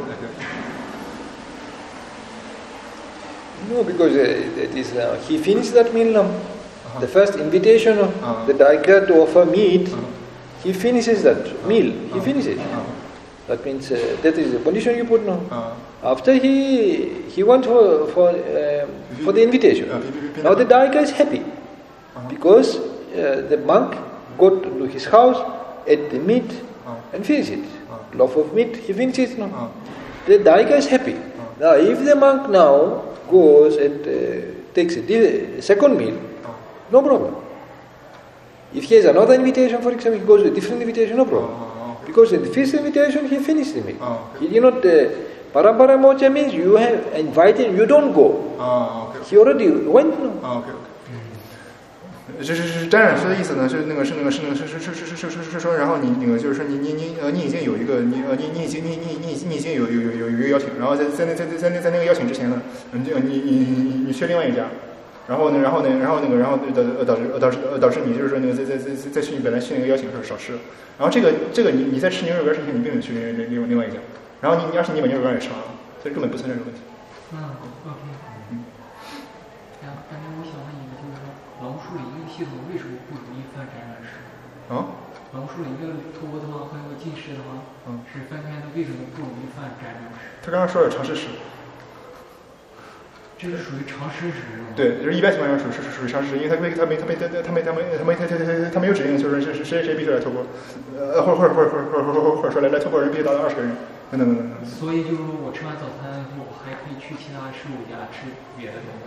No, because uh, it is uh, he finished that meal now. Uh-huh. The first invitation of uh-huh. the daika to offer meat, uh-huh. he finishes that meal. He uh-huh. finishes. Uh-huh. That means uh, that is the condition you put now. Uh-huh. After he he went for for uh, for the invitation. Uh-huh. Now the daika is happy uh-huh. because uh, the monk got to his house, ate the meat, uh-huh. and finished it. Uh-huh. Loaf of meat, he finishes now. Uh-huh. The daika is happy. Uh-huh. Now, if the monk now goes and uh, takes a second meal. No problem. If he has another invitation, for example, he goes to a different invitation, no problem. Oh, okay. Because in the first invitation, he finished the meal. Oh, okay. He did not. Uh, Parampara mocha means you have invited, you don't go. Oh, okay. He already went. No. Oh, okay, okay. 这是是沾染师的意思呢，是那个是那个是那个是是是是是是是说，然后你那个就是说你你你呃你已经有一个你呃你你已经你你你你已经有有有有有一个邀请，然后在在那在在在在那个邀请之前呢，你这个你你你你去另外一家。然后呢，然后呢，然后那个，然后导导致导致导致你就是说那个在在在在去你本来去那个邀请的时候少吃了，然后这个这个你你在吃牛肉干之前你并没有去另另另外一家，然后你而且你把牛肉干也吃完了，所以根本不存在这个问题。 嗯 ，OK。嗯。然后，但是我想问你，就是说，龙树里一个系统为什么不容易犯沾染师？ 啊？ 龙树里一个托钵汤和一个进士的话，嗯，是分开的，为什么不容易犯沾染师？ 他刚刚说了常识史。 这是属于常识指是吗？ 对，就是一般情况下属是属于常识，因为他没他没他没他他没他没他没他他他他没有指令，就是是谁谁必须来托钵，呃或者或者或者或者或者或者说来来托钵人必须达到二十个人，等等等等。 所以就是说我吃完早餐后，我还可以去其他师傅家吃别的东西。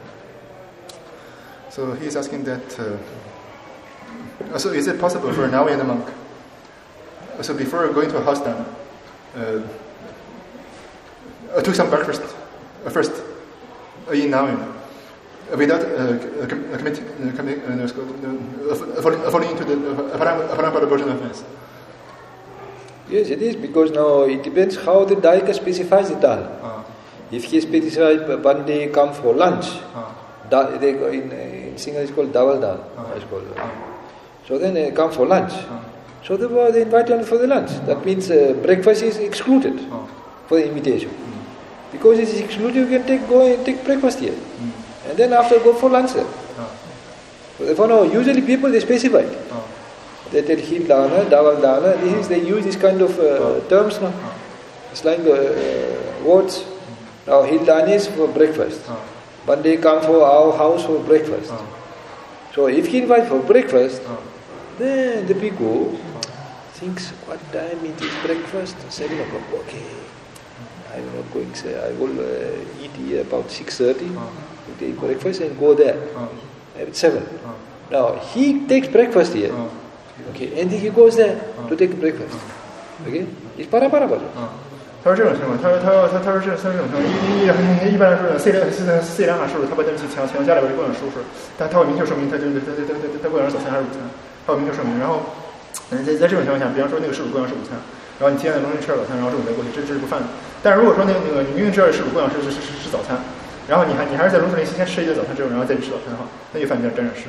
So he's asking that. Uh, so is it possible for a Naoyan monk? So before going to a house then, uh, uh, took some breakfast uh, first uh, in Naoyan uh, without uh, committing, uh, committing, uh, uh, falling, falling into the Parampara version of offense. Yes, it is, because now it depends how the Daika specifies the dal. Uh, if he specifies when they come for lunch, uh, da, they go in, in Sinhala it's called dawal dal. Uh, It's called. uh, So then they come for lunch. uh, So they, they invite only for the lunch. That means uh, breakfast is excluded uh, for the invitation. mm, Because it is excluded, you can take go and take breakfast here, mm, and then after go for lunch there. uh, So therefore, now usually people they specify. uh, They tell hil dana, dawal dana. This is they use this kind of uh, terms now. uh, It's like uh, words. Now hil dana is for breakfast. uh, But they come for our house for breakfast. uh, So if he invite for breakfast, uh, then the bhikkhu thinks, what time it is breakfast? Seven o'clock. Okay, I'm not going. Say I will uh, eat here about six thirty. uh, Take breakfast and go there uh, at seven. uh, Now he takes breakfast here. uh, Okay, and then he goes there to take breakfast. Okay, it's para para para. 他说这种情况，他说他说他他说这他说这种情况，一一一般来说，C 两 C 两 C 两卡师傅，他把东西强强家里边供养叔叔，但他会明确说明他就是他他他他他供养是早餐还是午餐，他会明确说明。然后，嗯，在在这种情况下，比方说那个师傅供养是午餐，然后你提前在中间吃了早餐，然后中午再过去，这这是不犯的。但是如果说那个那个你明明知道师傅供养是是是是早餐，然后你还你还是在龙树林先吃一顿早餐之后，然后再去吃早餐的话，那就犯沾染湿。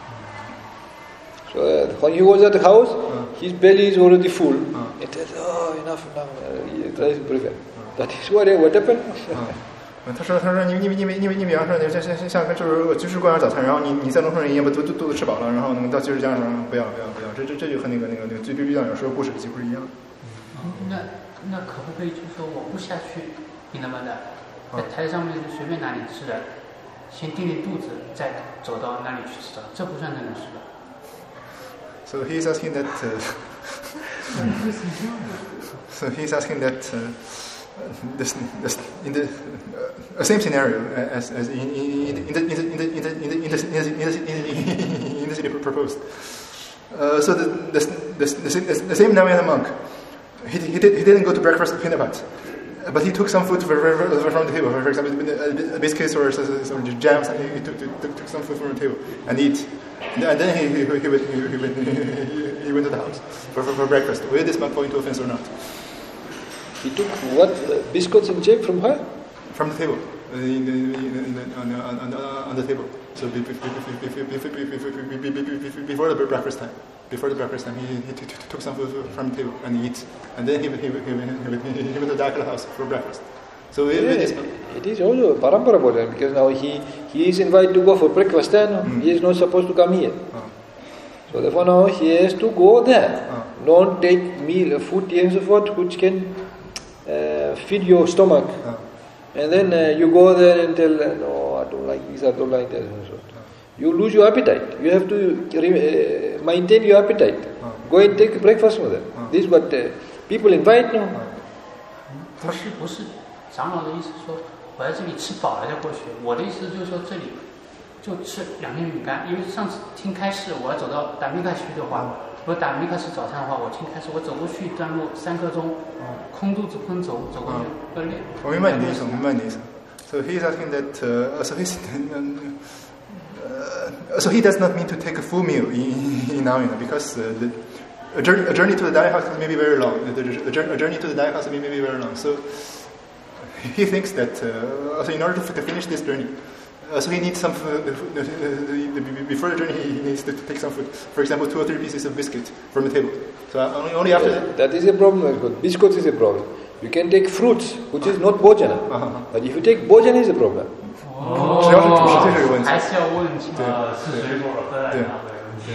So uh, when he was at the house, uh, his belly is already full. Uh. He tells, oh, enough, enough. Uh, he tries to prepare. That is what, what happened. 嗯，他说，他说，你你你你你比方说，你像像像像就是就是供养早餐，然后你你在农村人也把肚肚肚子吃饱了，然后能到居士家上不要不要不要，这这这就和那个那个那个最最最讲说故事几乎是一样的。 那那可不可以就是说我不下去你那么的，在台上面就随便哪里吃的，先垫垫肚子，再走到那里去吃的，这不算那种吃的。 So he's asking that. Uh, so he's asking that. Uh, this, this, in the uh, same scenario as, as in, in, in, the, in, the, in, the, in, the, in, the, in, the, in, the, in the city proposed. Uh, so the, the, the, the, the same Naoyan monk, he, he, did, he didn't go to breakfast at Pinapat, but he took some food from the table. For example, biscuits or some jams. He took, took, took some food from the table and eat. And then he, he, he, went, he, he, went, he went to the house for, for, for breakfast. Will this monk fall into offense or not? He took what? Uh, biscuits and jam from her? From the table. Uh, in the, in the, on, on, on, on the table. So before the breakfast time. Before the breakfast time, he, he t- t- took some food from the table and he eats. And then he, he, he, he, he, he went to the Daikala house for breakfast. So yeah, it, it is also a parampara bhajan, because now he, he is invited to go for breakfast then, mm. he is not supposed to come here. Uh. So therefore now he has to go there. Uh. Don't take meal, food and so forth, which can uh, feed your stomach. Uh. And then uh, you go there and tell, no, I don't like this, I don't like that. And so. You lose your appetite. You have to uh, maintain your appetite. Uh. Go and take breakfast with them. Uh. This is what uh, people invite now. Uh. 不是不是。 长老的意思说，我在这里吃饱了再过去。我的意思就是说，这里就吃两片饼干。因为上次听开示，我要走到达米卡去的话，如果达米卡吃早餐的话，我听开示，我走过去一段路三刻钟，空肚子不能走，走过去要练。 我明白你的意思，我明白你的意思。So he's asking that. Uh, so he's. Uh, so he does not mean to take a full meal in, in Naoyan because uh, the, a journey a journey to the Dai house may be very long. A journey, a journey to the Dai house may be very long. So. He thinks that uh, so in order to, to finish this journey, uh, so he needs some food, uh, uh, before the journey he needs to take some food. For example, two or three pieces of biscuit from the table. So only, only after yeah, that. That is a problem. But biscuits is a problem. You can take fruits, which is not bhojana. Uh-huh. But if you take bhojana, is a problem. 只要是主食这是个问题。 还是要问清楚是水果喝奶茶的问题。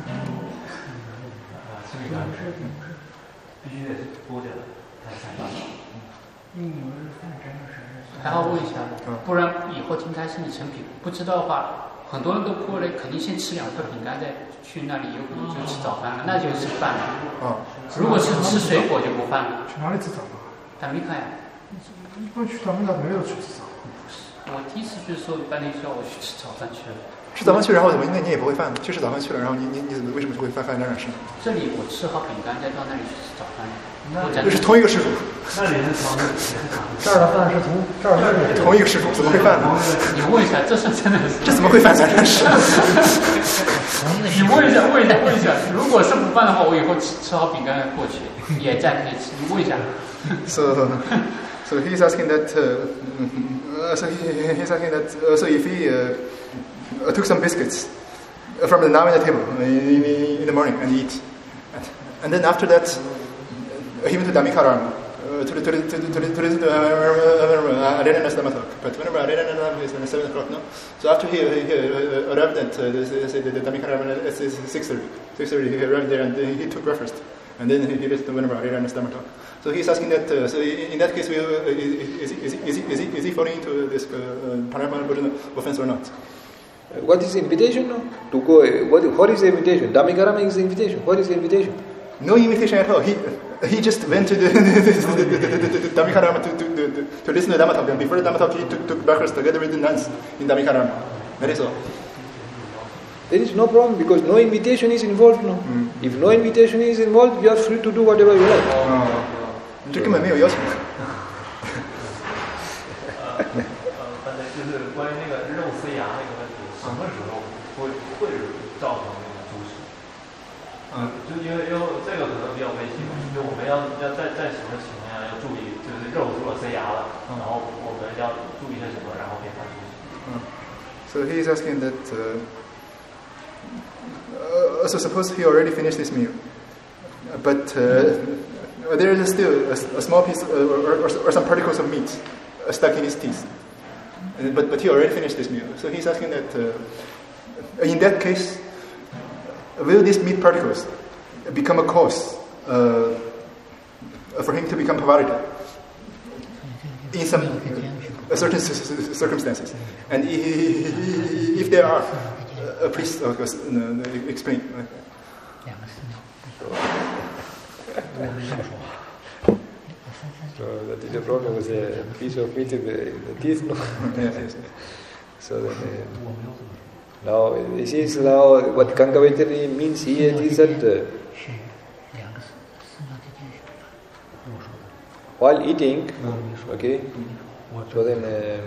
啊，吃米饭必须得是bhojana才才办到。 你们是饭真的是还好问一下，不然以后听他身体成品，不知道的话，很多人都过来，肯定先吃两块饼干，再去那里有可能就吃早饭了，那就吃饭了。 啊， 如果是吃水果就不饭了。 去哪里吃早饭？ 达米卡呀。 一般去咱们那没有去吃早饭。 我第一次去的时候，班里叫我去吃早饭去了。 吃早饭去，然后怎么？那你也不会饭？去吃早饭去了，然后你你你怎么为什么会犯犯这样的事？ 这里我吃好饼干，再到那里去吃早饭。 这是同一个师傅。 那里是同这儿的饭是从这儿饭是同一个师傅，怎么会犯呢？ 你问一下，这是真的是？ 这怎么会犯这样的事？ 你问一下，问一下，问一下，如果是不犯的话，我以后吃吃好饼干过去，也在可以吃。你问一下。 So, so he's asking that. Uh, uh, so he, he's asking that. Uh, so if he uh, took some biscuits from the now in the table in, in, in the morning and eat, and, and then after that he went to Damikaram. Uh, to the to the to the to the, to the uh, Arena Nastamatok. But whenever Arena Nastamatok is at seven o'clock, no. So after he, he uh, arrived at uh, the, the, the Damikaram at six thirty, six thirty he arrived there and he took breakfast, and then he did whenever Arena Nastamatok. So he's asking that. Uh, so in that case, we, uh, is, is, is, is, he, is, he, is he falling into this uh, Paramarabhajana offense or not? Uh, what is the invitation? No? To go. Uh, what, what is the invitation? Damikaram is the invitation. What is the invitation? No invitation at all. He he just went to the Damikaram to, to, to, to listen to Dhamma talk. And before the Dhamma talk, he took, took breakfast together with the nuns in Damikaram. That is all. There is no problem because no invitation is involved. No. Mm. If no invitation is involved, you are free to do whatever you like. Oh. 这根本没有要求。 呃呃，刚才就是关于那个肉塞牙那个问题，什么时候会会造成那个出事？嗯，就因为因为这个可能比较危险，就我们要要在在什么情况下要注意，就是肉如果塞牙了，然后我们要注意些什么，然后变成出事。 嗯 So he is asking that. Uh, uh, so suppose he already finished this meal, but. Uh, There is still a, a small piece uh, or, or, or some particles of meat uh, stuck in his teeth. And, but, but he already finished this meal. So he's asking that, uh, in that case, will these meat particles become a cause uh, for him to become pavarita in some uh, certain circumstances? And if there are, uh, please uh, explain. So that is the problem with a piece of meat in the, in the teeth, no? Yes, yes, yes. So then, uh, now this is now what Kangavetari means here is that uh, while eating, okay, so then uh,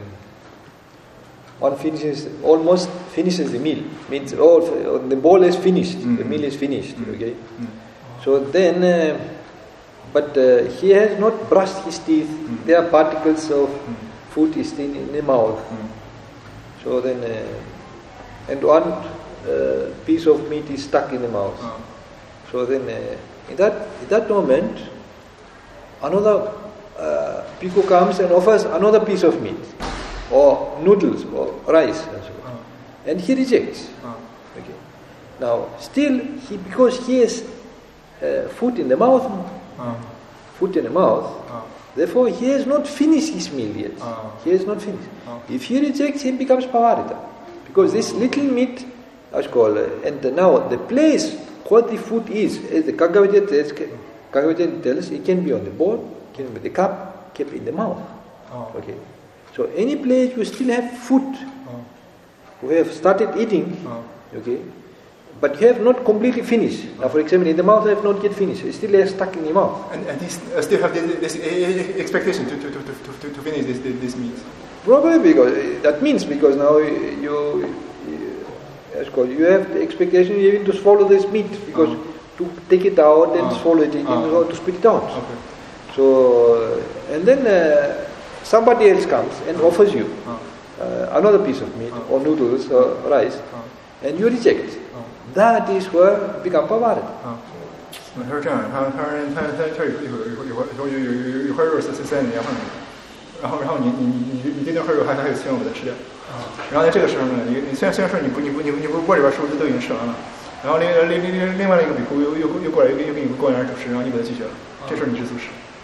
one finishes, almost finishes the meal. Means oh, the bowl is finished, mm-hmm. the meal is finished, okay. Mm-hmm. So then. Uh, But uh, he has not brushed his teeth. Mm. There are particles of mm. food is in, in the mouth. Mm. So then, uh, and one uh, piece of meat is stuck in the mouth. Oh. So then, uh, in that in that moment, another uh, Piku comes and offers another piece of meat, or noodles, or rice, and so on. Oh. And he rejects. Oh. Okay. Now, still, he because he has uh, food in the mouth. Uh, foot in the mouth, uh, therefore he has not finished his meal yet. Uh, he has not finished. Uh, if he rejects, he becomes pavarita. Because this little meat, as called, uh, and now the place what the food is, as the Kagavajja tells, it can be on the board, it can be the cup, kept in the mouth. Uh, okay. So any place you still have food, uh, we have started eating, uh, okay. But you have not completely finished. Now, for example, in the mouth, you have not yet finished. It's still stuck in your mouth. And, and uh, still have this, this expectation to, to, to, to, to finish this, this meat? Probably because, that means because now you, you, you have the expectation even to swallow this meat. Because uh-huh. to take it out and uh-huh. swallow it, and uh-huh. to spit it out. Okay. So, and then uh, somebody else comes and offers you uh-huh. uh, another piece of meat uh-huh. or noodles or rice, uh-huh. and you reject. That is where become pavarita. 啊，他是这样，他他他他他有有有有有有有有一块肉是是在你牙缝里，然后然后你你你你你这那块肉还还有希望把它吃掉，啊，然后在这个时候呢，你你虽然虽然说你不你不你不你不锅里边食物都已经吃完了，然后另另另另另外一个比库又又又过来又又给你过来主食，然后你把它拒绝了，这时候你是素食。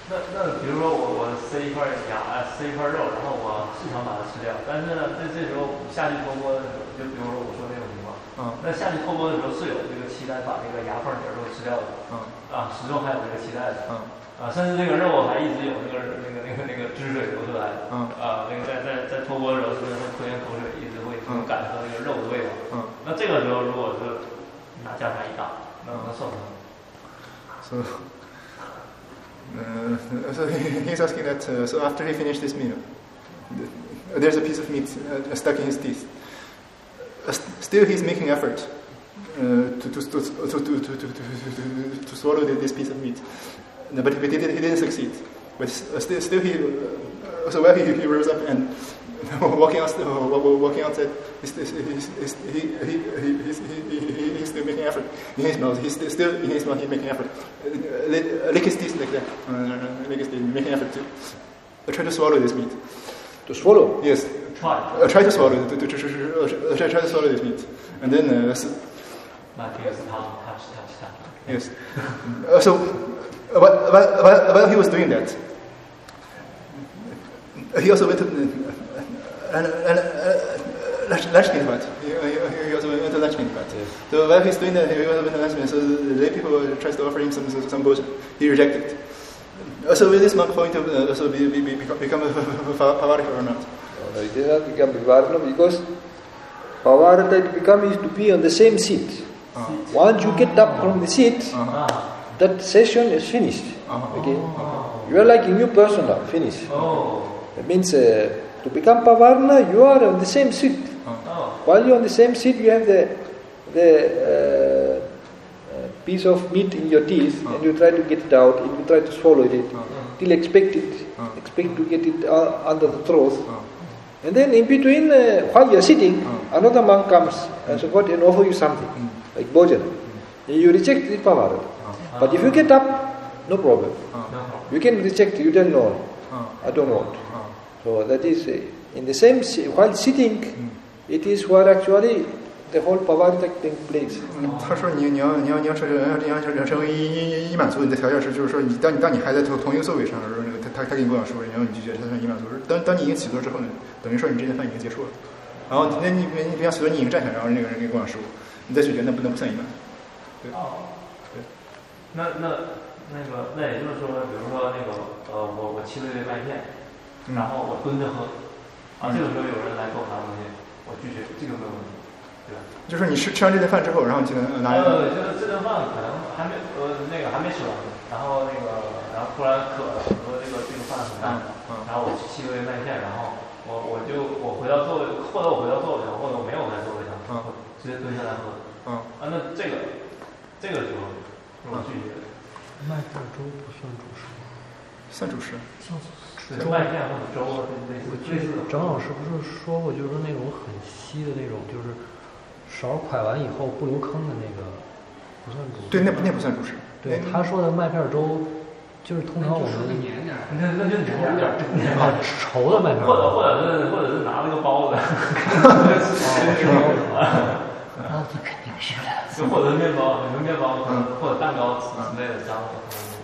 那那比如说我我塞一块牙，塞一块肉，然后我是想把它吃掉，但是呢，在这时候下去脱锅的时候，就比如说我说那种情况，嗯，那下去脱锅的时候是有这个期待把那个牙缝底儿都吃掉的，嗯，啊，始终还有这个期待的，嗯，啊，甚至这个肉还一直有那个那个那个那个汁水流出来，嗯，啊，那个在在在脱锅的时候，是不是会吞咽口水，一直会能感受到那个肉的味道，嗯，那这个时候如果是拿酱盘一打，那那算不算？ So, uh, so he's asking that. Uh, so after he finished this meal, there's a piece of meat uh, stuck in his teeth. Uh, still, he's making effort uh, to, to, to, to, to, to, to, to swallow this piece of meat, no, but he didn't, he didn't succeed. But still, still he. Uh, so while he, he rose up and walking out, walking outside, he's, he's, he's, he, he, he, he's, he, he's still making effort in his mouth. He's still, still in his mouth. He's making effort. Uh, lick his teeth like that. Uh, lick his teeth, making effort to uh, try to swallow this meat. To swallow? Yes. Try. Uh, try to swallow. To, to, to, to, try, try to swallow this meat, and then. Uh, so, touch, touch, touch. Yes. Uh, so uh, while, while, while he was doing that, he also went to. Uh, And, and uh, Lashkin part. He, he also went to Lashkin part. Yes. So while he's doing that, he went to Lashkin. So the lay people tries to offer him some some potion. He rejected it. So will this monk going to uh, also be, be, be, become a Pavarika or not? No, it does not become Pavarika because Pavarika it becomes to be on the same seat. Uh-huh. Once you get up from the seat, uh-huh. that session is finished. Uh-huh. Okay, uh-huh. You are like a new person now. Finished. Oh. That means. Uh, To become Pavarna, you are on the same seat. Oh. While you are on the same seat, you have the the uh, uh, piece of meat in your teeth, oh. and you try to get it out, and you try to swallow it, oh. till expect it, oh. expect to get it uh, under the throat. Oh. And then in between, uh, while you are sitting, oh. another monk comes and so forth and offer you something, mm. like bhojan. Mm. You reject it, Pavarna. Oh. But if you get up, no problem. Oh. You can reject it, you tell no, oh. I don't want. So that is uh, in the same while sitting, mm. it is where actually the whole Pavarika takes place. 他说你你要你要你要成你要成成为一一满足，你的条件是就是说你当你当你还在同同一个座位上的时候，那个他他他给你供养食物，然后你拒绝他算一满足。当当你已经起坐之后呢，等于说你这顿饭已经结束了。然后那你你比方说你已经站起来，然后那个人给你供养食物，你再拒绝那不能不算一满。对。 哦。对。那那那个那也就是说，比如说那个呃，我我沏了一杯麦片。然后我蹲着喝，啊，这个时候有人来给我拿东西，我拒绝，这个没有问题，对吧？ 就是你吃吃完这顿饭之后，然后你就能拿。 呃，就是这顿饭可能还没呃那个还没吃完，然后那个然后突然渴了，说这个这个饭很淡，嗯，然后我沏了杯麦片，然后我我就我回到座位，或者我回到座位上，或者我没有在座位上，嗯，直接蹲下来喝，嗯，啊，那这个这个时候我拒绝。 麦片粥不算主食吗？ 算主食。 算主食。 麦片或者粥啊，类似类似的。 张老师不是说过，就是说那种很稀的那种，就是勺蒯完以后不留坑的那个，不算主食。 对，那不那不算主食。 对，他说的麦片粥，就是通常我们黏点，那那就黏点啊，稠的麦片。 或者或者是或者是拿那个包子， 包子肯定是的。 就或者是面包，你们面包或者蛋糕之类的这样的。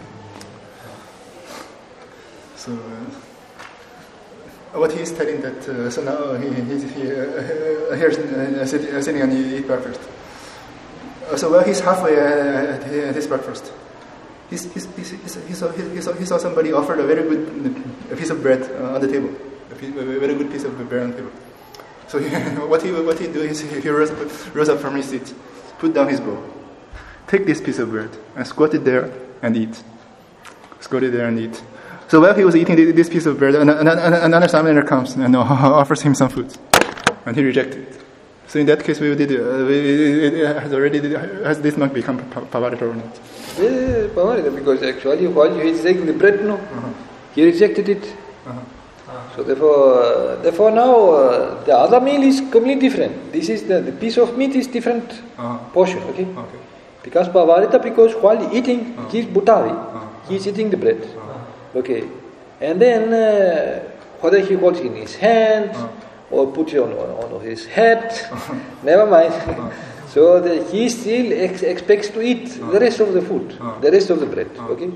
So uh, what he is telling that uh, so now he he's he, uh, here's uh, sitting, uh, sitting and he eat breakfast. Uh, so while he's halfway at, at his breakfast, he's, he's, he's, he's, he, saw, he, saw, he saw somebody offered a very good a piece of bread uh, on the table, a, piece, a very good piece of bread on the table. So he, what he what he do is he, he rose, up, rose up from his seat, put down his bowl, take this piece of bread and squat it there and eat. Squat it there and eat. So while he was eating this piece of bread, another samaner comes and offers him some food, and he rejected it. So in that case, we did. Uh, we, it has already has this monk become Pavarita or not? Yeah, Pavarita, because actually while he is taking the bread, no, uh-huh. he rejected it. Uh-huh. So therefore, uh, therefore now uh, the other meal is completely different. This is the, the piece of meat is different uh-huh. portion. Okay. Okay. Because Pavarita, because while eating, uh-huh. he is Bhutavi, uh-huh. he is eating the bread. Uh-huh. Okay, and then uh, whether he holds it in his hand uh. or puts it on, on, on his head, uh. never mind. Uh. So the, he still ex- expects to eat uh. the rest of the food, uh. the rest of the bread. Uh. Okay,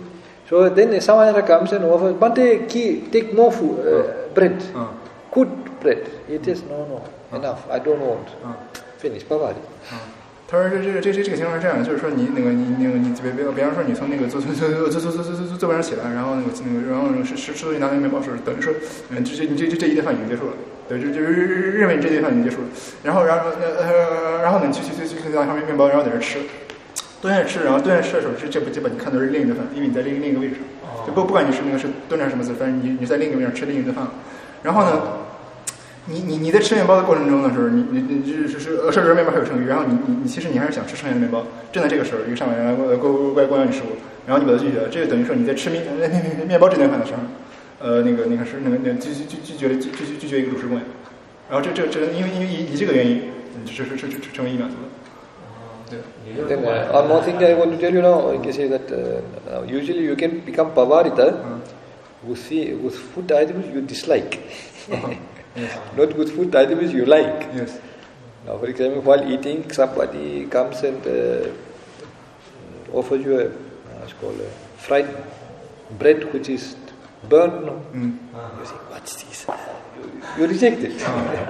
So then Samanera comes and offers, Bante, take more food, uh, bread, uh. good bread. He says, no, no, uh. enough, I don't want. Uh. Finish, Bavari. Uh. 他说这这个这这这个情况是这样，就是说你那个你那个你比比比方说你从那个坐坐坐坐坐坐坐坐座位上起来，然后那个那个然后吃吃吃东西拿那个面包时，等于说，嗯，这这你这这这一顿饭已经结束了，对，就就认为你这顿饭已经结束了，然后然后呃然后呢你去去去去去拿上面面包，然后在这吃，蹲下吃，然后蹲下吃的时候，这这不基本你看到是另一顿饭，因为你在另另一个位置上，就不不管你是那个是蹲着什么姿，反正你你在另一个位置上吃另一顿饭，然后呢。你你你在吃面包的过程中的时候，你你你就是是呃，甚至面包还有剩余，然后你你你其实你还是想吃剩下的面包。正在这个时候，一个上面来过过过过要你食物，然后你把它拒绝了，这就等于说你在吃面面包这顿饭的时候，呃，那个那个是那个那拒拒拒绝了拒拒拒绝一个主食供养，然后这这这因为因为以以这个原因，是是是成为一满足了。对。 Then uh, one more thing I want to tell you now, I can say that uh, usually you can become pavarita with with food items you dislike. Yes. Not with food items you like. Yes. Now, for example, while eating, somebody comes and uh, offers you a uh, it's called a fried bread which is burnt. No? Mm. You say, what's this? You, you reject it.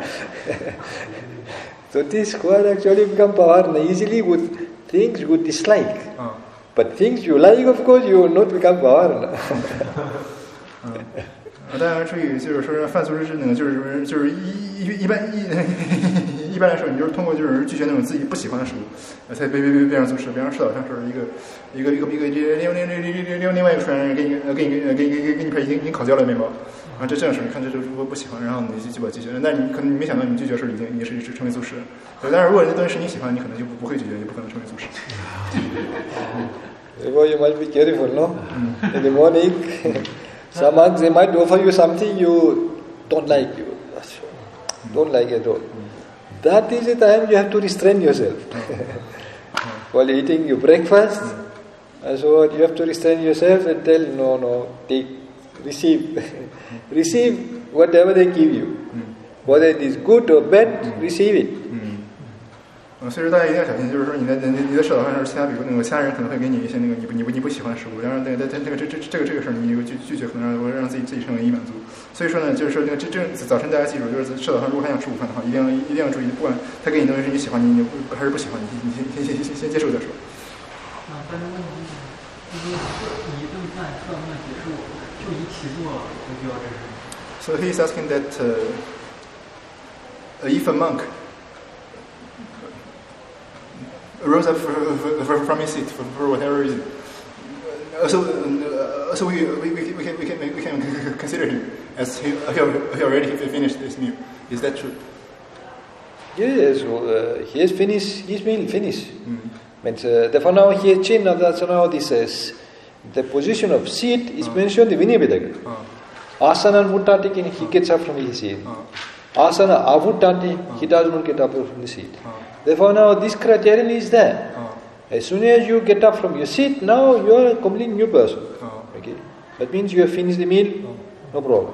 So this could actually become pavarna easily with things you dislike. Uh. But things you like, of course, you will not become pavarna. uh. 当然，至于就是说饭素食那个，就是就是一一一般一一般来说，你就是通过就是拒绝那种自己不喜欢的食物，才变变变变成素食。比方吃早餐时候，一个一个一个一个另另另另另另外一个传人给你给你给你给你给你一片已经已经烤焦了面包，啊，这这样时候你看这就是不不喜欢，然后你就就把拒绝了。但你可能你没想到你拒绝时候已经你是是成为素食，对。但是如果这东西是你喜欢，你可能就不不会拒绝，也不可能成为素食。 Therefore, you must be careful, no? In the morning. Someone, they might offer you something you don't like, you don't like at all. That is the time you have to restrain yourself. While eating your breakfast, and so on, you have to restrain yourself and tell, no, no, take, receive. Receive whatever they give you. Whether it is good or bad, receive it. 嗯，所以说大家一定要小心，就是说你在你你在吃早饭的时候，其他比如那个其他人可能会给你一些那个你不你不你不喜欢的食物，然后那个在这个这这这个这个事儿你拒拒绝可能让让自己自己成为一满足。所以说呢，就是说那个这这早晨大家记住，就是吃早饭如果还想吃午饭的话，一定要一定要注意，不管他给你东西是你喜欢你你还是不喜欢，你你先先先先先接受再说。 啊，但是问题是，就是一顿饭吃到饭结束就一起做，就需要这是。 So he is asking that uh, if a monk rose up from his seat for, for whatever reason. Uh, so, uh, so we, we, we, we, can, we, can, we can consider him as he, he already finished his meal. Is that true? Yes, well, uh, he has finished his meal, finished. Mm. But uh, therefore now he has changed, now so now this is, the position of seat is uh. mentioned in the Vinaya Vedaka. Uh. Asana and Muttati, he gets up from his seat. Uh. Asana, Avuttati, uh. he does not get up from the seat. Uh. Therefore now this criterion is there. Oh. As soon as you get up from your seat, now you are a completely new person. Oh. Okay, that means you have finished the meal, oh. no problem.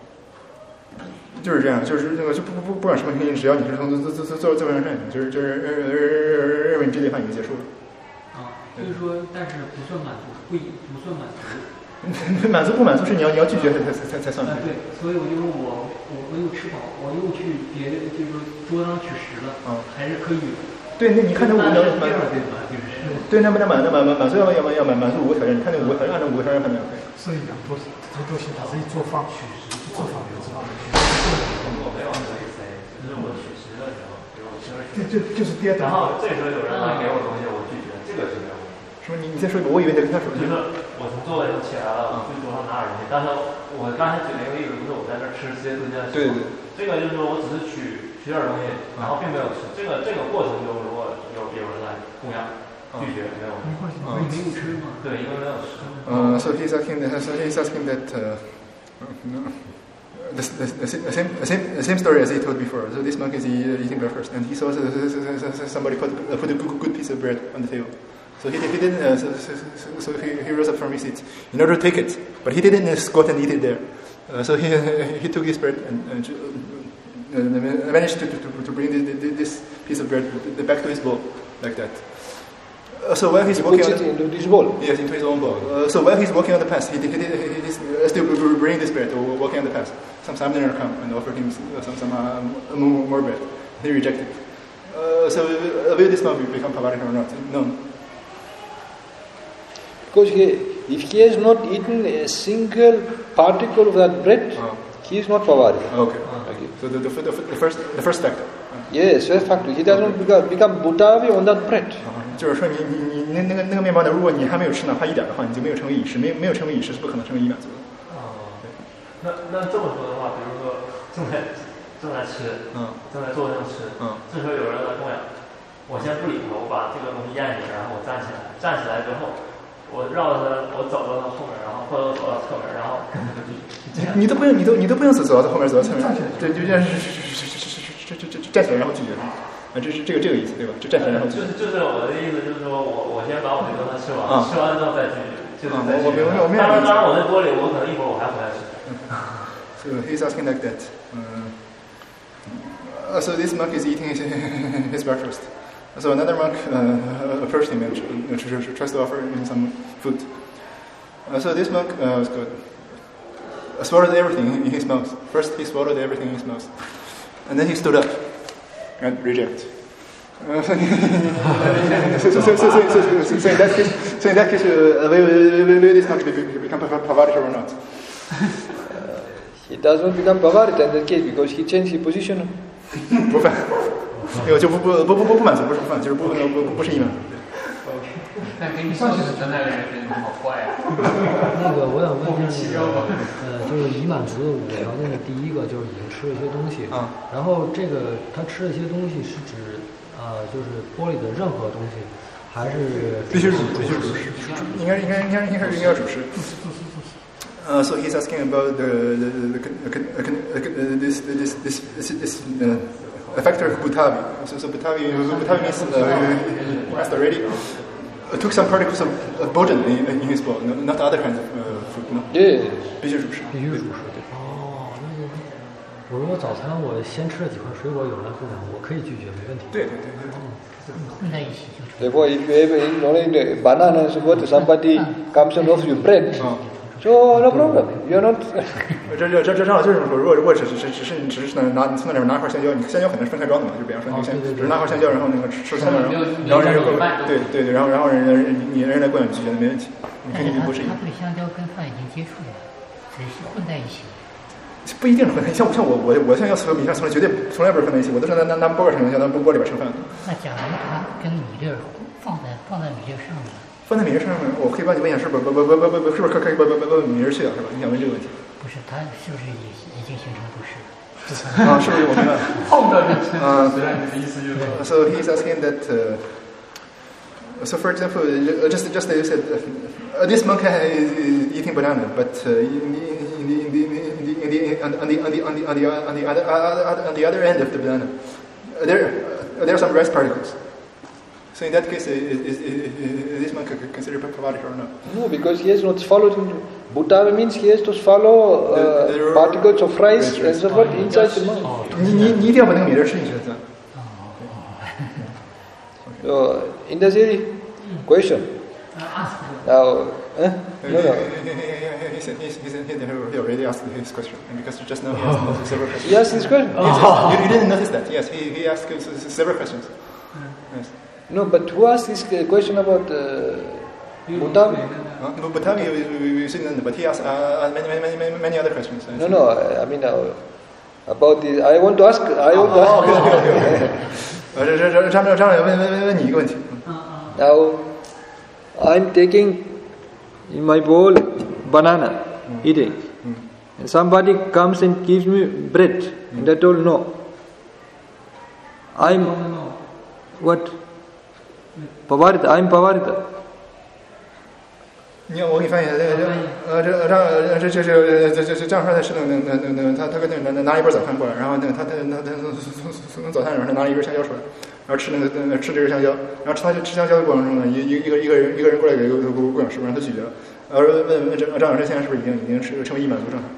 就是这样，就是那个就不不不不管什么原因，只要你是从坐坐坐坐坐位上站起，就是就是认认为你这顿饭已经结束了。 啊，就是说，但是不算满足，不不算满足。 满足不满足是你要你要拒绝才才才才算。 啊，对，所以我就说我我我又吃饱，我又去别的就是说桌上取食了，啊，还是可以。 对，那你看那五个满满对，那不那满那满满满足要要要满满足五个条件，你看那五个条件按照五个条件判断可以。 所以很多这东西它是一做饭取食，做饭就知道。 我没有那个意思，就是我取食的时候，比如我吃了， 就就是跌倒。 然后这时候有人来给我东西，我拒绝，这个是没有问题。 什么？你你再说一个，我以为你在跟他说。 就是我从座位上起来了，我去桌上拿点东西，但是我刚才举了一个例子，就是我在这吃直接蹲下。 对对。 这个就是说我只是取取点东西，然后并没有吃。这个这个过程中，如果有有人来供养，拒绝没有问题。 没有吃嘛？ 对，因为没有吃。 嗯 ，so he's asking that, so he's asking that. Uh, The, the, the, same, the, same, the same story as he told before. So this monk is eating breakfast, and he saw somebody put, put a good, good piece of bread on the table. So he, he didn't. Uh, so so, so he, he rose up from his seat in order to take it, but he didn't squat and eat it there. Uh, so he he took his bread and, and uh, managed to, to, to bring this, this piece of bread back to his bowl like that. Uh, so while he's he walking puts on it the, into his bowl. Yes, into his own bowl. Uh, so while he's walking on the path, he, he, he, he, he's still bringing this bread, or walking on the path. Some someone come and offer him some some uh, more, more bread. He rejected. Uh, so uh, will this monk become Pavarika or not? No. Because he, if he has not eaten a single particle of that bread, uh-huh. he is not Pavarika. Okay. okay. So the, the, the, the first the first factor. Yes, first factor. He doesn't okay. become become Bhutavi on that bread. Uh-huh. 就是说你你你那那个那个面包呢，如果你还没有吃哪怕一点的话，你就没有成为饮食，没有没有成为饮食是不可能成为已满足的。 哦，对。那那这么说的话，比如说正在正在吃，嗯，正在坐着吃，嗯，这时候有人来供养，我先不理他，我把这个东西咽下去，然后我站起来，站起来之后，我绕着他，我走到他后面，然后或者走到侧面，然后跟他去。 你都不用，你都你都不用走走到他后面，走到侧面，对，就这样是是是是是是是是站起来然后拒绝他。啊，这是这个这个意思，对吧？就站起来然后就是就是我的意思，就是说我我先把我这顿饭吃完，吃完之后再拒绝，就是再拒绝。我明白， 当然当然，我那锅里我可能一会儿我还回来吃。 So he's asking like that. Uh, so this monk is eating his, his breakfast. So another monk uh, approached him and tries to offer him some food. Uh, so this monk uh, was good. Uh, swallowed everything in his mouth. First he swallowed everything in his mouth, and then he stood up. And reject. Uh, so, so, so, so, so, so, so, so in that case, so in that case, uh, will, will, will this monk become Pavarika or not? Uh, he does not become Pavarika in that case because he changed his position. 不犯，因为就不不不不不不满足，不是不犯，就是不不不不是已满足。 但给你上去的那个人人好坏啊！ 那个我想问一下，那个呃，就是已满足的五个条件的第一个就是已经吃了一些东西，啊，然后这个他吃的一些东西是指呃，就是锅里的任何东西，还是必须是必须是主食，应该应该应该应该是应该主食。Uh, so he's asking about the, the, the, the, the this this this this, this uh, a factor of Bhutavi. So, so Bhutavi, Bhutavi means uh, passed already. Uh, took some particles of, of bodan in, in his bowl, no, not other kinds of uh, fruit. No. Yeah. 必须主食。 必须主食。哦，那就我如果早餐我先吃了几块水果，有人供养，我可以拒绝，没问题。 对对对对。 混在一起就。 Therefore, if you have only the banana, so what somebody comes and offers you bread. So no problem, you're not. 这这这这正好就是说，如果如果只是只是你只是拿从那里面拿一块香蕉，你香蕉肯定是分开装的嘛，就比方说你先只是拿块香蕉，然后那个吃吃香蕉，然后然后人就对对对，然后然后人人你人来供养拒绝的没问题，你肯定不是。 他对香蕉跟饭已经接触了，只是混在一起。 不一定是混在一起，像像我我我香蕉和米香从来绝对从来不是混在一起，我都是拿拿拿钵儿盛香蕉，拿钵里边盛饭。 那假如他跟米粒儿放在放在米粒上面。 放在米粒上面，我可以帮你问一下，是不是不不不不不是不是可可以把把把把米粒去掉是吧？你想问这个问题？ 不是，他是不是已已经形成不是？ 啊，是不是我明白？ 碰到就啊， 对，你的意思就是。 So he's asking that. Uh, so for example, just just as you said, uh, this monk is eating banana, but uh, in the in the in the on the on the on the on the on the other on the other end of the banana, there there are some rice particles. So in that case, is, is, is, is this man considered Pavarika or not? No, because he has not swallowed. Bhutavi means he has to swallow uh, the, the particles of rice and so forth inside the mouth. 你你你一定要把那个米粒吃进去的。 So in the series, question. Now, eh? No, no. He said he said he already asked his question, and because just now he asked several questions. He asked his question. Yes, you, you didn't notice that? Yes, he he asked several questions. Yes. No, but who asked this question about uh, Bhutavi? Huh? Bhutavi, we, we seen, but he asked uh, many, many, many, many other questions. No, no, I mean uh, about the. I want to ask. I want to ask. Okay, okay, okay. 呃，这这这张张张问问问问你一个问题。 Now, I'm taking in my bowl banana, eating, and somebody comes and gives me bread, and I told no. I'm what? Pavarita, I'm Pavarita. 你我给你翻译，这个呃这让这这是这这这这样说的是那那那那他他跟那拿拿一本早餐过来，然后那他他他他从从早餐里面他拿了一根香蕉出来，然后吃那个那吃这根香蕉，然后吃他吃香蕉的过程中呢，一一一个一个人一个人过来给给供养师傅，让他拒绝了，然后问问张张老师现在是不是已经已经是成为已满足状态？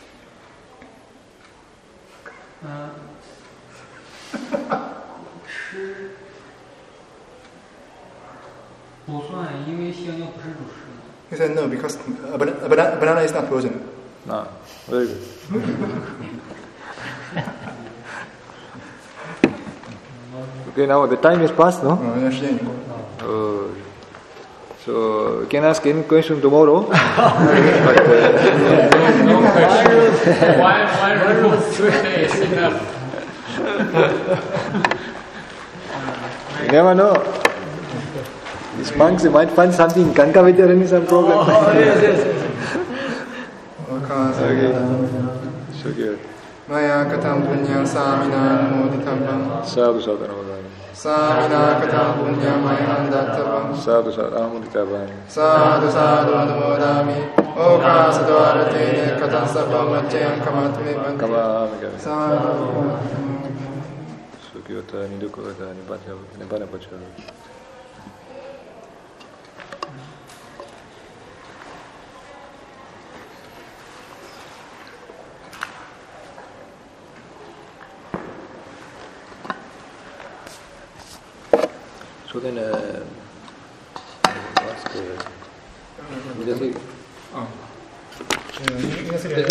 嗯，吃。 不算，因为香蕉不是主食。 He said no because a banana, a banana, banana is not poison. Ah, very good. Okay, now the time is past, no? 嗯，那时间已经过了。 Uh, so you can ask any question tomorrow. But, uh, no question. Why, why rule today is enough? You never know. These monks, they might find something. Kankavitarani, some problem. Oh, yes, yes, yes. Okay. So good. Maya katam punya samina moditabam. Sadhu sadhu namadani. Samina katam punya maya databam. Sadhu sadhu namadani. Sadhu sadhu namodami. Oka sadvarate katam sabam majjam kamatme bante. Kamami kami. Sadhu. Sukyota nidukota nibbana pacha. So then, uh, ask, uh, 嗯，应该是